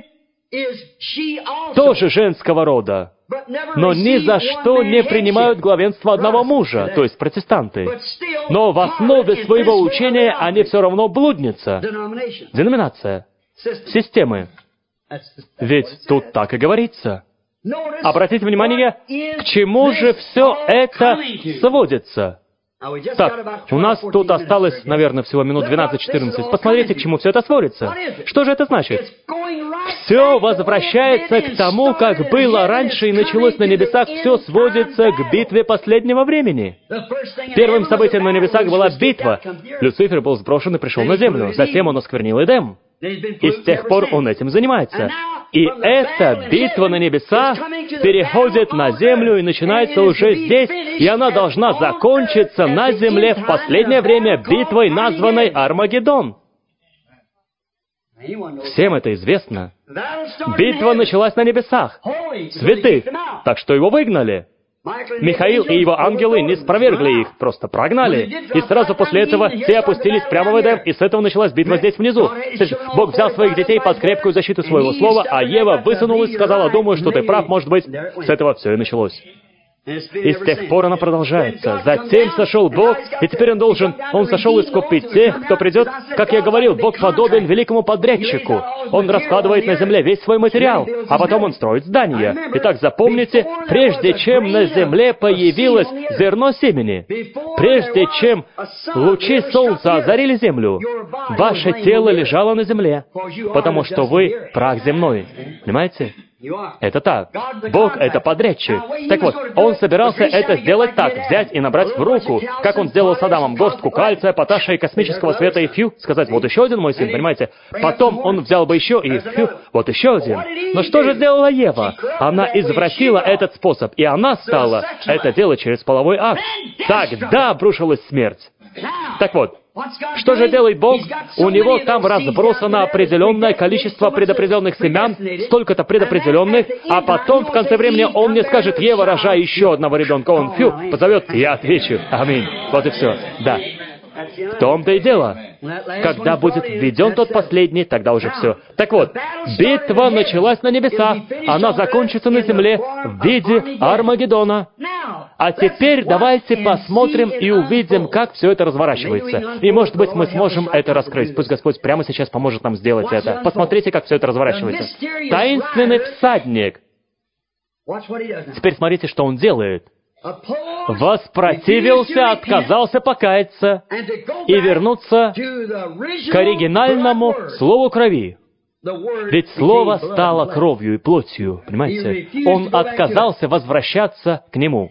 тоже женского рода, но ни за что не принимают главенство одного мужа, то есть протестанты. Но в основе своего учения они все равно блудница, деноминация. Системы. Ведь тут так и говорится. Обратите внимание, к чему же все это сводится? Так, у нас тут осталось, наверное, всего минут двенадцать-четырнадцать. Посмотрите, к чему все это сводится. Что же это значит? Все возвращается к тому, как было раньше и началось на небесах, все сводится к битве последнего времени. Первым событием на небесах была битва. Люцифер был сброшен и пришел на землю. Затем он осквернил Эдем. И с тех пор он этим занимается. И эта битва на небесах переходит на землю и начинается уже здесь, и она должна закончиться на земле в последнее время битвой, названной Армагеддон. Всем это известно. Битва началась на небесах, святых, так что его выгнали. Михаил и его ангелы не спровергли их, просто прогнали. И сразу после этого те опустились прямо в Эдем, и с этого началась битва здесь внизу. Бог взял своих детей под крепкую защиту своего слова, а Ева высунулась, сказала: «Думаю, что ты прав, может быть». С этого все и началось. И с тех пор она продолжается. Затем сошел Бог, и теперь Он должен, Он сошел искупить тех, кто придет. Как я говорил, Бог подобен великому подрядчику. Он раскладывает на земле весь свой материал, а потом Он строит здания. Итак, запомните, прежде чем на земле появилось зерно семени, прежде чем лучи солнца озарили землю, ваше тело лежало на земле, потому что вы прах земной. Понимаете? Это так. Бог — это подрядчик. Так вот, Он собирался это сделать так, взять и набрать в руку, как Он сделал с Адамом, горстку кальция, поташа и космического света, и фью, сказать: «Вот еще один мой сын», понимаете? Потом Он взял бы еще и фью, вот еще один. Но что же сделала Ева? Она извратила этот способ, и она стала это делать через половой акт. Тогда обрушилась смерть. Так вот, что же делает Бог? У Него там разбросано определенное количество предопределенных семян, столько-то предопределенных, а потом, в конце времени, Он мне скажет: «Ева, рожай еще одного ребенка». Он, фью, позовет, я отвечу. Аминь. Вот и все. Да. В том-то и дело. Когда будет введен тот последний, тогда уже все. Так вот, битва началась на небесах, она закончится на земле в виде Армагеддона. А теперь давайте посмотрим и увидим, как все это разворачивается. И, может быть, мы сможем это раскрыть. Пусть Господь прямо сейчас поможет нам сделать это. Посмотрите, как все это разворачивается. Таинственный всадник. Теперь смотрите, что он делает. Воспротивился, отказался покаяться и вернуться к оригинальному слову крови. Ведь слово стало кровью и плотью, понимаете? Он отказался возвращаться к нему.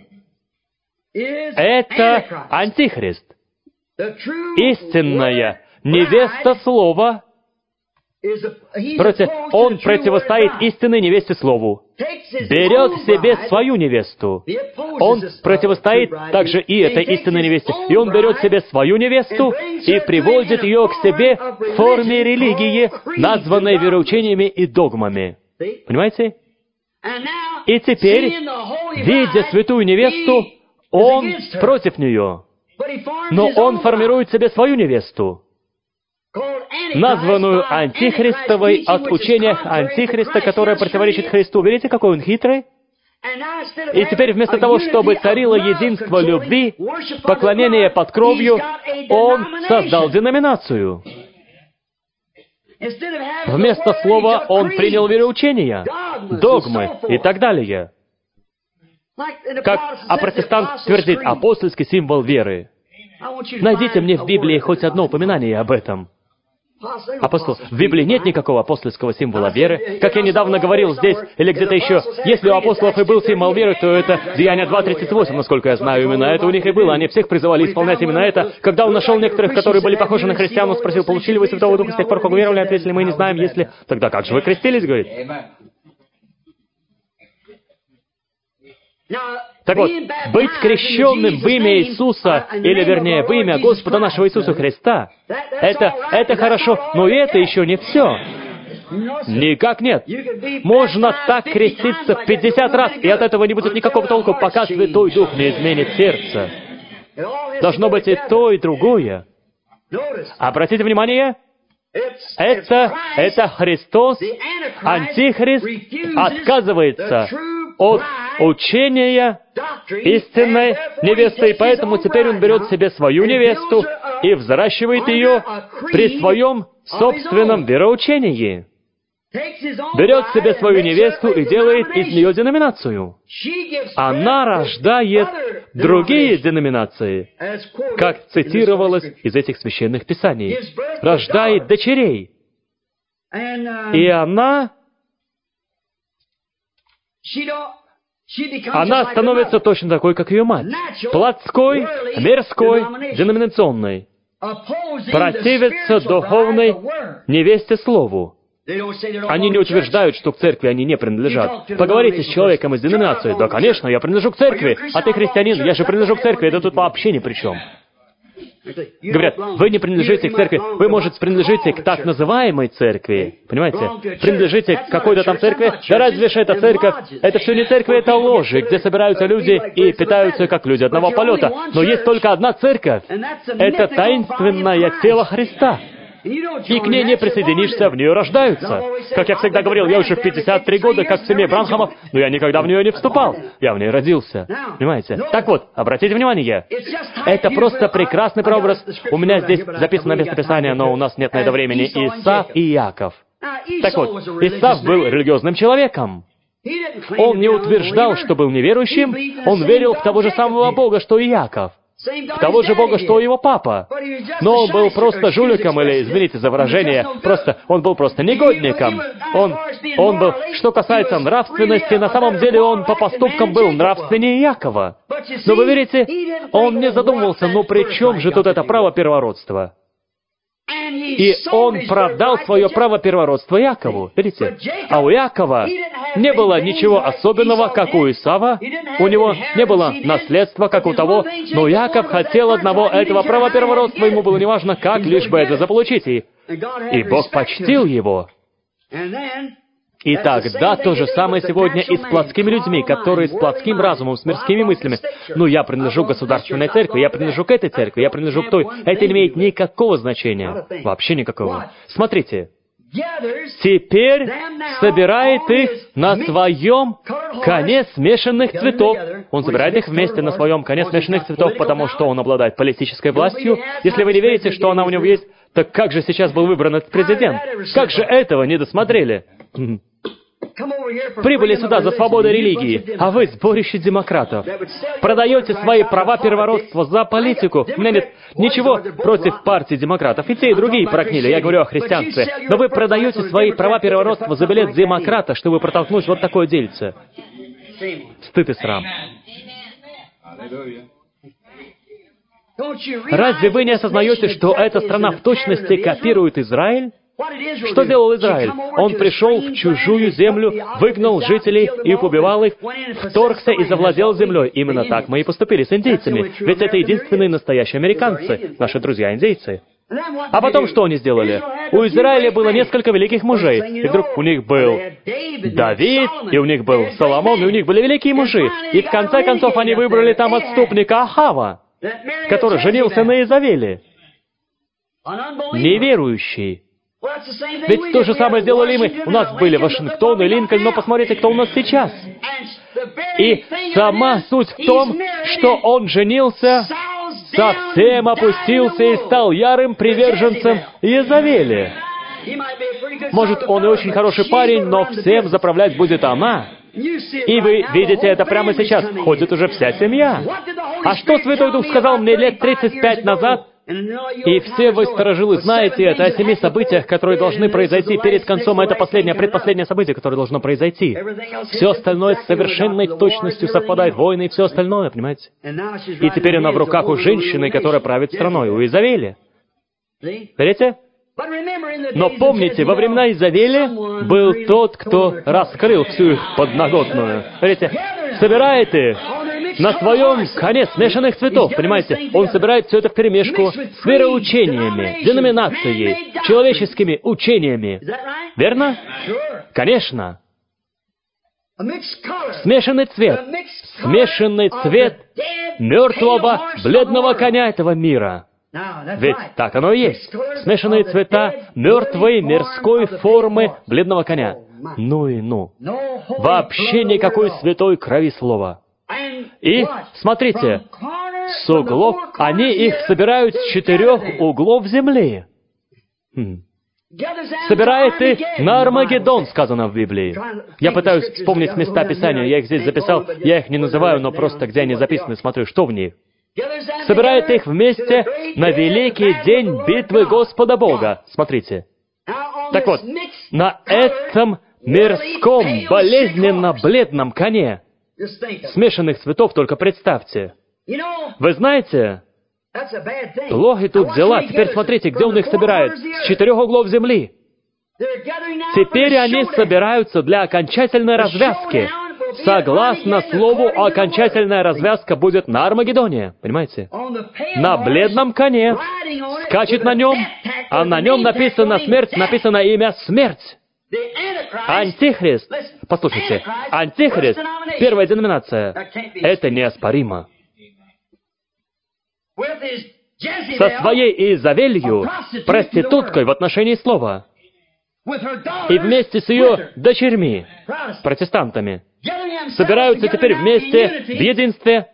Это Антихрист. Истинная невеста слова. Против, он противостоит истинной невесте слову. Берет себе свою невесту. Он противостоит также и этой истинной невесте. И он берет себе свою невесту и приводит ее к себе в форме религии, названной вероучениями и догмами. Понимаете? И теперь, видя святую невесту, он против нее. Но он формирует себе свою невесту, названную Антихристовой от учения Антихриста, которое противоречит Христу. Видите, какой он хитрый? И теперь вместо того, чтобы царило единство любви, поклонение под кровью, он создал деноминацию. Вместо слова он принял вероучения, догмы и так далее. Как а протестант твердит, апостольский символ веры. Найдите мне в Библии хоть одно упоминание об этом. Апостол, в Библии нет никакого апостольского символа веры. Как я недавно говорил здесь, или где-то еще, если у апостолов и был символ веры, то это Деяния два тридцать восемь, насколько я знаю, именно это у них и было. Они всех призывали исполнять именно это. Когда он нашел некоторых, которые были похожи на христиан, он спросил, получили вы Святого Духа с тех пор, как уверовали? Ответили, мы не знаем, если... Тогда как же вы крестились, говорит? Так вот, быть крещенным в имя Иисуса, или вернее, в имя Господа нашего Иисуса Христа, это, это хорошо, но и это еще не все. Никак нет. Можно так креститься пятьдесят раз, и от этого не будет никакого толку, пока Святой Дух не изменит сердце. Должно быть и то, и другое. Обратите внимание, это, это Христос, Антихрист, отказывается от учения истинной невесты, и поэтому теперь он берет себе свою невесту и взращивает ее при своем собственном вероучении. Берет себе свою невесту и делает из нее деноминацию. Она рождает другие деноминации, как цитировалось из этих священных писаний. Рождает дочерей. И она... Она становится точно такой, как ее мать. Плотской, мирской, деноминационной. Противится духовной невесте слову. Они не утверждают, что к церкви они не принадлежат. Поговорите с человеком из деноминации. Да, конечно, я принадлежу к церкви. А ты христианин, я же принадлежу к церкви. Это тут вообще ни при чем. Говорят, вы не принадлежите к церкви, вы, может, принадлежите к так называемой церкви. Понимаете? Принадлежите к какой-то там церкви. Да разве же это церковь? Это все не церковь, это ложи, где собираются люди и питаются, как люди одного полета. Но есть только одна церковь. Это таинственное тело Христа. И к ней не присоединишься, в нее рождаются. Как я всегда говорил, я уже в пятьдесят три года, как в семье Бранхамов, но я никогда в нее не вступал. Я в ней родился. Понимаете? Так вот, обратите внимание, это просто прекрасный прообраз. У меня здесь записано местописание, но у нас нет на это времени. Исав и Иаков. Так вот, Исав был религиозным человеком. Он не утверждал, что был неверующим, он верил в того же самого Бога, что и Иаков. В того же Бога, что и его папа. Но он был просто жуликом, или, извините за выражение, просто, он был просто негодником. Он, он был, что касается нравственности, на самом деле он по поступкам был нравственнее Иакова. Но вы видите, он не задумывался, ну при чем же тут это право первородства? И он продал свое право первородства Иакову. Видите? А у Иакова не было ничего особенного, как у Исава. У него не было наследства, как у того. Но Иаков хотел одного этого права первородства. Ему было неважно, как, лишь бы это заполучить. И, и Бог почтил его. И тогда то же самое сегодня и с плотскими людьми, которые с плотским разумом, с мирскими мыслями. Ну, я принадлежу к государственной церкви, я принадлежу к этой церкви, я принадлежу к той. Это не имеет никакого значения. Вообще никакого. Смотрите. Теперь собирает их на своем коне смешанных цветов. Он собирает их вместе на своем коне смешанных цветов, потому что он обладает политической властью. Если вы не верите, что она у него есть, так как же сейчас был выбран этот президент? Как же этого не досмотрели? прибыли сюда за свободой религии, а вы сборище демократов. Продаете свои права первородства за политику. У меня нет ничего против партии демократов. И те, и другие прогнили, я говорю о христианстве. Но вы продаете свои права первородства за билет демократа, чтобы протолкнуть вот такое дельце. Стыд и срам. Разве вы не осознаете, что эта страна в точности копирует Израиль? Что делал Израиль? Он пришел в чужую землю, выгнал жителей и побивал их, вторгся и завладел землей. Именно так мы и поступили с индейцами. Ведь это единственные настоящие американцы, наши друзья-индейцы. А потом что они сделали? У Израиля было несколько великих мужей, и вдруг у них был Давид, и у них был Соломон, и у них были великие мужи. И в конце концов они выбрали там отступника Ахава, который женился на Изавеле. Неверующий. Ведь то же самое сделали мы. У нас были Вашингтон и Линкольн, но посмотрите, кто у нас сейчас. И сама суть в том, что он женился, совсем опустился и стал ярым приверженцем Иезавели. Может, он и очень хороший парень, но всем заправлять будет она. И вы видите это прямо сейчас. Ходит уже вся семья. А что Святой Дух сказал мне лет тридцать пять назад? И все вы, старожилы, знаете это о семи событиях, которые должны произойти перед концом. Это последнее, предпоследнее событие, которое должно произойти. Все остальное с совершенной точностью совпадает. Войны и все остальное, понимаете? И теперь она в руках у женщины, которая правит страной, у Иезавели. Верите? Но помните, во времена Иезавели был тот, кто раскрыл всю их подноготную. Видите, собирает их на своем коне смешанных цветов, понимаете? Он собирает все это вперемешку с вероучениями, деноминацией, человеческими учениями. Верно? Конечно. Смешанный цвет. Смешанный цвет мертвого, бледного коня этого мира. Ведь так оно и есть. Смешанные цвета мертвой мирской формы бледного коня. Ну и ну. Вообще никакой святой крови слова. И, смотрите, с углов, они их собирают с четырех углов земли. Хм. Собирает их на Армагеддон, сказано в Библии. Я пытаюсь вспомнить места Писания, я их здесь записал, я их не называю, но просто где они записаны, смотрю, что в них. Собирает их вместе на великий день битвы Господа Бога. Смотрите. Так вот, на этом мирском, болезненно-бледном коне смешанных цветов, только представьте. Вы знаете, плохи тут дела. Теперь смотрите, где он их собирает. С четырех углов земли. Теперь они собираются для окончательной развязки. Согласно слову, окончательная развязка будет на Армагеддоне. Понимаете? На бледном коне. Скачет на нем, а на нем написано смерть, написано имя смерть. Антихрист. Послушайте, Антихрист, первая деноминация, это неоспоримо. Со своей Иезавелью, проституткой в отношении слова, и вместе с ее дочерьми, протестантами, собираются теперь вместе в единстве.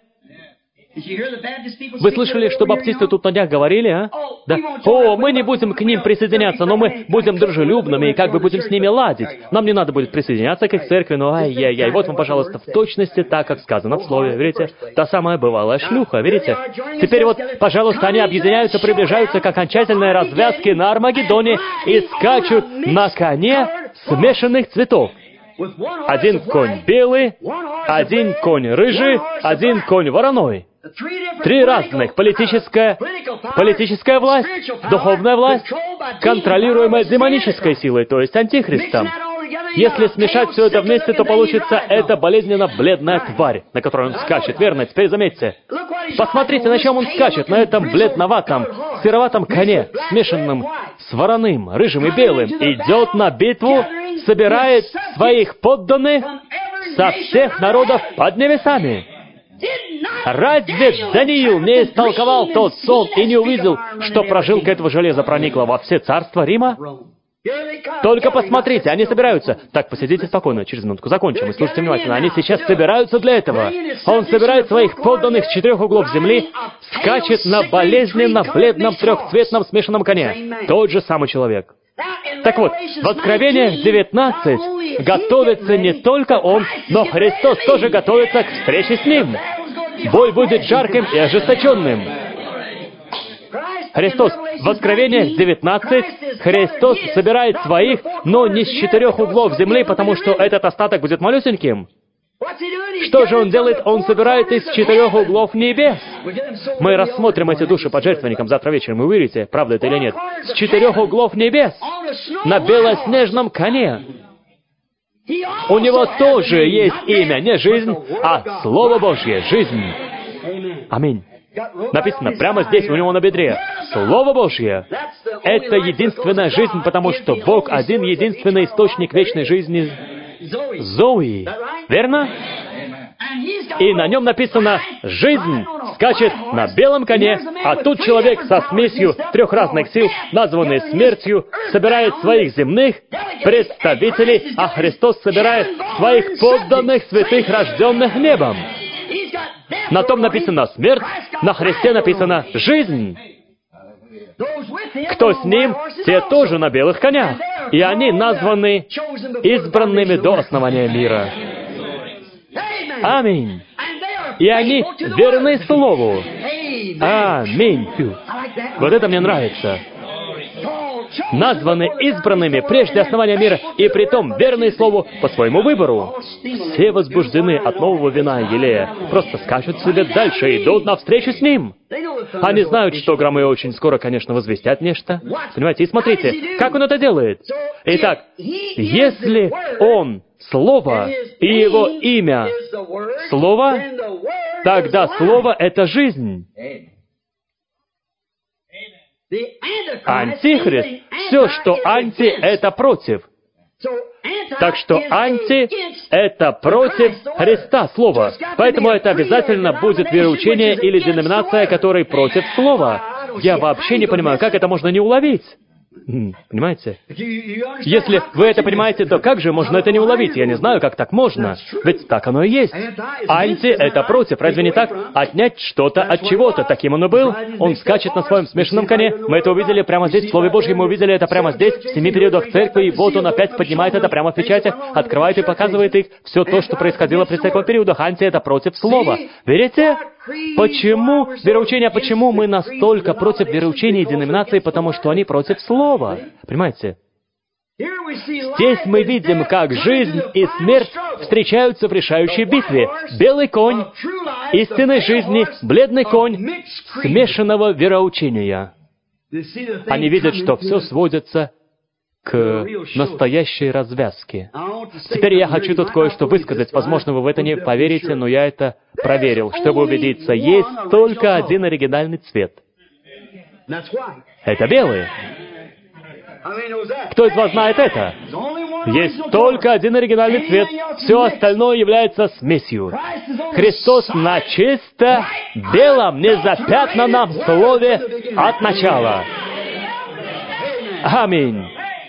Вы слышали, что баптисты тут на днях говорили, а? Да. О, мы не будем к ним присоединяться, но мы будем дружелюбными и как бы будем с ними ладить. Нам не надо будет присоединяться к их церкви, но ай-яй-яй. Вот вам, пожалуйста, в точности так, как сказано в слове, видите? Та самая бывалая шлюха, видите? Теперь вот, пожалуйста, они объединяются, приближаются к окончательной развязке на Армагеддоне и скачут на коне смешанных цветов. Один конь белый, один конь рыжий, один конь вороной. Три разных. Политическая, политическая власть, духовная власть, контролируемая демонической силой, то есть антихристом. Если смешать все это вместе, то получится эта болезненно-бледная тварь, на которой он скачет. Верно? Теперь заметьте. Посмотрите, на чем он скачет. На этом бледноватом, сероватом коне, смешанном с вороным, рыжим и белым. Идет на битву, собирает своих подданных со всех народов под небесами. Разве Даниил не истолковал тот сон и не увидел, что прожилка этого железа проникла во все царства Рима? Только посмотрите, они собираются. Так, посидите спокойно, через минутку закончим, и слушайте внимательно. Они сейчас собираются для этого. Он собирает своих подданных с четырех углов земли, скачет на болезненно-бледном трехцветном смешанном коне. Тот же самый человек. Так вот, в Откровениях девятнадцать готовится не только Он, но Христос тоже готовится к встрече с Ним. Бой будет жарким и ожесточенным. Христос, в Откровениях девятнадцать, Христос собирает своих, но не с четырех углов земли, потому что этот остаток будет малюсеньким. Что же Он делает? Он собирает из четырех углов небес. Мы рассмотрим эти души под жертвенником завтра вечером, вы увидите, правда это или нет. С четырех углов небес, на белоснежном коне. У Него тоже есть имя, не жизнь, а Слово Божье, жизнь. Аминь. Написано прямо здесь, у Него на бедре. Слово Божье — это единственная жизнь, потому что Бог один единственный источник вечной жизни. Зои. Верно? И на нем написано «Жизнь скачет на белом коне», а тут человек со смесью трех разных сил, названный смертью, собирает своих земных представителей, а Христос собирает своих подданных святых, рожденных небом. На том написано «Смерть», на Христе написано «Жизнь». Кто с Ним, те тоже на белых конях. И они названы избранными до основания мира. Аминь. И они верны Слову. Аминь. Фу. Вот это мне нравится. Названы избранными прежде основания мира, и притом верны Слову по своему выбору. Все возбуждены от нового вина елея, просто скачут себе дальше и идут навстречу с Ним. Они знают, что громы очень скоро, конечно, возвестят нечто. Понимаете? И смотрите, как Он это делает. Итак, если Он Слово, и Его имя Слово, тогда Слово — это жизнь. Антихрист, все, что анти, это против. Так что анти — это против Христа, Слова. Поэтому это обязательно будет вероучение или деноминация, которая против Слова. Я вообще не понимаю, как это можно не уловить. Понимаете? Если вы это понимаете, то как же можно это не уловить? Я не знаю, как так можно. Ведь так оно и есть. Анти — это против. Разве не так? Отнять что-то от чего-то. Таким он и был. Он скачет на своем смешанном коне. Мы это увидели прямо здесь, в Слове Божьем. Мы увидели это прямо здесь, в семи периодах церкви. И вот он опять поднимает это прямо в печатях, открывает и показывает их. Все то, что происходило при церковных периодах. Анти — это против Слова. Верите? Почему вероучение, почему мы настолько против вероучений и деноминаций? Потому что они против Слова. Понимаете? Здесь мы видим, как жизнь и смерть встречаются в решающей битве. Белый конь истинной жизни, бледный конь смешанного вероучения. Они видят, что все сводится к настоящей развязке. Теперь я хочу тут кое-что высказать. Возможно, вы в это не поверите, но я это проверил, чтобы убедиться. Есть только один оригинальный цвет. Это белый. Кто из вас знает это? Есть только один оригинальный цвет. Все остальное является смесью. Христос на чисто белом, незапятнанном слове от начала. Аминь.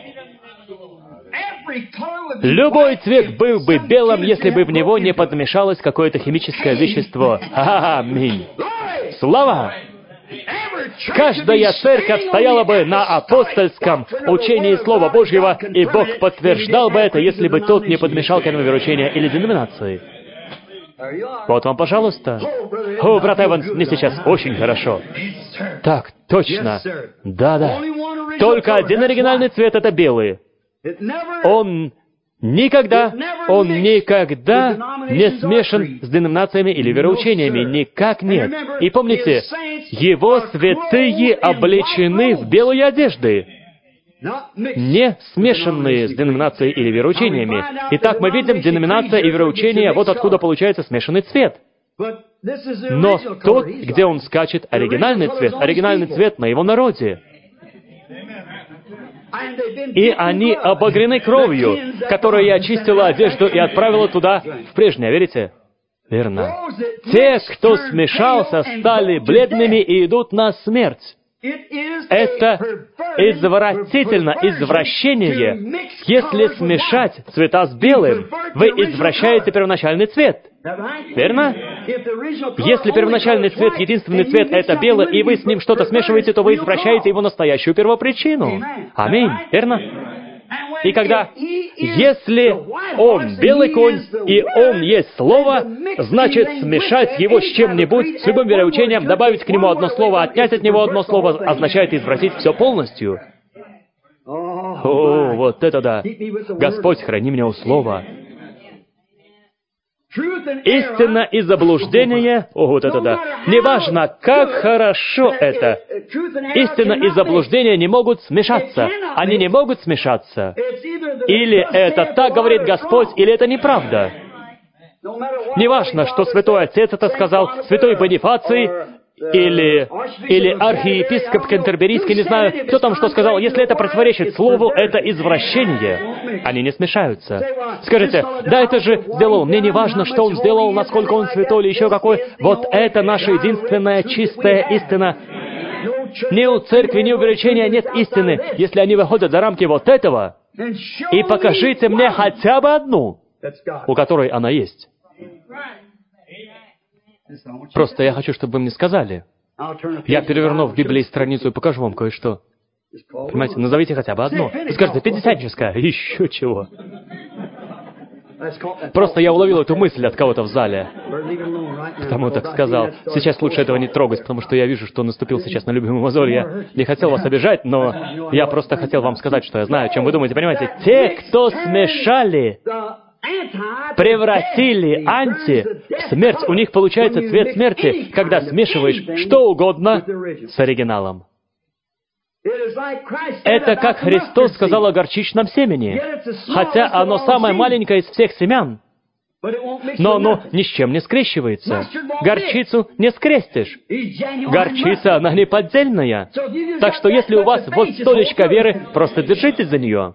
Любой цвет был бы белым, если бы в него не подмешалось какое-то химическое вещество. Аминь. Слава! Каждая церковь стояла бы на апостольском учении Слова Божьего, и Бог подтверждал бы это, если бы тот не подмешал к этому вероучения или деноминации. Вот вам, пожалуйста. О, брат Эванс, мне сейчас очень хорошо. Так, точно. Да-да. Только один оригинальный цвет — это белый. Он никогда, он никогда не смешан с деноминациями или вероучениями. Никак нет. И помните, Его святые облечены в белые одежды, не смешанные с деноминацией или вероучениями. Итак, мы видим деноминация и вероучение, вот откуда получается смешанный цвет. Но тот, где он скачет, оригинальный цвет, оригинальный цвет на его народе. И они обогрены кровью, которая очистила одежду и отправила туда в прежнее, верите? Верно. Те, кто смешался, стали бледными и идут на смерть. Это извратительно, извращение. Если смешать цвета с белым, вы извращаете первоначальный цвет. Верно? Если первоначальный цвет, единственный цвет — это белый, и вы с ним что-то смешиваете, то вы извращаете его настоящую первопричину. Аминь. Верно? И когда, если он белый конь, и он есть слово, значит, смешать его с чем-нибудь, с любым вероучением, добавить к нему одно слово, отнять от него одно слово, означает извратить все полностью. О, вот это да! Господь, храни меня у слова. Истина и заблуждение, о, вот это да. Неважно, как хорошо это. Истина и заблуждение не могут смешаться. Они не могут смешаться. Или это так говорит Господь, или это неправда. Неважно, что Святой Отец это сказал, Святой Бонифаций, или, или архиепископ Кентерберийский, не знаю, кто там что сказал. Если это противоречит Слову, это извращение. Они не смешаются. Скажите, да это же сделал, мне не важно, что он сделал, насколько он святой или еще какой. Вот это наша единственная чистая истина. Ни у церкви, ни у вероучения нет истины, если они выходят за рамки вот этого. И покажите мне хотя бы одну, у которой она есть. Просто я хочу, чтобы вы мне сказали. Я переверну в Библии страницу и покажу вам кое-что. Понимаете, назовите хотя бы одно. Вы скажете, пятидесятническая, еще чего. Просто я уловил эту мысль от кого-то в зале. Потому так сказал. Сейчас лучше этого не трогать, потому что я вижу, что наступил сейчас на любимый мозоль. Я не хотел вас обижать, но я просто хотел вам сказать, что я знаю, о чем вы думаете. Понимаете, те, кто смешали, превратили анти в смерть. У них получается цвет смерти, когда смешиваешь что угодно с оригиналом. Это как Христос сказал о горчичном семени. Хотя оно самое маленькое из всех семян, но оно ни с чем не скрещивается. Горчицу не скрестишь. Горчица, она не поддельная. Так что если у вас вот столечко веры, просто держитесь за нее.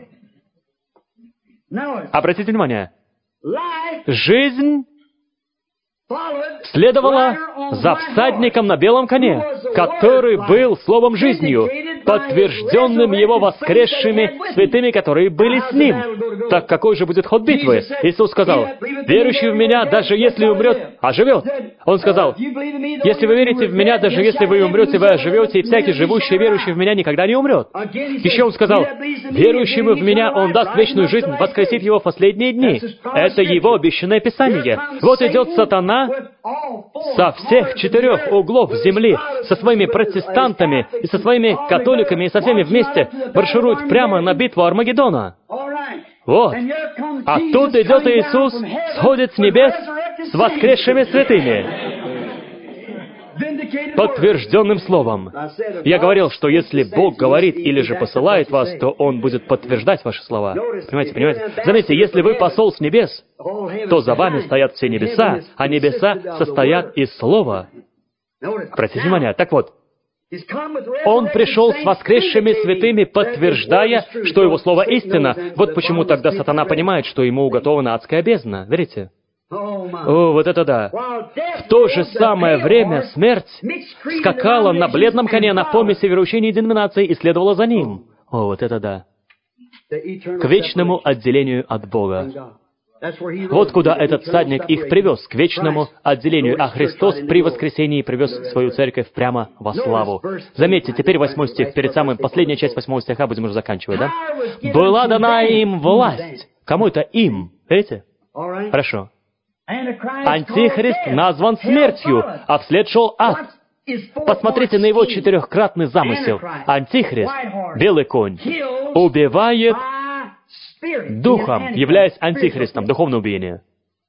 Обратите внимание. Жизнь следовала за всадником на белом коне, который был словом жизнью, подтвержденным его воскресшими святыми, которые были с ним. Так какой же будет ход битвы? Иисус сказал, «Верующий в Меня, даже если умрет, оживет». Он сказал, «Если вы верите в Меня, даже если вы умрете, вы оживете, и всякий живущий, верующий в Меня, никогда не умрет». Еще Он сказал, «Верующему в Меня Он даст вечную жизнь, воскресит его в последние дни». Это Его обещанное Писание. Вот идет сатана со всех четырех углов земли, со своими протестантами и со своими католиками, и со всеми вместе марширует прямо на битву Армагеддона. Вот. А тут идет Иисус, сходит с небес с воскресшими святыми, подтвержденным словом. Я говорил, что если Бог говорит или же посылает вас, то Он будет подтверждать ваши слова. Понимаете, понимаете? Заметьте, если вы посол с небес, то за вами стоят все небеса, а небеса состоят из слова. Обратите внимание. Так вот, Он пришел с воскресшими святыми, подтверждая, что Его слово истина. Вот почему тогда сатана понимает, что ему уготована адская бездна. Верите? О, вот это да! В то же самое время смерть скакала на бледном коне на помеси вероучений и деноминаций и следовала за ним. О, вот это да! К вечному отделению от Бога. Вот куда этот всадник их привез, к вечному отделению, а Христос при воскресении привез свою церковь прямо во славу. Заметьте, теперь восьмой стих, перед самым, последняя часть восьмого стиха, будем уже заканчивать, да? «Была дана им власть». Кому это им? Видите? Хорошо. Антихрист назван смертью, а вслед шел ад. Посмотрите на его четырехкратный замысел. Антихрист, белый конь, убивает духом, являясь антихристом, духовное убиение.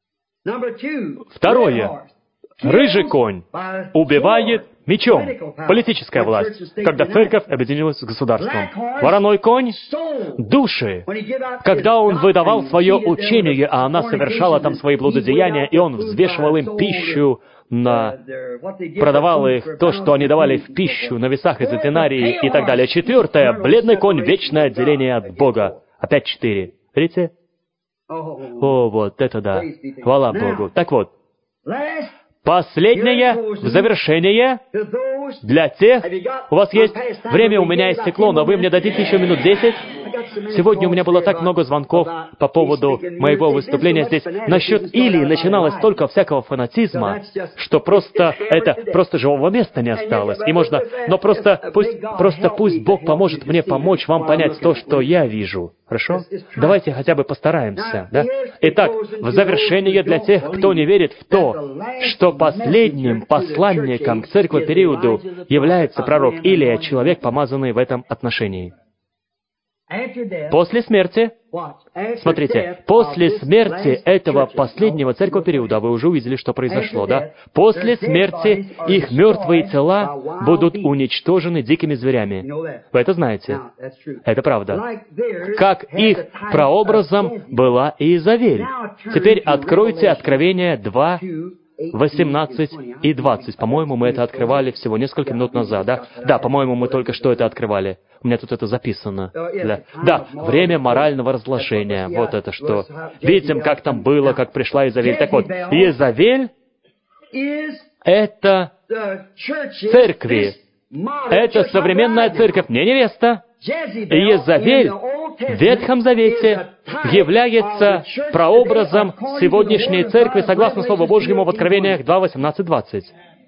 Второе. Рыжий конь убивает мечом, политическая власть, когда церковь объединилась с государством. Вороной конь — души, когда он выдавал свое учение, а она совершала там свои блудодеяния, и он взвешивал им пищу на... продавал их, то, что они давали в пищу, на весах из динарии и так далее. Четвертое. Бледный конь — вечное отделение от Бога. Опять четыре. Видите? О, вот это да. Хвала Богу. Так вот. Последнее, в завершение, для тех... У вас есть время, у меня истекло, но вы мне дадите еще минут десять? Сегодня у меня было так много звонков по поводу моего выступления здесь. Насчет Илии начиналось столько всякого фанатизма, что просто это просто живого места не осталось. И можно... Но просто пусть, просто пусть Бог поможет мне помочь вам понять то, что я вижу. Хорошо? Давайте хотя бы постараемся, да? Итак, в завершение для тех, кто не верит в то, что последним посланником к церкви периоду является пророк Илия, человек, помазанный в этом отношении. После смерти, смотрите, после смерти этого последнего церковного периода, вы уже увидели, что произошло, да? После смерти их мертвые тела будут уничтожены дикими зверями. Вы это знаете. Это правда. Как их прообразом была Иезавель. Теперь откройте Откровение два, восемнадцать и двадцать. По-моему, мы это открывали всего несколько минут назад, да? Да, по-моему, мы только что это открывали. У меня тут это записано. Да, да, время морального разложения. Вот это что. Видим, как там было, как пришла Иезавель. Так вот, Иезавель — это церкви. Это современная церковь, не невеста. Иезавель в Ветхом Завете является прообразом сегодняшней церкви, согласно Слову Божьему в Откровениях два, восемнадцать, двадцать.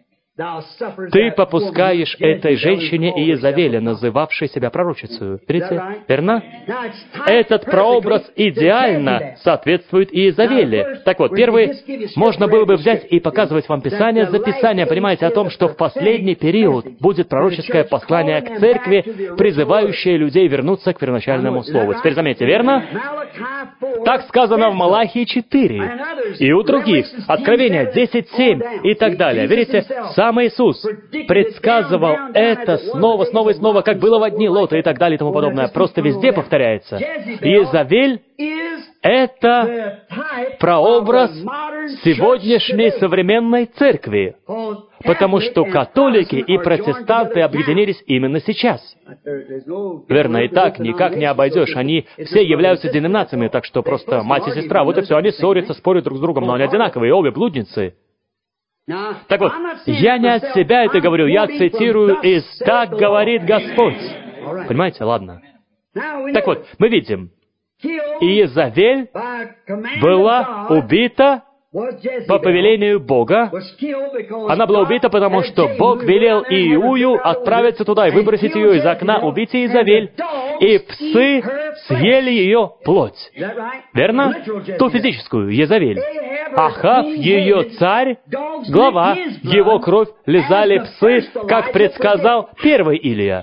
Ты попускаешь этой женщине Иезавели, называвшей себя пророчицей. Видите? Верно? Этот прообраз идеально соответствует Иезавели. Так вот, первый, можно было бы взять и показывать вам Писание за Писание, понимаете, о том, что в последний период будет пророческое послание к церкви, призывающее людей вернуться к первоначальному слову. Теперь заметьте, верно? Так сказано в Малахии четыре. И у других. Откровения десять, семь и так далее. Видите? Сам Иисус предсказывал это снова, снова и снова, как было в дни Лота и так далее и тому подобное. Просто везде повторяется. Иезавель — это прообраз сегодняшней современной церкви, потому что католики и протестанты объединились именно сейчас. Верно, и так никак не обойдешь. Они все являются деноминациями, так что просто мать и сестра, вот и все. Они ссорятся, спорят друг с другом, но они одинаковые, обе блудницы. Так вот, я не от себя это говорю, я цитирую из «Так говорит Господь». Понимаете? Ладно. Так вот, мы видим, Иезавель была убита по повелению Бога. Она была убита, потому что Бог велел Иую отправиться туда и выбросить ее из окна, убить Иезавель, и псы съели ее плоть. Верно? Ту физическую, Иезавель. Ахав, ее царь, глава, его кровь лизали псы, как предсказал первый Илия.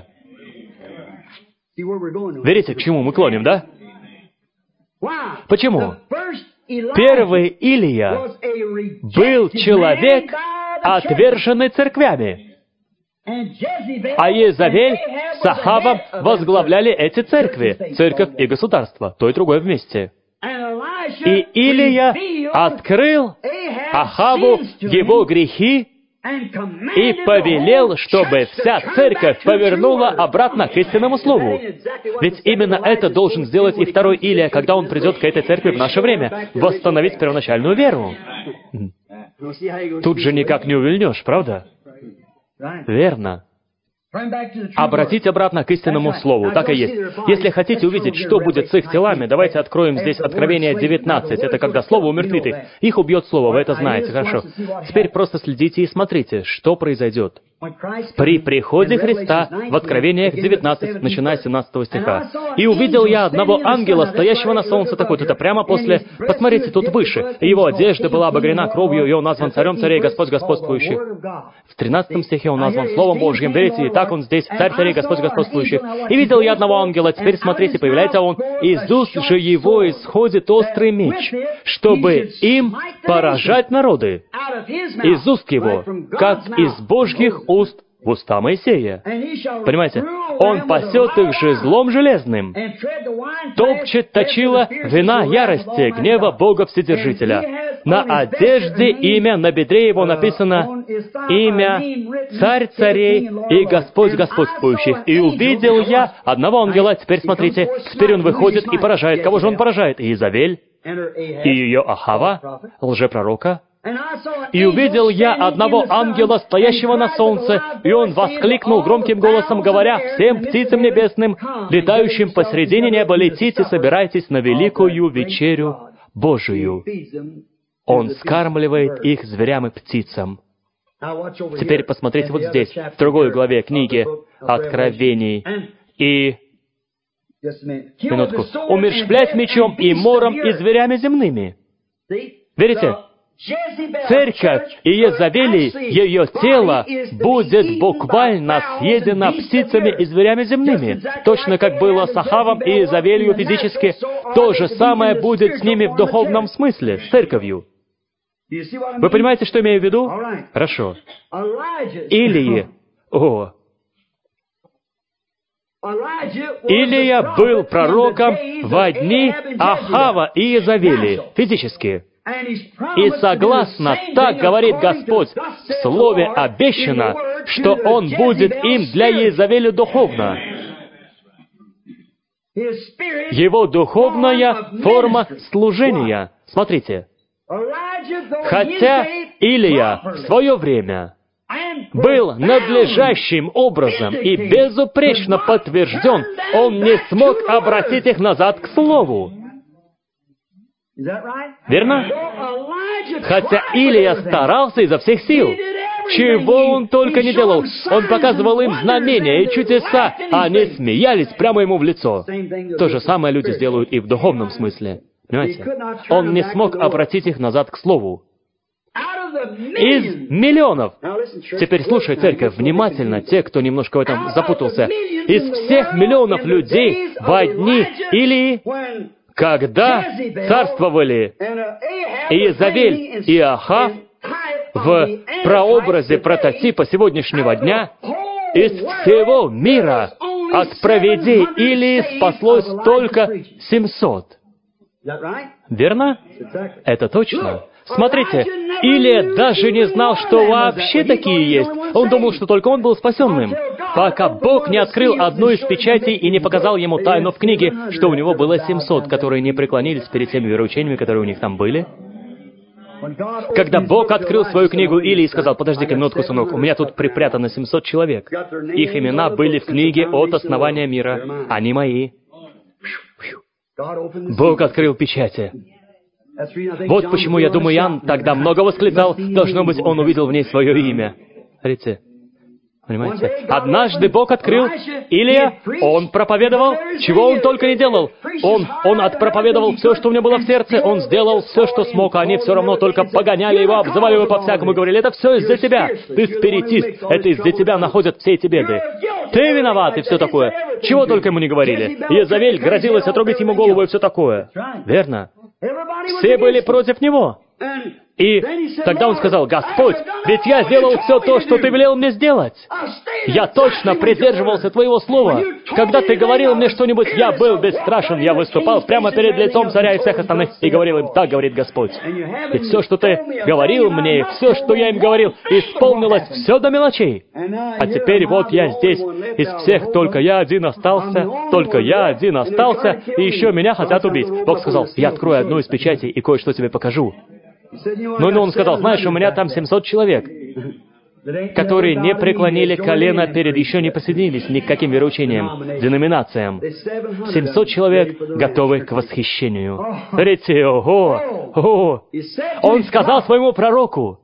Видите, к чему мы клоним, да? Почему? Первый Илия был человек, отверженный церквями. А Иезавель с Ахавом возглавляли эти церкви, церковь и государство, то и другое вместе. И Илия открыл Ахаву его грехи и повелел, чтобы вся церковь повернула обратно к истинному слову. Ведь именно это должен сделать и второй Илия, когда он придет к этой церкви в наше время, восстановить первоначальную веру. Тут же никак не увильнешь, правда? Верно. Обратить обратно к истинному слову. Так и есть. Если хотите увидеть, что будет с их телами, давайте откроем здесь Откровение девятнадцать. Это когда слово умертвит их. Их убьет слово, вы это знаете, хорошо. Теперь просто следите и смотрите, что произойдет при приходе Христа в Откровениях девятнадцать, начиная с семнадцатого стиха. «И увидел я одного ангела, стоящего на солнце». Такой, это прямо после... Посмотрите, тут выше. «Его одежда была обогрена кровью, и он назван царем царей, Господь господствующих». В тринадцатом стихе он назван Словом Божьим. Видите, и так он здесь, царь царей, Господь господствующих. «И видел я одного ангела». Теперь смотрите, появляется он. «Из уст же его исходит острый меч, чтобы им поражать народы. Из уст его, как из Божьих уст в уста Моисея». Понимаете? «Он пасет их же злом железным, топчет точила вина ярости, гнева Бога Вседержителя. На одежде имя, на бедре его написано имя Царь царей и Господь господствующих. И увидел я одного ангела». Теперь смотрите, теперь он выходит и поражает. Кого же он поражает? Иезавель и ее Ахава, лжепророка. И увидел я одного ангела, стоящего на солнце, и он воскликнул громким голосом, говоря всем птицам небесным, летающим посредине неба: летите, собирайтесь на великую вечерю Божию. Он скармливает их зверям и птицам. Теперь посмотрите вот здесь, в другой главе книги Откровений. И, минутку, умерщвлять мечом и мором и зверями земными. Верите? Церковь Иезавели, ее тело, будет буквально съедено птицами и зверями земными. Точно как было с Ахавом и Иезавелью физически, то же самое будет с ними в духовном смысле, с церковью. Вы понимаете, что имею в виду? Хорошо. Илии. О. Илия был пророком во дни Ахава и Иезавели, физически. И согласно, так говорит Господь, в Слове обещано, что Он будет им для Иезавели духовно. Его духовная форма служения. Смотрите. Хотя Илия в свое время был надлежащим образом и безупречно подтвержден, он не смог обратить их назад к Слову. Верно? Хотя Илия старался изо всех сил. Чего он только не делал. Он показывал им знамения и чудеса, а они смеялись прямо ему в лицо. То же самое люди сделают и в духовном смысле. Понимаете? Он не смог обратить их назад к Слову. Из миллионов. Теперь слушай, церковь, внимательно, те, кто немножко в этом запутался. Из всех миллионов людей во дни Илии, когда царствовали Иезавель и Ахав в прообразе прототипа сегодняшнего дня, из всего мира от провидей Илии спаслось только семьсот. Верно? Это точно. Смотрите, Илия даже не знал, что вообще такие есть. Он думал, что только он был спасенным. Пока Бог не открыл одну из печатей и не показал ему тайну в книге, что у него было семьсот, которые не преклонились перед теми вероучениями, которые у них там были. Когда Бог открыл свою книгу Илии и сказал: подожди-ка минутку, сынок, у меня тут припрятано семьсот человек. Их имена были в книге от основания мира. Они мои. Бог открыл печати. Вот почему, я думаю, Иоанн тогда много восклицал. Должно быть, он увидел в ней свое имя. Смотрите. Понимаете? Однажды Бог открыл Илия, он проповедовал, чего он только не делал. Он, он отпроповедовал все, что у него было в сердце, он сделал все, что смог, а они все равно только погоняли его, обзывали его по-всякому, говорили: это все из-за тебя, ты спиритист, это из-за тебя находят все эти беды. Ты виноват и все такое. Чего только ему не говорили. Иезавель грозилась отрубить ему голову и все такое. Верно? Все были против него. И тогда он сказал: Господь, ведь я сделал все то, что Ты велел мне сделать. Я точно придерживался Твоего слова. Когда Ты говорил мне что-нибудь, я был бесстрашен, я выступал прямо перед лицом царя и всех остальных и говорил им: так говорит Господь. И все, что Ты говорил мне, все, что я им говорил, исполнилось все до мелочей. А теперь вот я здесь, из всех только я один остался, только я один остался, и еще меня хотят убить. Бог сказал: я открою одну из печатей и кое-что тебе покажу. Ну, ну, он сказал: знаешь, у меня там семьсот человек, которые не преклонили колено перед, еще не присоединились ни к каким вероучениям, деноминациям. семьсот человек готовы к восхищению. Смотрите, ого, ого. Он сказал своему пророку,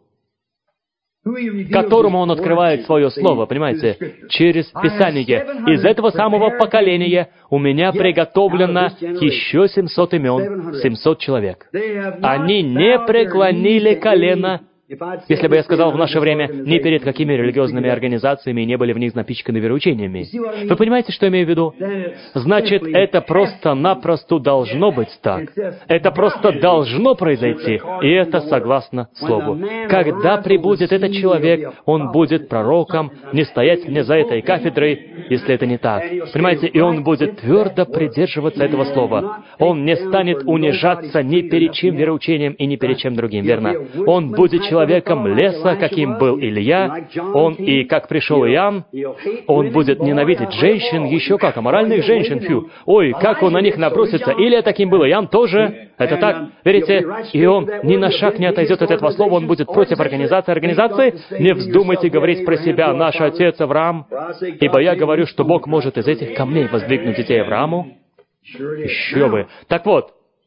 которому он открывает свое слово, понимаете, через Писание: из этого самого поколения у меня приготовлено еще семьсот имен, семьсот человек. Они не преклонили колено, если бы я сказал в наше время, ни перед какими религиозными организациями и не были в них напичканы вероучениями. Вы понимаете, что я имею в виду? Значит, это просто-напросто должно быть так. Это просто должно произойти, и это согласно Слову. Когда прибудет этот человек, он будет пророком, не стоять мне за этой кафедрой, если это не так. Понимаете, и он будет твердо придерживаться этого Слова. Он не станет унижаться ни перед чем вероучением и ни перед чем другим, верно? Он будет человеком, человеком леса, каким был Илья, он и как пришел Иоанн, он будет ненавидеть женщин, еще как, аморальных женщин, фью. Ой, как он на них набросится. Или таким был Иоанн тоже. Это так, верите? И он ни на шаг не отойдет от этого слова, он будет против организации. Организации, не вздумайте говорить про себя, наш отец Авраам, ибо я говорю, что Бог может из этих камней воздвигнуть детей Аврааму. Еще бы. Так вот,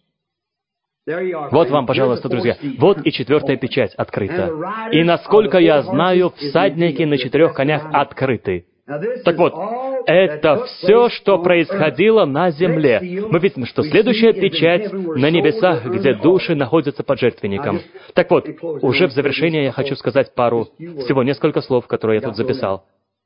вот вам, пожалуйста, друзья, вот и четвертая печать открыта. И насколько я знаю, всадники на четырех конях открыты. Так вот, это все, что происходило на земле. Мы видим, что следующая печать на небесах, где души находятся под жертвенником. Так вот, уже в завершение я хочу сказать пару, всего несколько слов, которые я тут записал.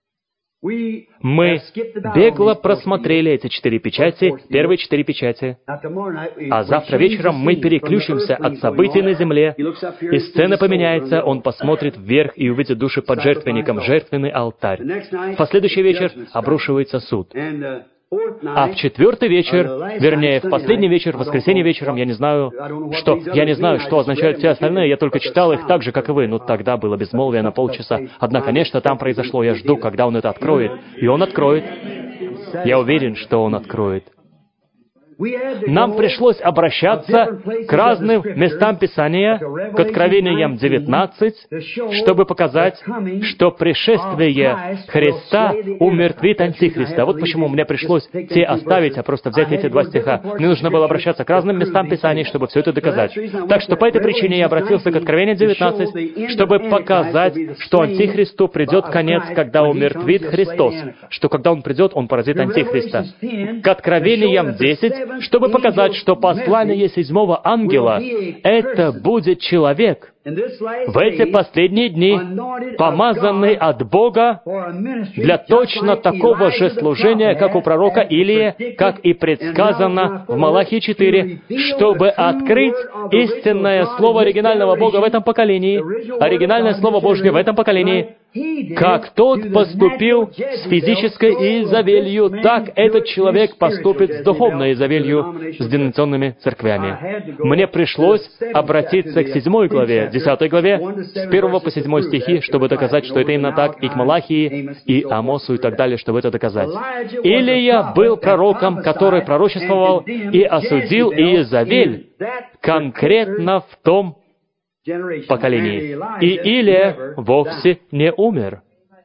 Мы бегло просмотрели эти четыре печати, первые четыре печати, а завтра вечером мы переключимся от событий на земле, и сцена поменяется, он посмотрит вверх и увидит души под жертвенником, жертвенный алтарь. В последующий вечер обрушивается суд. А в четвертый вечер, вернее, в последний вечер, в воскресенье вечером, я не знаю, что, я не знаю, что означают все остальные, я только читал их так же, как и вы, но тогда было безмолвие на полчаса. Однако, конечно, там произошло, я жду, когда он это откроет. И он откроет. Я уверен, что он откроет. Нам пришлось обращаться к разным местам Писания, к Откровениям девятнадцать, чтобы показать, что пришествие Христа умертвит Антихриста. Вот почему мне пришлось те оставить, а просто взять эти два стиха. Мне нужно было обращаться к разным местам Писания, чтобы все это доказать. Так что по этой причине я обратился к Откровению девятнадцать, чтобы показать, что Антихристу придет конец, когда умертвит Христос, что когда Он придет, Он поразит Антихриста. К Откровениям десять, чтобы показать, что послание седьмого ангела — это будет человек, в эти последние дни, помазанный от Бога для точно такого же служения, как у пророка Илии, как и предсказано в Малахии четыре, чтобы открыть истинное слово оригинального Бога в этом поколении, оригинальное слово Божье в этом поколении. Как тот поступил с физической Иезавелью, так этот человек поступит с духовной Иезавелью, с деноминационными церквями. Мне пришлось обратиться к седьмой главе, десятой главе, с первого по седьмой стихи, чтобы доказать, что это именно так, и к Малахии, и Амосу, и так далее, чтобы это доказать. Илия был пророком, который пророчествовал и осудил Иезавель конкретно в том поколении. И Илия вовсе не умер.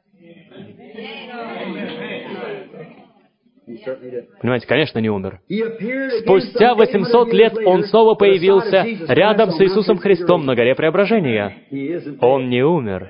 Понимаете, конечно, не умер. Спустя восемьсот лет он снова появился рядом с Иисусом Христом на горе Преображения. Он не умер.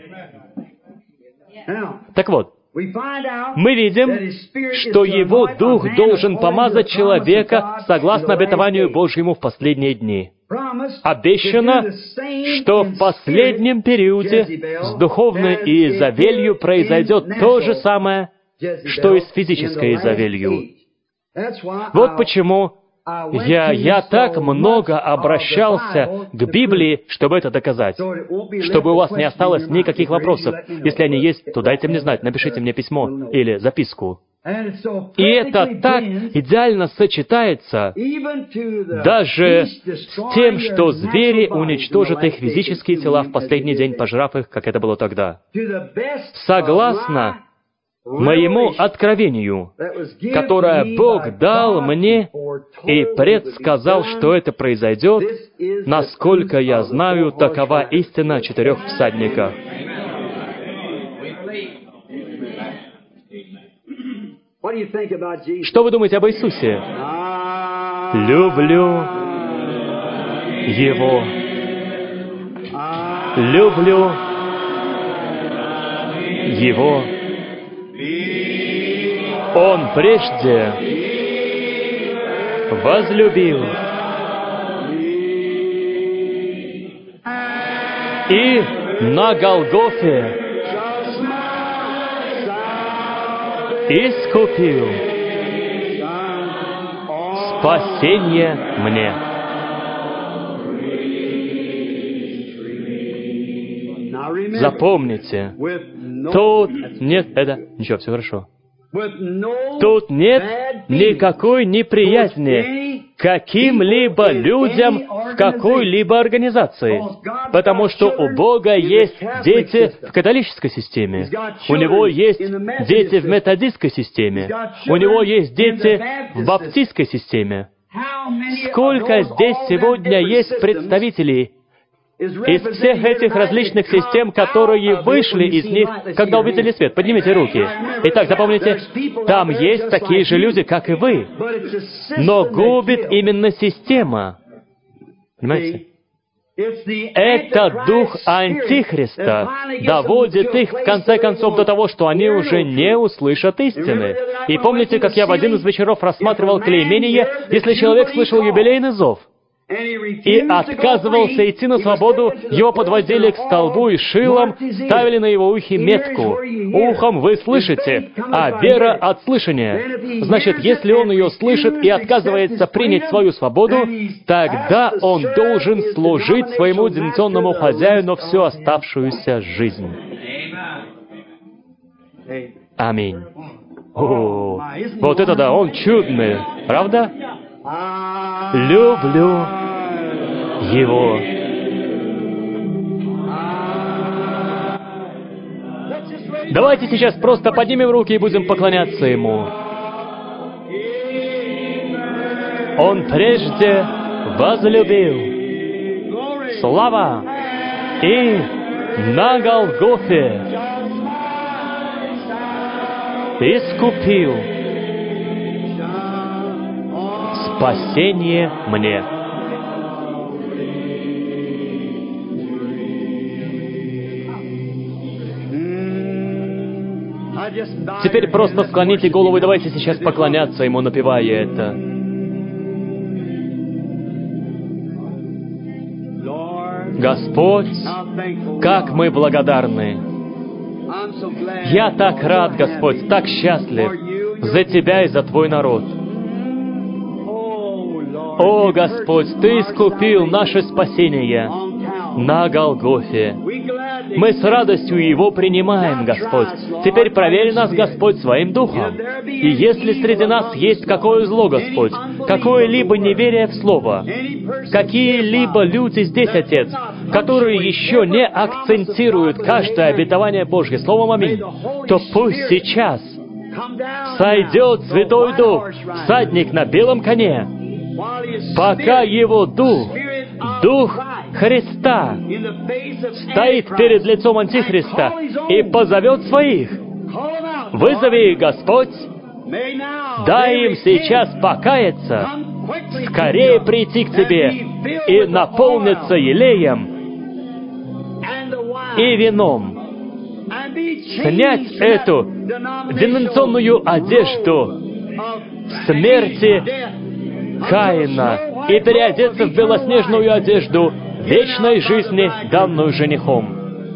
Так вот, мы видим, что Его Дух должен помазать человека согласно обетованию Божьему в последние дни. Обещано, что в последнем периоде с духовной Иезавелью произойдет то же самое, что и с физической Иезавелью. Вот почему я, я так много обращался к Библии, чтобы это доказать, чтобы у вас не осталось никаких вопросов. Если они есть, то дайте мне знать, напишите мне письмо или записку. И это так идеально сочетается даже с тем, что звери уничтожат их физические тела в последний день, пожрав их, как это было тогда. Согласно моему откровению, которое Бог дал мне и предсказал, что это произойдет, насколько я знаю, такова истина о четырех всадниках. Что вы думаете об Иисусе? Люблю Его. Люблю Его. Он прежде возлюбил и на Голгофе искупил спасение мне. Запомните, тут нет... Это... Ничего, все хорошо. Тут нет никакой неприязни каким-либо людям в какой-либо организации. Потому что у Бога есть дети в католической системе, у Него есть дети в методистской системе, у Него есть дети в баптистской системе. Сколько здесь сегодня есть представителей из всех этих различных систем, которые вышли из них, когда увидели свет? Поднимите руки. Итак, запомните, там есть такие же люди, как и вы. Но губит именно система. Понимаете? Это дух Антихриста доводит их, в конце концов, до того, что они уже не услышат истины. И помните, как я в один из вечеров рассматривал клеймение, если человек слышал юбилейный зов и отказывался идти на свободу, его подводили к столбу и шилом ставили на его ухе метку. Ухом вы слышите, а вера от слышания. Значит, если он ее слышит и отказывается принять свою свободу, тогда он должен служить своему деноминационному хозяину всю оставшуюся жизнь. Аминь. О, вот это да, он чудный, правда? Люблю Его. Давайте сейчас просто поднимем руки и будем поклоняться Ему. Он прежде возлюбил. Слава! И на Голгофе искупил спасение мне. Теперь просто склоните голову и давайте сейчас поклоняться Ему, напевая это. Господь, как мы благодарны! Я так рад, Господь, так счастлив за Тебя и за Твой народ. О, Господь, Ты искупил наше спасение на Голгофе. Мы с радостью Его принимаем, Господь. Теперь проверь нас, Господь, Своим Духом. И если среди нас есть какое зло, Господь, какое-либо неверие в Слово, какие-либо люди здесь, Отец, которые еще не акцентируют каждое обетование Божье Словом «Аминь», то пусть сейчас сойдет Святой Дух, всадник на белом коне, пока Его Дух, Дух Христа, стоит перед лицом Антихриста и позовет своих. Вызови их, Господь, дай им сейчас покаяться, скорее прийти к Тебе и наполниться елеем и вином, снять эту деноминационную одежду смерти Каина и переодеться в белоснежную одежду вечной жизни, данную женихом.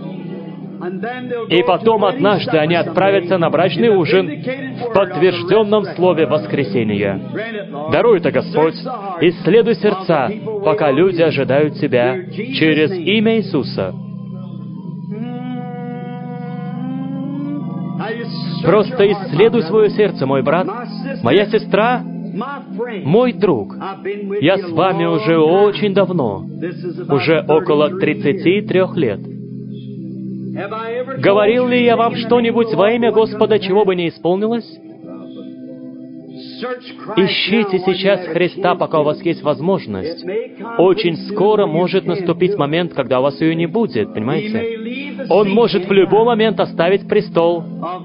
И потом однажды они отправятся на брачный ужин в подтвержденном слове воскресения. Даруй это, Господь, исследуй сердца, пока люди ожидают Тебя через имя Иисуса. Просто исследуй свое сердце, мой брат, моя сестра, мой друг. Я с вами уже очень давно, уже около тридцати трёх лет. Говорил ли я вам что-нибудь во имя Господа, чего бы не исполнилось? Ищите сейчас Христа, пока у вас есть возможность. Очень скоро может наступить момент, когда у вас ее не будет, понимаете? Он может в любой момент оставить престол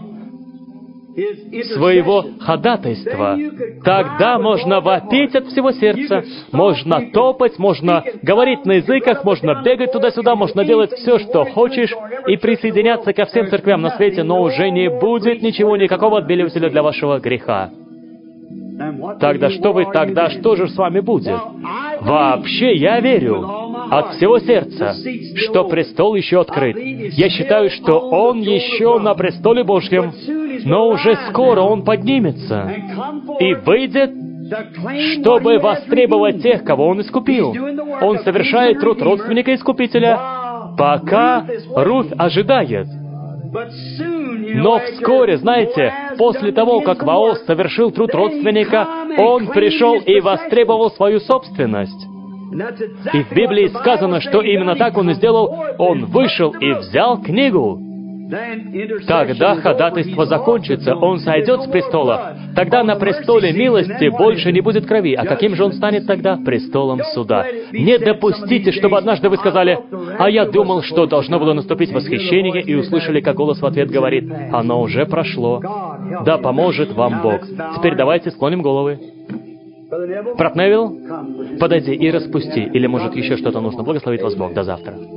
своего ходатайства. Тогда можно вопить от всего сердца, можно топать, можно говорить на языках, можно бегать туда-сюда, можно делать все, что хочешь, и присоединяться ко всем церквям на свете, но уже не будет ничего, никакого отбеливателя для вашего греха. Тогда что вы, тогда что же с вами будет? Вообще, я верю от всего сердца, что престол еще открыт. Я считаю, что Он еще на престоле Божьем, но уже скоро Он поднимется и выйдет, чтобы востребовать тех, кого Он искупил. Он совершает труд родственника Искупителя, пока Руфь ожидает. Но вскоре, знаете, после того, как Ваос совершил труд родственника, он пришел и востребовал свою собственность. И в Библии сказано, что именно так он и сделал. Он вышел и взял книгу. Когда ходатайство закончится, он сойдет с престола. Тогда на престоле милости больше не будет крови. А каким же он станет тогда? Престолом суда. Не допустите, чтобы однажды вы сказали: «А я думал, что должно было наступить восхищение», и услышали, как голос в ответ говорит: «Оно уже прошло». Да поможет вам Бог. Теперь давайте склоним головы. Брат Невилл, подойди и распусти. Или, может, еще что-то нужно. Благословит вас Бог. До завтра.